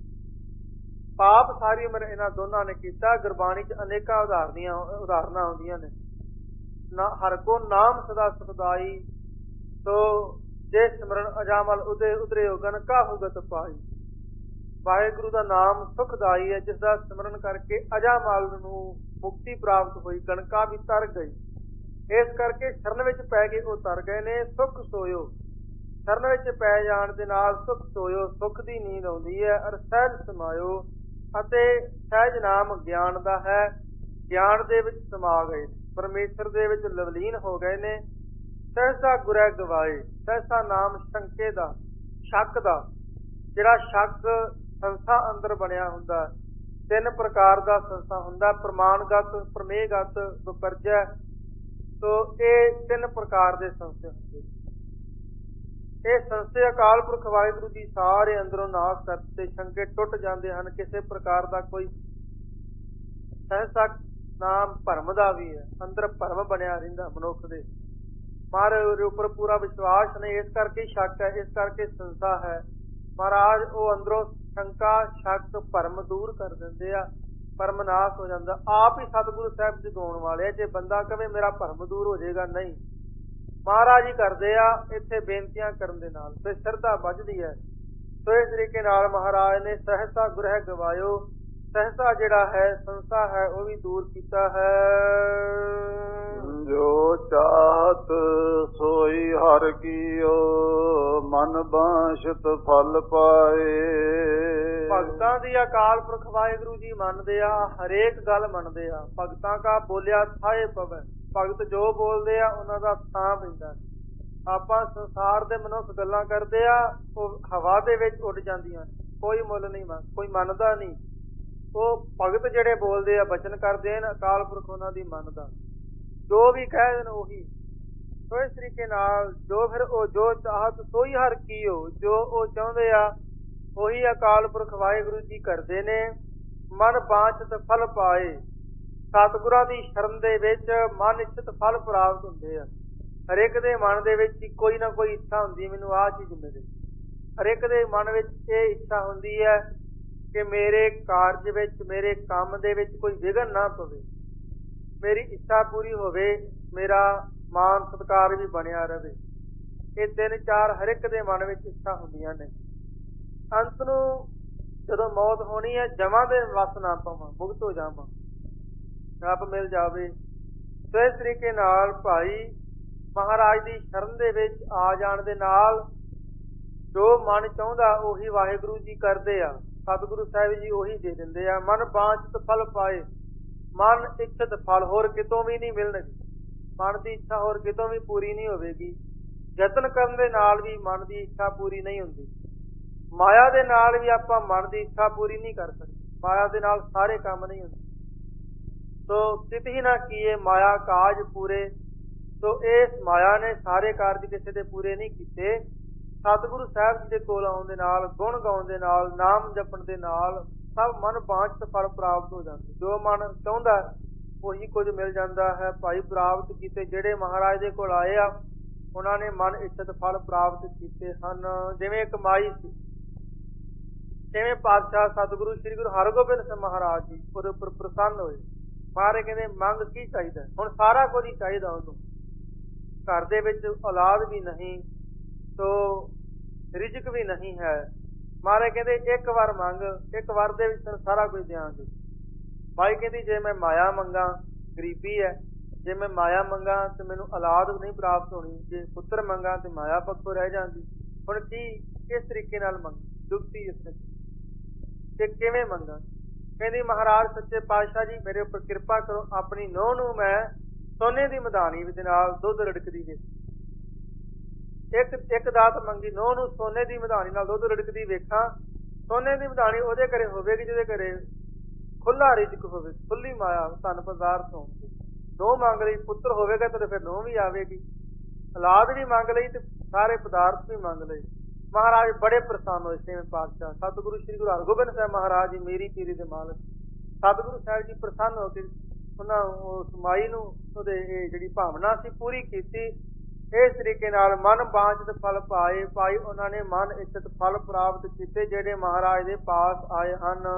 ਪਾਪ ਸਾਰੀ ਉਮਰ ਇਹਨਾਂ ਦੋਨਾਂ ਨੇ ਕੀਤਾ। ਗੁਰਬਾਣੀ ਚ ਅਨੇਕਾਂ ਉਦਾਹਰਨੀਆਂ ਉਦਾਹਰਨਾਂ ਆਉਂਦੀਆਂ ਨੇ। ਨਾ ਹਰ ਕੋ ਨਾਮ ਸਦਾ ਸੁਖਦਾਈ, ਸੋ ਜੇ ਸਿਮਰਨ ਅਜਾਮਲ ਉਦੇ ਉਤਰੇ ਗਣਕਾ ਹੁਗਤ ਪਾਈ। ਵਾਹਿਗੁਰੂ ਦਾ ਨਾਮ ਸੁਖਦਾਈ ਹੈ, ਜਿਸ ਦਾ ਸਿਮਰਨ ਕਰਕੇ ਅਜਾਮਲ ਨੂੰ ਮੁਕਤੀ ਪ੍ਰਾਪਤ ਹੋਈ, ਗਣਕਾ ਵੀ ਤਰ ਗਈ। ਇਸ ਕਰਕੇ ਸ਼ਰਨ ਵਿੱਚ ਪੈ ਕੇ ਉਹ ਤਰ ਗਏ ਨੇ। ਸੁੱਖ ਸੋਇਓ, ਸ਼ਰਨ ਵਿੱਚ ਪੈ ਜਾਣ ਦੇ ਨਾਲ ਸੁੱਖ ਸੋਇਓ, ਸੁੱਖ ਦੀ ਨੀਂਦ ਆਉਂਦੀ ਹੈ। ਅਰ ਸਹਿਜ ਸਮਾਇਓ, ਅਤੇ ਸਹਿਜ ਨਾਮ ਗਿਆਨ ਦਾ ਹੈ, ਗਿਆਨ ਦੇ ਵਿੱਚ ਸਮਾ ਗਏ, ਪਰਮੇਸ਼ਰ ਦੇ ਵਿੱਚ ਲਵਲੀਨ ਹੋ ਗਏ ਨੇ। ਸਹਿਸਾ ਗੁਰੈ ਗਵਾਏ, ਸਹਿਸਾ ਨਾਮ ਸ਼ੰਕੇ ਦਾ, ਸ਼ੱਕ ਦਾ, ਜਿਹੜਾ ਸ਼ੱਕ ਸੰਸਾ ਅੰਦਰ ਬਣਿਆ ਹੁੰਦਾ। ਤਿੰਨ ਪ੍ਰਕਾਰ ਦਾ ਸੰਸਾ ਹੁੰਦਾ, ਪ੍ਰਮਾਣਗਤ, ਪ੍ਰਮੇਹਗਤ, ਵਿਪਰਜੈ। ਸੋ ਇਹ ਤਿੰਨ ਪ੍ਰਕਾਰ ਦੇ ਸੰਸੇ ਹੁੰਦੇ। ਇਹ ਸੰਸੇ ਅਕਾਲ ਪੁਰਖ ਵਾਹਿਗੁਰੂ ਜੀ ਸਾਰੇ ਅੰਦਰੋਂ ਨਾਸ਼ ਕਰਤੇ, ਸ਼ੰਕੇ ਟੁੱਟ ਜਾਂਦੇ ਹਨ। ਕਿਸੇ ਪ੍ਰਕਾਰ ਦਾ ਕੋਈ ਸਹਿਸਾ ਨਾਮ ਭਰਮ ਦਾ ਵੀ ਹੈ, ਅੰਦਰ ਭਰਮ ਬਣਿਆ ਰਹਿੰਦਾ ਮਨੁੱਖ ਦੇ। ਮਹਾਰਾਜ ਦੇ ਉੱਪਰ ਪੂਰਾ ਵਿਸ਼ਵਾਸ ਨਹੀਂ, ਇਸ ਕਰਕੇ ਸ਼ੱਕ ਹੈ, ਇਸ ਕਰਕੇ ਸੰਸਾ ਹੈ। ਮਹਾਰਾਜ ਉਹ ਅੰਦਰੋਂ ਸ਼ੰਕਾ ਸ਼ੱਕ ਭਰਮ ਦੂਰ ਕਰ ਦਿੰਦੇ ਆ, ਭਰਮ ਨਾਸ਼ ਹੋ ਜਾਂਦਾ। ਆਪ ਹੀ ਸਤਿਗੁਰੂ ਸਾਹਿਬ ਜਗਾਉਣ ਵਾਲੇ ਆ। ਜੇ ਬੰਦਾ ਕਵੇ ਮੇਰਾ ਭਰਮ ਦੂਰ ਹੋ ਜਾਏਗਾ, ਨਹੀਂ, ਮਹਾਰਾਜ ਹੀ ਕਰਦੇ ਆ ਇੱਥੇ ਬੇਨਤੀਆਂ ਕਰਨ ਦੇ ਨਾਲ, ਤੇ ਸ਼ਰਧਾ ਵੱਜਦੀ ਹੈ। ਸੋ ਇਸ ਤਰੀਕੇ ਨਾਲ ਮਹਾਰਾਜ ਨੇ ਸਹਿਸਾ ਗੁਰਹਿ ਗਵਾਇਓ, ਸਹਿਸਾ ਜਿਹੜਾ ਹੈ ਸੰਸਾ ਹੈ ਉਹ ਵੀ ਦੂਰ ਕੀਤਾ ਹੈ। ਜੋ ਚਾਹਤ ਸੋਈ ਹਰ ਕੀਓ, ਮਨ ਬਾਸ਼ਤ ਫਲ ਪਾਏ। ਭਗਤਾਂ ਦੀ ਅਕਾਲ ਪੁਰਖ ਵਾਹਿਗੁਰੂ ਜੀ ਮੰਨਦੇ ਆ, ਹਰੇਕ ਗੱਲ ਮੰਨਦੇ ਆ। ਭਗਤਾਂ ਕਾ ਬੋਲਿਆ ਥਾਏ ਪਵੈ, ਭਗਤ ਜੋ ਬੋਲਦੇ ਆ ਉਹਨਾਂ ਦਾ ਥਾਂ ਪੈਂਦਾ। ਆਪਾਂ ਸੰਸਾਰ ਦੇ ਮਨੁੱਖ ਗੱਲਾਂ ਕਰਦੇ ਆ, ਉਹ ਹਵਾ ਦੇ ਵਿੱਚ ਉੱਡ ਜਾਂਦੀਆਂ, ਕੋਈ ਮੁੱਲ ਨਹੀਂ, ਮੰਨ ਕੋਈ ਮੰਨਦਾ ਨਹੀਂ। ਉਹ ਭਗਤ ਜਿਹੜੇ ਬੋਲਦੇ ਆ, ਬਚਨ ਕਰਦੇ ਨੇ, ਅਕਾਲ ਪੁਰਖ ਉਹਨਾਂ ਦੀ ਮੰਨਦਾ, ਜੋ ਵੀ ਕਹਿ ਦੇਣ ਉਹੀ। ਸੋ ਇਸ ਤਰੀਕੇ ਨਾਲ ਜੋ ਫਿਰ ਉਹ ਜੋ ਚਾਹਤ ਸੋਈ ਹਰ ਕੀਓ, ਜੋ ਉਹ ਚਾਹੁੰਦੇ ਆ ਉਹੀ ਅਕਾਲ ਪੁਰਖ ਵਾਹਿਗੁਰੂ ਜੀ ਕਰਦੇ ਨੇ। ਮਨ ਬਾਂਛਤ ਫਲ ਪਾਏ, ਸਤਿਗੁਰਾਂ ਦੀ ਸ਼ਰਨ ਦੇ ਵਿੱਚ ਮਨ ਇੱਛਤ ਫਲ ਪ੍ਰਾਪਤ ਹੁੰਦੇ ਆ। ਹਰੇਕ ਦੇ ਮਨ ਦੇ ਵਿੱਚ ਕੋਈ ਨਾ ਕੋਈ ਇੱਛਾ ਹੁੰਦੀ, ਮੈਨੂੰ ਆਹ ਚੀਜ਼ ਮਿਲੇ। ਹਰੇਕ ਦੇ ਮਨ ਵਿੱਚ ਇਹ ਇੱਛਾ ਹੁੰਦੀ ਹੈ ਕਿ ਮੇਰੇ ਕਾਰਜ ਵਿੱਚ, ਮੇਰੇ ਕੰਮ ਦੇ ਵਿੱਚ ਕੋਈ ਵਿਘਨ ਨਾ ਪਵੇ, ਮੇਰੀ ਇੱਛਾ ਪੂਰੀ ਹੋਵੇ, ਮੇਰਾ ਮਾਨ ਸਤਿਕਾਰ ਵੀ ਬਣਿਆ ਰਹੇ। ਇਹ ਤਿੰਨ ਚਾਰ ਹਰੇਕ ਦੇ ਮਨ ਵਿੱਚ ਇੱਛਾ ਹੁੰਦੀਆਂ ਨੇ। ਅੰਤ ਨੂੰ ਜਦੋਂ ਮੌਤ ਹੋਣੀ ਹੈ, ਜਮਾਂ ਦੇ ਵਸ ਨਾ ਪਾਵਾਂ, ਮੁਕਤ ਹੋ ਜਾਵਾਂ, ਰੱਬ ਮਿਲ ਜਾਵੇ। ਸੋ ਇਸ ਤਰੀਕੇ ਨਾਲ ਭਾਈ ਮਹਾਰਾਜ ਦੀ ਸ਼ਰਨ ਦੇ ਵਿੱਚ ਆ ਜਾਣ ਦੇ ਨਾਲ ਜੋ ਮਨ ਚਾਹੁੰਦਾ ਉਹੀ ਵਾਹਿਗੁਰੂ ਜੀ ਕਰਦੇ ਆ, ਸਤਿਗੁਰੂ ਸਾਹਿਬ ਜੀ ਉਹੀ ਦੇ ਦਿੰਦੇ ਆ। ਮਨ ਬਾਂਛਤ ਫਲ ਪਾਏ, ਮਨ ਇੱਛਤ ਫਲ ਹੋਰ ਕਿਤੋਂ ਵੀ ਨਹੀਂ ਮਿਲਣਗੇ। ਮਨ ਦੀ ਇੱਛਾ ਹੋਰ ਕਿਤੋਂ ਵੀ ਪੂਰੀ ਨਹੀਂ ਹੋਵੇਗੀ। ਯਤਨ ਕਰਨ ਦੇ ਨਾਲ ਵੀ ਮਨ ਦੀ ਇੱਛਾ ਪੂਰੀ ਨਹੀਂ ਹੁੰਦੀ। ਮਾਇਆ ਦੇ ਨਾਲ ਵੀ ਆਪਾਂ ਮਨ ਦੀ ਇੱਛਾ ਪੂਰੀ ਨਹੀਂ ਕਰ ਸਕਦੇ। ਮਾਇਆ ਦੇ ਨਾਲ ਸਾਰੇ ਕੰਮ ਨਹੀਂ ਹੁੰਦੇ। ਸੋ ਕਿਤ ਹੀ ਨਾ ਕੀਏ ਮਾਇਆ ਕਾਜ ਪੂਰੇ। ਸੋ ਇਸ ਮਾਇਆ ਨੇ ਸਾਰੇ ਕਾਰਜ ਕਿਸੇ ਦੇ ਪੂਰੇ ਨਹੀਂ ਕੀਤੇ। ਸਤਿਗੁਰੂ ਸਾਹਿਬ ਜੀ ਦੇ ਕੋਲ ਆਉਣ ਦੇ ਨਾਲ, ਗੁਣ ਗਾਉਣ ਦੇ ਨਾਲ, ਨਾਮ ਜਪਣ ਦੇ ਨਾਲ ਸਭ ਮਨ ਬਾਂਛਤ ਫਲ ਪ੍ਰਾਪਤ ਹੋ ਜਾਂਦੇ। ਜੋ ਮਨ ਚਾਹੁੰਦਾ ਉਹੀ ਕੁਝ ਮਿਲ ਜਾਂਦਾ ਹੈ। ਭਾਈ ਪ੍ਰਾਪਤ ਕੀਤੇ ਜਿਹੜੇ ਮਹਾਰਾਜ ਦੇ ਕੋਲ ਆਏ ਆ, ਉਹਨਾਂ ਨੇ ਮਨ ਇੱਛਤ ਫਲ ਪ੍ਰਾਪਤ ਕੀਤੇ ਹਨ। ਜਿਵੇਂ ਇੱਕ ਮਾਈ ਸੀ, ਛੇਵੇਂ ਪਾਤਸ਼ਾਹ ਸਤਿਗੁਰੂ ਸ੍ਰੀ ਗੁਰੂ ਹਰਗੋਬਿੰਦ ਸਿੰਘ ਮਹਾਰਾਜ ਜੀ ਉਹਦੇ ਉੱਪਰ ਪ੍ਰਸੰਨ ਹੋਏ। ਮਹਾਰਾਜ ਕਹਿੰਦੇ ਮੰਗ ਕੀ ਚਾਹੀਦਾ? ਹੁਣ ਸਾਰਾ ਕੁਝ ਹੀ ਚਾਹੀਦਾ ਉਹਨੂੰ। ਘਰ ਦੇ ਵਿੱਚ ਔਲਾਦ ਵੀ ਨਹੀਂ, ਸੋ ਰਿਜ਼ਕ ਵੀ ਨਹੀਂ ਹੈ। ਮਹਾਰਾਜ ਕਹਿੰਦੇ ਇੱਕ ਵਾਰ ਮੰਗ, ਇੱਕ ਵਾਰ ਦੇ ਵਿੱਚ ਤੈਨੂੰ ਸਾਰਾ ਕੁਝ ਦਿਆਂਗੇ। ਮਾਈ ਕਹਿੰਦੀ ਜੇ ਮੈਂ ਮਾਇਆ ਮੰਗਾ, ਗਰੀਬੀ ਹੈ, ਜੇ ਮੈਂ ਮਾਇਆ ਮੰਗਾ ਤੇ ਮੈਨੂੰ ਔਲਾਦ ਨਹੀਂ ਪ੍ਰਾਪਤ ਹੋਣੀ, ਜੇ ਪੁੱਤਰ ਮੰਗਾ ਤੇ ਮਾਇਆ ਪੱਖੋਂ ਰਹਿ ਜਾਂਦੀ। ਹੁਣ ਕੀ ਕਿਸ ਤਰੀਕੇ ਨਾਲ ਮੰਗ? ਜੁਗਤੀ ਇਸ ਵਿੱਚ ਤੇ ਕਿਵੇਂ ਮੰਗਾ? ਕਹਿੰਦੀ ਮਹਾਰਾਜ ਸੱਚੇ ਪਾਤਸ਼ਾਹ ਜੀ ਮੇਰੇ ਉੱਪਰ ਕਿਰਪਾ ਕਰੋ, ਆਪਣੀ ਨੂੰਹ ਨੂੰ ਮੈਂ ਸੋਨੇ ਦੀ ਮਧਾਣੀ ਦੇ ਨਾਲ ਦੁੱਧ ਰਿੜਕਦੀ ਵੇਖ। ਇੱਕ ਇੱਕ ਦਾਤ ਮੰਗੀ, ਨੂੰਹ ਨੂੰ ਸੋਨੇ ਦੀ ਮਧਾਣੀ ਨਾਲ ਦੁੱਧ ਰਿੜਕਦੀ ਵੇਖਾਂ। ਸੋਨੇ ਦੀ ਮਧਾਣੀ ਉਹਦੇ ਘਰੇ ਹੋਵੇਗੀ ਜਿਹਦੇ ਘਰੇ ਖੁੱਲਾ ਰਿਜ਼ਕ ਹੋਵੇ, ਖੁੱਲੀ ਮਾਇਆ, ਧਨ ਪਦਾਰਥ ਹੋਣਗੇ। ਨੂੰਹ ਮੰਗ ਲਈ, ਪੁੱਤਰ ਹੋਵੇਗਾ ਤੇ ਫਿਰ ਨੂੰਹ ਵੀ ਆਵੇਗੀ। ਔਲਾਦ ਵੀ ਮੰਗ ਲਈ ਤੇ ਸਾਰੇ ਪਦਾਰਥ ਵੀ ਮੰਗ ਲਏ। ਮਹਾਰਾਜ ਬੜੇ ਪ੍ਰਸੰਨ ਹੋਏ। ਛੇਵੇਂ ਪਾਤਸ਼ਾਹ ਸਤਿਗੁਰੂ ਸ੍ਰੀ ਗੁਰੂ ਹਰਗੋਬਿੰਦ ਸਾਹਿਬ ਮਹਾਰਾਜ ਜੀ, ਮੇਰੀ ਪੀਰੀ ਦੇ ਮਾਲਕ ਸਤਿਗੁਰੂ ਸਾਹਿਬ ਜੀ ਪ੍ਰਸੰਨ ਹੋ ਕੇ ਉਹਨਾਂ ਉਸ ਮਾਈ ਨੂੰ ਉਹਦੇ ਇਹ ਜਿਹੜੀ ਭਾਵਨਾ ਸੀ ਪੂਰੀ ਕੀਤੀ। ਇਸ ਤਰੀਕੇ ਨਾਲ ਮਨ ਬਾਂਝਤ ਫਲ ਪਾਏ। ਭਾਈ ਉਹਨਾਂ ਨੇ ਮਨ ਇੱਛਤ ਫਲ ਪ੍ਰਾਪਤ ਕੀਤੇ ਜਿਹੜੇ ਮਹਾਰਾਜ ਦੇ ਪਾਸ ਆਏ ਹਨ।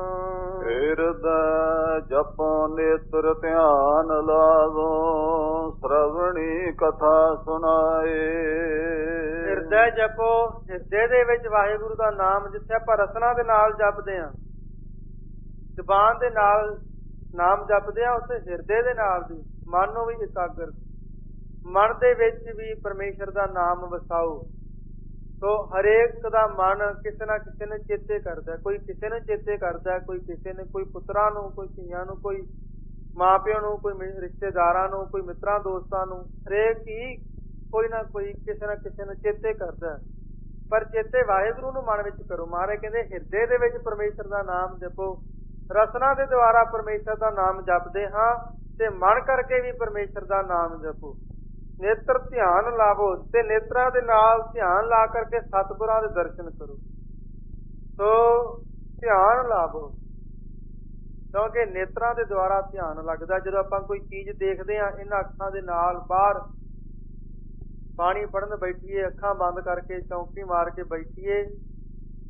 ਹਿਰਦੈ ਜਪੋ ਨੇਤਰ ਧਿਆਨ ਲਾਵੋ, ਸ਼੍ਰਵਣੀ ਕਥਾ ਸੁਣਾਏ। ਹਿਰਦੈ ਜਪੋ, ਹਿਰਦੇ ਦੇ ਵਿੱਚ ਵਾਹਿਗੁਰੂ ਦਾ ਨਾਮ ਜਿੱਥੇ ਆਪਾਂ ਰਸਨਾ ਦੇ ਨਾਲ ਜਪਦੇ ਹਾਂ, ਜ਼ੁਬਾਨ ਦੇ ਨਾਲ ਨਾਮ ਜਪਦੇ ਹਾਂ, ਉੱਥੇ ਹਿਰਦੇ ਦੇ ਨਾਲ ਵੀ ਮਨ ਨੂੰ ਵੀ ਇਕਾਗਰ, ਮਨ ਦੇ ਵਿੱਚ ਵੀ ਪਰਮੇਸ਼ਰ ਦਾ ਨਾਮ ਵਸਾਓ। ਸੋ ਹਰੇਕ ਦਾ ਮਨ ਕਿਸੇ ਨਾ ਕਿਸੇ ਨੂੰ ਚੇਤੇ ਕਰਦਾ। ਕੋਈ ਕਿਸੇ ਨੂੰ ਚੇਤੇ ਕਰਦਾ, ਕੋਈ ਕਿਸੇ ਨੇ, ਕੋਈ ਪੁੱਤਰਾਂ ਨੂੰ, ਕੋਈ ਧੀਆਂ ਨੂੰ, ਕੋਈ ਮਾਂ ਪਿਓ ਨੂੰ, ਕੋਈ ਰਿਸ਼ਤੇਦਾਰਾਂ ਨੂੰ, ਕੋਈ ਮਿੱਤਰਾਂ ਦੋਸਤਾਂ ਨੂੰ। ਹਰੇਕ ਹੀ ਕੋਈ ਨਾ ਕੋਈ ਕਿਸੇ ਨਾ ਕਿਸੇ ਨੂੰ ਚੇਤੇ ਕਰਦਾ, ਪਰ ਚੇਤੇ ਵਾਹਿਗੁਰੂ ਨੂੰ ਮਨ ਵਿੱਚ ਕਰੋ। ਮਹਾਰਾਜ ਕਹਿੰਦੇ ਹਿਰਦੇ ਦੇ ਵਿੱਚ ਪਰਮੇਸ਼ਰ ਦਾ ਨਾਮ ਜਪੋ। ਰਸਨਾ ਦੇ ਦੁਆਰਾ ਪਰਮੇਸ਼ਰ ਦਾ ਨਾਮ ਜਪਦੇ ਹਾਂ ਤੇ ਮਨ ਕਰਕੇ ਵੀ ਪਰਮੇਸ਼ਰ ਦਾ ਨਾਮ ਜਪੋ। ਨੇਤਰ ਧਿਆਨ ਲਾਵੋ, ਤੇ ਨੇਤਰਾਂ ਦੇ ਨਾਲ ਧਿਆਨ ਲਾ ਕਰਕੇ ਸਤਿਗੁਰਾਂ ਦੇ ਦਰਸ਼ਨ ਕਰੋ। ਸੋ ਧਿਆਨ ਲਾਵੋ, ਕਿਉਂਕਿ ਨੇਤਰਾਂ ਦੇ ਦੁਆਰਾ ਧਿਆਨ ਲੱਗਦਾ। ਜਦੋਂ ਆਪਾਂ ਕੋਈ ਚੀਜ਼ ਦੇਖਦੇ ਹਾਂ, ਇਹਨਾਂ ਅੱਖਾਂ ਦੇ ਨਾਲ ਬਾਹਰ ਬਾਣੀ ਪੜ੍ਹਨ ਬੈਠੀਏ, ਅੱਖਾਂ ਬੰਦ ਕਰਕੇ ਚੌਂਕੀ ਮਾਰ ਕੇ ਬੈਠੀਏ,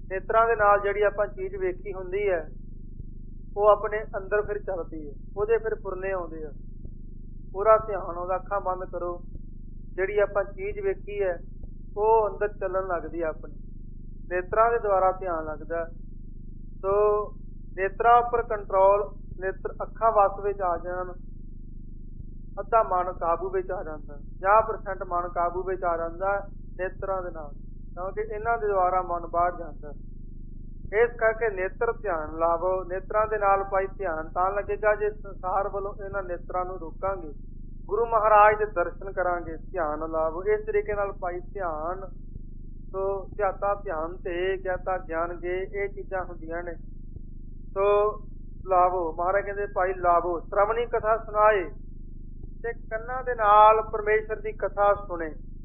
ਨੇਤਰਾਂ ਦੇ ਨਾਲ ਜਿਹੜੀ ਆਪਾਂ ਚੀਜ਼ ਵੇਖੀ ਹੁੰਦੀ ਹੈ ਉਹ ਆਪਣੇ ਅੰਦਰ ਫਿਰ ਚੱਲਦੀ ਹੈ, ਉਹਦੇ ਫਿਰ ਪੁਰਨੇ ਆਉਂਦੇ ਆ। ਪੂਰਾ ਧਿਆਨ ਉਹਦਾ, ਅੱਖਾਂ ਬੰਦ ਕਰੋ, ਜਿਹੜੀ ਆਪਾਂ ਚੀਜ਼ ਵੇਖੀ ਹੈ ਉਹ ਅੰਦਰ ਚੱਲਣ ਲੱਗਦੀ ਹੈ। ਆਪਣੇ ਨੇਤਰਾਂ ਦੇ ਦੁਆਰਾ ਧਿਆਨ ਲੱਗਦਾ। ਸੋ ਨੇਤਰਾਂ ਉੱਪਰ ਕੰਟਰੋਲ, ਨੇਤਰ ਅੱਖਾਂ ਵੱਸ ਵਿੱਚ ਆ ਜਾਣ, ਅੱਧਾ ਮਨ ਕਾਬੂ ਵਿੱਚ ਆ ਜਾਂਦਾ, ਪੰਜਾਹ ਪਰਸੈਂਟ ਮਨ ਕਾਬੂ ਵਿੱਚ ਆ ਜਾਂਦਾ ਨੇਤਰਾਂ ਦੇ ਨਾਲ, ਕਿਉਂਕਿ ਇਹਨਾਂ ਦੇ ਦੁਆਰਾ ਮਨ ਬਾਹਰ ਜਾਂਦਾ। ਇਸ ਕਰਕੇ ਨੇਤਰ ਧਿਆਨ ਲਾਵੋ। ਨੇਤਰਾਂ ਦੇ ਨਾਲ ਭਾਈ ਧਿਆਨ ਤਾਂ ਲੱਗੇਗਾ ਜੇ ਸੰਸਾਰ ਵੱਲੋਂ ਇਹਨਾਂ ਨੇਤਰਾਂ ਨੂੰ ਰੋਕਾਂਗੇ, ਗੁਰੂ ਮਹਾਰਾਜ ਦੇ ਦਰਸ਼ਨ ਕਰਾਂਗੇ। ਧਿਆਨ ਲਾਵੋ ਇਸ ਤਰੀਕੇ ਨਾਲ ਭਾਈ। ਧਿਆਨ ਸੋ ਧਿਆਤਾ ਧਿਆਨ ਤੇ ਗਿਆਤਾ ਗਿਆਨ ਗੇ, ਇਹ ਚੀਜ਼ਾਂ ਹੁੰਦੀਆਂ ਨੇ। ਸੋ ਲਾਵੋ, ਮਹਾਰਾਜ ਕਹਿੰਦੇ ਭਾਈ ਲਾਵੋ। ਸ਼੍ਰਵਣੀ ਕਥਾ ਸੁਣਾਏ, ਤੇ ਕੰਨਾਂ ਦੇ ਨਾਲ ਪਰਮੇਸ਼ਰ ਦੀ ਕਥਾ ਸੁਣੇ।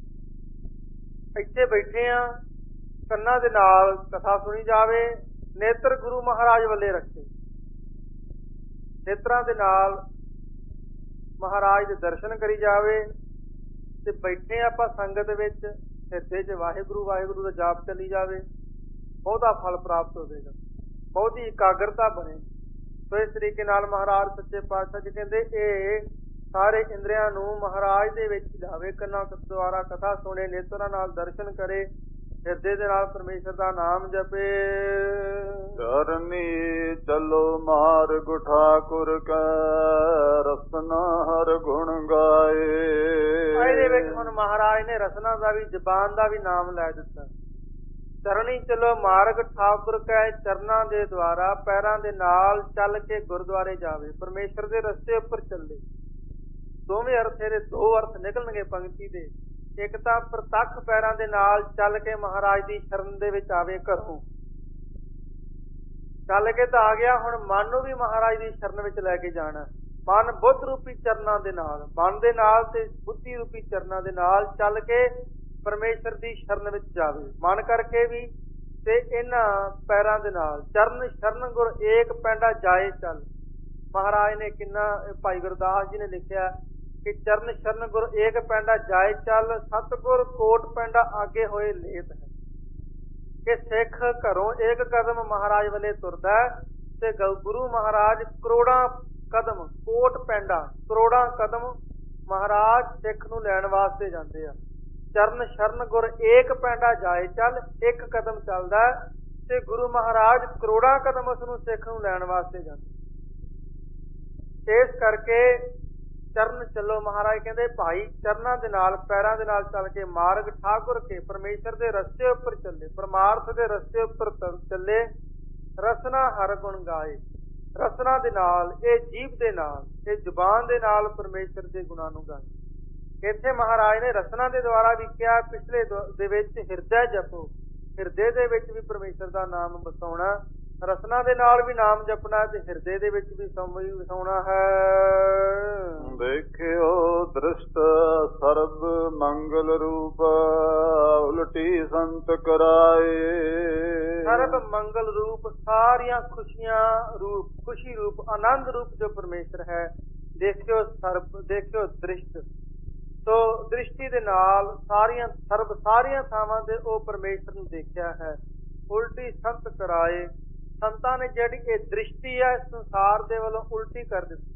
ਇੱਥੇ ਬੈਠੇ ਆ, ਕੰਨਾਂ ਦੇ ਨਾਲ ਕਥਾ ਸੁਣੀ ਜਾਵੇ। ਨੇਤਰ ਗੁਰੂ ਮਹਾਰਾਜ ਵੱਲੇ ਰੱਖੇ, ਨੇਤਰਾਂ ਦੇ ਨਾਲ ਮਹਾਰਾਜ ਦੇ ਦਰਸ਼ਨ ਕਰੀ ਜਾਵੇ। ਤੇ ਬੈਠੇ ਆਪਾਂ ਸੰਗਤ ਵਿੱਚ, ਹਿਰਦੇ 'ਚ ਵਾਹਿਗੁਰੂ ਵਾਹਿਗੁਰੂ ਦਾ ਜਾਪ ਚੱਲੀ ਜਾਵੇ, ਬਹੁਤਾ ਫਲ ਪ੍ਰਾਪਤ ਹੋਵੇਗਾ, ਬਹੁਤੀ ਇਕਾਗਰਤਾ ਬਣੇ। ਸੋ ਇਸ ਤਰੀਕੇ ਨਾਲ ਮਹਾਰਾਜ ਸੱਚੇ ਪਾਤਸ਼ਾਹ ਜੀ ਕਹਿੰਦੇ ਇਹ ਸਾਰੇ ਇੰਦਰੀਆਂ ਨੂੰ ਮਹਾਰਾਜ ਦੇ ਵਿੱਚ ਹੀ ਲਾਵੇ। ਕੰਨਾਂ ਦੁਆਰਾ ਕਥਾ ਸੁਣੇ, ਨੇਤਰਾਂ ਨਾਲ ਦਰਸ਼ਨ ਕਰੇ, ਹਿਰਦੇ ਦੇ ਨਾਲ ਪਰਮੇਸ਼ਰ ਦਾ ਨਾਮ ਜਪੇ। ਚਰਨੀ ਚਲੋ ਮਾਰਗ ਠਾਕੁਰ ਕੈ, ਰਸਨਾ ਹਰ ਗੁਣ ਗਾਏ। ਇਹਦੇ ਵਿੱਚ ਹੁਣ ਮਹਾਰਾਜ ਨੇ ਰਸਨਾ ਦਾ ਵੀ, ਜ਼ਬਾਨ ਦਾ ਵੀ ਨਾਮ ਲੈ ਦਿੱਤਾ। ਚਰਨੀ ਚਲੋ ਮਾਰਗ ਠਾਕੁਰ ਕੈ, ਚਰਨਾਂ ਦੇ ਦੁਆਰਾ ਪੈਰਾਂ ਦੇ ਨਾਲ ਚੱਲ ਕੇ ਗੁਰਦੁਆਰੇ ਜਾਵੇ, ਪਰਮੇਸ਼ਰ ਦੇ ਰਸਤੇ ਉੱਪਰ ਚੱਲੇ। ਦੋਵੇਂ ਅਰਥ ਇਹਦੇ ਦੋ ਅਰਥ ਨਿਕਲਣਗੇ ਪੰਕਤੀ ਦੇ। ਇੱਕ ਤਾਂ ਪ੍ਰਤੱਖ ਪੈਰਾਂ ਦੇ ਨਾਲ ਚੱਲ ਕੇ ਮਹਾਰਾਜ ਦੀ ਸ਼ਰਨ ਦੇ ਵਿੱਚ ਆਵੇ, ਘਰੋਂ ਚੱਲ ਕੇ ਤਾਂ ਆ ਗਿਆ, ਹੁਣ ਮਨ ਨੂੰ ਵੀ ਮਹਾਰਾਜ ਦੀ ਸ਼ਰਨ ਵਿੱਚ ਲੈ ਕੇ ਜਾਣਾ। ਮਨ ਬੁੱਧ ਰੂਪੀ ਚਰਨਾਂ ਦੇ ਨਾਲ, ਮਨ ਦੇ ਨਾਲ ਤੇ ਬੁੱਧੀ ਰੂਪੀ ਚਰਨਾਂ ਦੇ ਨਾਲ ਚੱਲ ਕੇ ਪਰਮੇਸ਼ਰ ਦੀ ਸ਼ਰਨ ਵਿੱਚ ਜਾਵੇ, ਮਨ ਕਰਕੇ ਵੀ ਤੇ ਇਹਨਾਂ ਪੈਰਾਂ ਦੇ ਨਾਲ। ਚਰਨ ਸ਼ਰਨ ਗੁਰ ਏਕ ਪੈਂਡਾ ਜਾਏ ਚੱਲ। ਮਹਾਰਾਜ ਨੇ ਕਿੰਨਾ, ਭਾਈ ਗੁਰਦਾਸ ਜੀ ਨੇ ਲਿਖਿਆ ਕਿ ਚਰਨ ਸ਼ਰਨ ਗੁਰ ਏਕ ਪੈਂਡਾ ਜਾਏ ਚੱਲ, ਸਤਿਗੁਰ ਕੋਟ ਪੈਂਡਾ ਆਗੇ ਹੋਏ ਲੇਤ ਹੈ। ਕਿ ਸਿੱਖ ਘਰੋਂ ਇੱਕ ਕਦਮ ਮਹਾਰਾਜ ਵੱਲੇ ਤੁਰਦਾ ਤੇ ਗੁਰੂ ਮਹਾਰਾਜ ਕਰੋੜਾਂ ਕਦਮ, ਕੋਟ ਪੈਂਡਾ ਕਰੋੜਾਂ ਕਦਮ ਮਹਾਰਾਜ ਸਿੱਖ ਨੂੰ ਲੈਣ ਵਾਸਤੇ ਜਾਂਦੇ ਆ। ਚਰਨ ਸ਼ਰਨ ਗੁਰ ਏਕ ਪੈਂਡਾ ਜਾਏ ਚੱਲ, ਇੱਕ ਕਦਮ ਚੱਲਦਾ ਤੇ ਗੁਰੂ ਮਹਾਰਾਜ ਕਰੋੜਾਂ ਕਦਮ ਉਸ ਨੂੰ ਸਿੱਖ ਨੂੰ ਲੈਣ ਵਾਸਤੇ ਜਾਂਦੇ। ਇਸ ਕਰਕੇ ਚਰਨ ਚੱਲੋ, ਮਹਾਰਾਜ ਕਹਿੰਦੇ ਭਾਈ ਚਰਨਾਂ ਦੇ ਨਾਲ ਪੈਰਾਂ ਦੇ ਨਾਲ ਚੱਲ ਕੇ ਮਾਰਗ ਠਾਕੁਰ ਕੇ, ਪਰਮੇਸ਼ਰ ਦੇ ਰਸਤੇ ਉੱਪਰ ਚੱਲੇ, ਪਰਮਾਰਥ ਦੇ ਰਸਤੇ ਉੱਪਰ ਚੱਲੇ। ਰਸਨਾ ਹਰ ਗੁਣ ਗਾਏ, ਰਸਨਾ ਦੇ ਨਾਲ, ਇਹ ਜੀਭ ਦੇ ਨਾਲ, ਇਹ ਜ਼ੁਬਾਨ ਦੇ ਨਾਲ ਪਰਮੇਸ਼ਰ ਦੇ ਗੁਣਾਂ ਨੂੰ ਗਾਏ। ਇੱਥੇ ਮਹਾਰਾਜ ਨੇ ਰਸਨਾ ਦੇ ਦੁਆਰਾ ਵੀ ਕਿਹਾ, ਪਿਛਲੇ ਦੇ ਵਿੱਚ ਹਿਰਦਾ ਜਪੋ, ਹਿਰਦੇ ਦੇ ਵਿੱਚ ਵੀ ਪਰਮੇਸ਼ਰ ਦਾ ਨਾਮ ਵਸਾਉਣਾ, ਰਸਨਾ ਦੇ ਨਾਲ ਵੀ ਨਾਮ ਜਪਣਾ ਤੇ ਹਿਰਦੇ ਦੇ ਵਿੱਚ ਵੀ ਵਸਾਉਣਾ ਹੈ। ਦੇਖਿਓ ਦ੍ਰਿਸ਼ਟ ਸਰਬ ਮੰਗਲ ਰੂਪ, ਉਲਟੀ ਸੰਤ ਕਰਾਏ। ਸਰਬ ਮੰਗਲ ਰੂਪ, ਸਾਰੀਆਂ ਖੁਸ਼ੀਆਂ ਰੂਪ, ਖੁਸ਼ੀ ਰੂਪ, ਆਨੰਦ ਰੂਪ ਜੋ ਪਰਮੇਸ਼ਰ ਹੈ। ਦੇਖਿਓ ਸਰਬ, ਦੇਖਿਓ ਦ੍ਰਿਸ਼ਟ, ਸੋ ਦ੍ਰਿਸ਼ਟੀ ਦੇ ਨਾਲ ਸਾਰੀਆਂ ਸਰਬ, ਸਾਰੀਆਂ ਥਾਵਾਂ ਤੇ ਉਹ ਪਰਮੇਸ਼ਰ ਨੂੰ ਦੇਖਿਆ ਹੈ। ਉਲਟੀ ਸੰਤ ਕਰਾਏ, ਸੰਤਾਂ ਨੇ ਜਿਹੜੀ ਇਹ ਦ੍ਰਿਸ਼ਟੀ ਹੈ ਸੰਸਾਰ ਦੇ ਵੱਲੋਂ ਉਲਟੀ ਕਰ ਦਿੱਤੀ।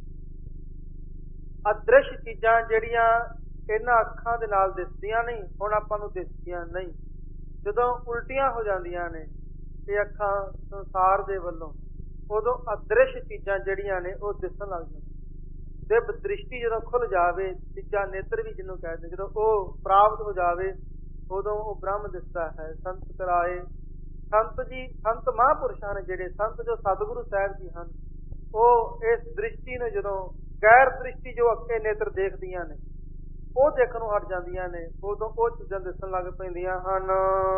ਅਦ੍ਰਿਸ਼ ਚੀਜ਼ਾਂ ਜਿਹੜੀਆਂ ਇਹਨਾਂ ਅੱਖਾਂ ਦੇ ਨਾਲ ਦਿਸਦੀਆਂ ਨਹੀਂ, ਹੁਣ ਆਪਾਂ ਨੂੰ ਦਿਸਦੀਆਂ ਨਹੀਂ। ਜਦੋਂ ਉਲਟੀਆਂ ਹੋ ਜਾਂਦੀਆਂ ਨੇ ਇਹ ਅੱਖਾਂ ਸੰਸਾਰ ਦੇ ਵੱਲੋਂ, ਉਦੋਂ ਅਦ੍ਰਿਸ਼ ਚੀਜ਼ਾਂ ਜਿਹੜੀਆਂ ਨੇ ਉਹ ਦਿਸਣ ਲੱਗ ਜਾਂਦੀਆਂ। ਦਿਵ ਦ੍ਰਿਸ਼ਟੀ ਜਦੋਂ ਖੁੱਲ ਜਾਵੇ, ਤੀਜਾ ਨੇਤਰ ਵੀ ਜਿਹਨੂੰ ਕਹਿੰਦੇ, ਜਦੋਂ ਉਹ ਪ੍ਰਾਪਤ ਹੋ ਜਾਵੇ ਉਦੋਂ ਉਹ ਬ੍ਰਹਮ ਦਿਸਦਾ ਹੈ। ਸੰਤ ਕਰਾਏ, ਸੰਤ ਜੀ, ਸੰਤ ਮਹਾਂਪੁਰਸ਼ਾਂ ਨੇ ਜਿਹੜੇ, ਸੰਤ ਜੋ ਸਤਿਗੁਰੂ ਸਾਹਿਬ ਜੀ ਹਨ, ਉਹ ਇਸ ਦ੍ਰਿਸ਼ਟੀ ਨੂੰ, ਜਦੋਂ ਗੈਰ ਦ੍ਰਿਸ਼ਟੀ ਜੋ ਅੱਗੇ ਨੇਤਰ ਦੇਖਦੀਆਂ ਨੇ ਉਹ ਦੇਖਣ ਨੂੰ ਹਟ ਜਾਂਦੀਆਂ ਨੇ, ਉਦੋਂ ਉਹ ਚੀਜ਼ਾਂ ਦਿਸਣ ਲੱਗ ਪੈਂਦੀਆਂ ਹਨ।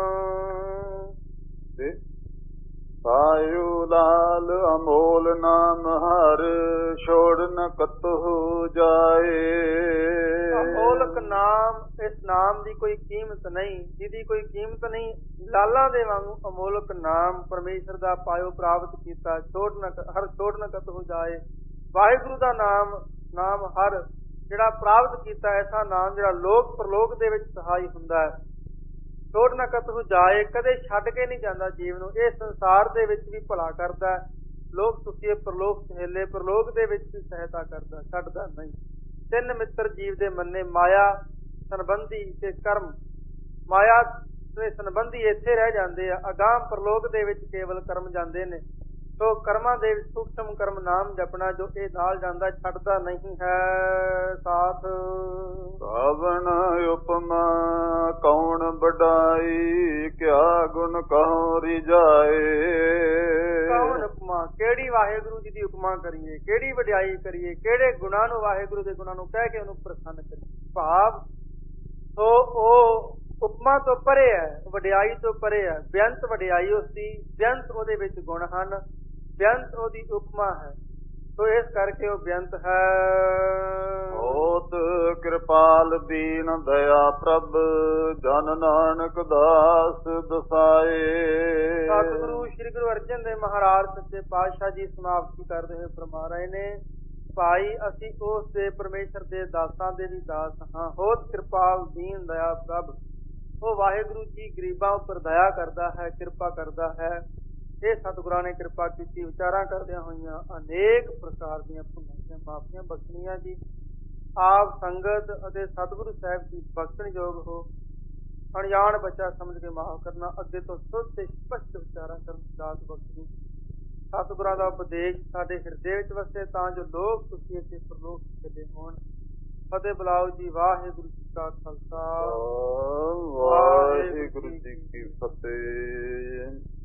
ਪਾਇਓ ਲਾਲ ਅਮੋਲ ਨਾਮ ਹਰ, ਛੋੜ ਨ ਕਤਹੁ ਜਾਏ। ਅਮੋਲਕ ਨਾਮ, ਇਸ ਨਾਮ ਦੀ ਕੋਈ ਕੀਮਤ ਨਹੀਂ, ਜਿਹਦੀ ਕੋਈ ਕੀਮਤ ਨਹੀਂ। ਲਾਲਾਂ ਦੇ ਵਾਂਗੂ ਅਮੋਲਕ ਨਾਮ ਪਰਮੇਸ਼ਰ ਦਾ ਪਾਇਓ ਪ੍ਰਾਪਤ ਕੀਤਾ, ਛੋੜ ਨ ਹਰ ਛੋੜ ਨ ਕਤਹੁ ਜਾਏ। ਵਾਹਿਗੁਰੂ ਦਾ ਨਾਮ, ਨਾਮ ਹਰ ਜਿਹੜਾ ਪ੍ਰਾਪਤ ਕੀਤਾ, ਐਸਾ ਨਾਮ ਜਿਹੜਾ ਲੋਕ ਪ੍ਰਲੋਕ ਦੇ ਵਿੱਚ ਸਹਾਈ ਹੁੰਦਾ ਹੈ। ਛੋੜ ਨਾ ਕਤਹੁ ਜਾਏ, ਕਦੇ ਛੱਡ ਕੇ ਨਹੀਂ ਜਾਂਦਾ ਜੀਵ ਨੂੰ। ਇਹ ਸੰਸਾਰ ਦੇ ਵਿੱਚ ਵੀ ਭਲਾ ਕਰਦਾ, ਲੋਕ ਸੁਖੀਏ ਪ੍ਰਲੋਕ ਸਹੇਲੇ, ਪ੍ਰਲੋਕ ਦੇ ਵਿੱਚ ਵੀ ਸਹਾਇਤਾ ਕਰਦਾ, ਛੱਡਦਾ ਨਹੀਂ। ਤਿੰਨ ਮਿੱਤਰ ਜੀਵ ਦੇ ਮੰਨੇ, ਮਾਇਆ, ਸੰਬੰਧੀ ਤੇ ਕਰਮ। ਮਾਇਆ ਤੇ ਸੰਬੰਧੀ ਇੱਥੇ ਰਹਿ ਜਾਂਦੇ ਆ, ਅਗਾਂਹ ਪ੍ਰਲੋਕ ਦੇ ਵਿੱਚ ਕੇਵਲ ਕਰਮ ਜਾਂਦੇ ਨੇ। ਸੋ ਕਰਮਾਂ ਦੇ ਵਿੱਚ ਸੂਖਸ਼ਮ ਕਰਮ ਨਾਮ ਜਪਣਾ, ਜੋ ਇਹ ਨਾਲ ਜਾਂਦਾ, ਛੱਡਦਾ ਨਹੀਂ ਹੈ ਸਾਥ। ਸਾਵਣ ਉਪਮਾ ਕੌਣ ਵਡਾਈ, ਕਿਆ ਗੁਣ ਕਹੋ ਰਿਜਾਏ। ਕੌਣ ਉਪਮਾ, ਕਿਹੜੀ ਵਾਹਿਗੁਰੂ ਜੀ ਦੀ ਉਪਮਾ ਕਰੀਏ, ਕਿਹੜੀ ਵਡਿਆਈ ਕਰੀਏ, ਕਿਹੜੇ ਗੁਣਾਂ ਨੂੰ, ਵਾਹਿਗੁਰੂ ਦੇ ਗੁਣਾਂ ਨੂੰ ਕਹਿ ਕੇ ਉਹਨੂੰ ਪ੍ਰਸੰਨ ਕਰੀਏ। ਭਾਵ ਸੋ ਉਹ ਉਪਮਾ ਤੋਂ ਪਰੇ ਹੈ, ਵਡਿਆਈ ਤੋਂ ਪਰੇ ਹੈ। ਬੇਅੰਤ ਵਡਿਆਈ ਉਸਦੀ, ਬੇਅੰਤ ਉਹਦੇ ਵਿੱਚ ਗੁਣ ਹਨ, ਬੇਅੰਤ ਉਹਦੀ ਉਪਮਾ ਹੈ। ਸੋ ਇਸ ਕਰਕੇ ਉਹ ਬੇਅੰਤ ਹੈ। ਹੋਤ ਕਿਰਪਾਲ ਦੀਨ ਦਇਆ ਪ੍ਰਭ, ਜਨ ਨਾਨਕ ਦਾਸ ਦਸਾਏ। ਸਤਿਗੁਰੂ ਸ੍ਰੀ ਗੁਰੂ ਅਰਜਨ ਦੇਵ ਮਹਾਰਾਜ ਸੱਚੇ ਪਾਤਸ਼ਾਹ ਜੀ ਸਮਾਪਤੀ ਕਰਦੇ ਹੋਏ ਫਰਮਾ ਰਹੇ ਨੇ, ਭਾਈ ਅਸੀਂ ਉਸ ਦੇ ਪਰਮੇਸ਼ਰ ਦੇ ਦਾਸਾਂ ਦੇ ਵੀ ਦਾਸ ਹਾਂ। ਹੋਤ ਕਿਰਪਾਲ ਦੀਨ ਦਇਆ ਪ੍ਰਭ, ਉਹ ਵਾਹਿਗੁਰੂ ਜੀ ਗਰੀਬਾਂ ਉੱਪਰ ਦਇਆ ਕਰਦਾ ਹੈ, ਕਿਰਪਾ ਕਰਦਾ ਹੈ। ਇਹ ਸਤਿਗੁਰਾਂ ਨੇ ਕਿਰਪਾ ਕੀਤੀ, ਵਿਚਾਰਾਂ ਕਰਦਿਆਂ ਹੋਈਆਂ ਅਨੇਕ ਪ੍ਰਕਾਰ ਦੀਆਂ ਭੁੱਲਾਂ ਦੀਆਂ ਮਾਫੀਆਂ ਬਖਸ਼ਣੀਆਂ ਜੀ। ਆਪ ਸੰਗਤ ਅਤੇ ਸਤਿਗੁਰੂ ਸਾਹਿਬ ਜੀ ਬਖਸ਼ਣਯੋਗ ਹੋ। ਅਣਜਾਣ ਬੱਚਾ ਸਮਝ ਕੇ ਮਾਫ ਕਰਨਾ, ਅੱਗੇ ਤੋਂ ਸ਼ੁੱਧ ਤੇ ਸਪਸ਼ਟ ਵਿਚਾਰਾਂ ਕਰਨ ਦੀ ਦਾਤ ਬਖਸ਼ਣੀ। ਸਤਿਗੁਰਾਂ ਦਾ ਉਪਦੇਸ਼ ਸਾਡੇ ਹਿਰਦੇ ਵਿੱਚ ਵਸੇ, ਤਾਂ ਜੋ ਲੋਕ ਸੁਖੀ ਅਤੇ ਪ੍ਰਲੋਕ ਚੱਲੇ ਹੋਣ। ਫਤਿਹ ਬੁਲਾਓ ਜੀ। ਵਾਹਿਗੁਰੂ ਜੀ ਕਾ ਖਾਲਸਾ, ਵਾਹਿਗੁਰੂ ਜੀ ਕੀ ਫਤਿਹ।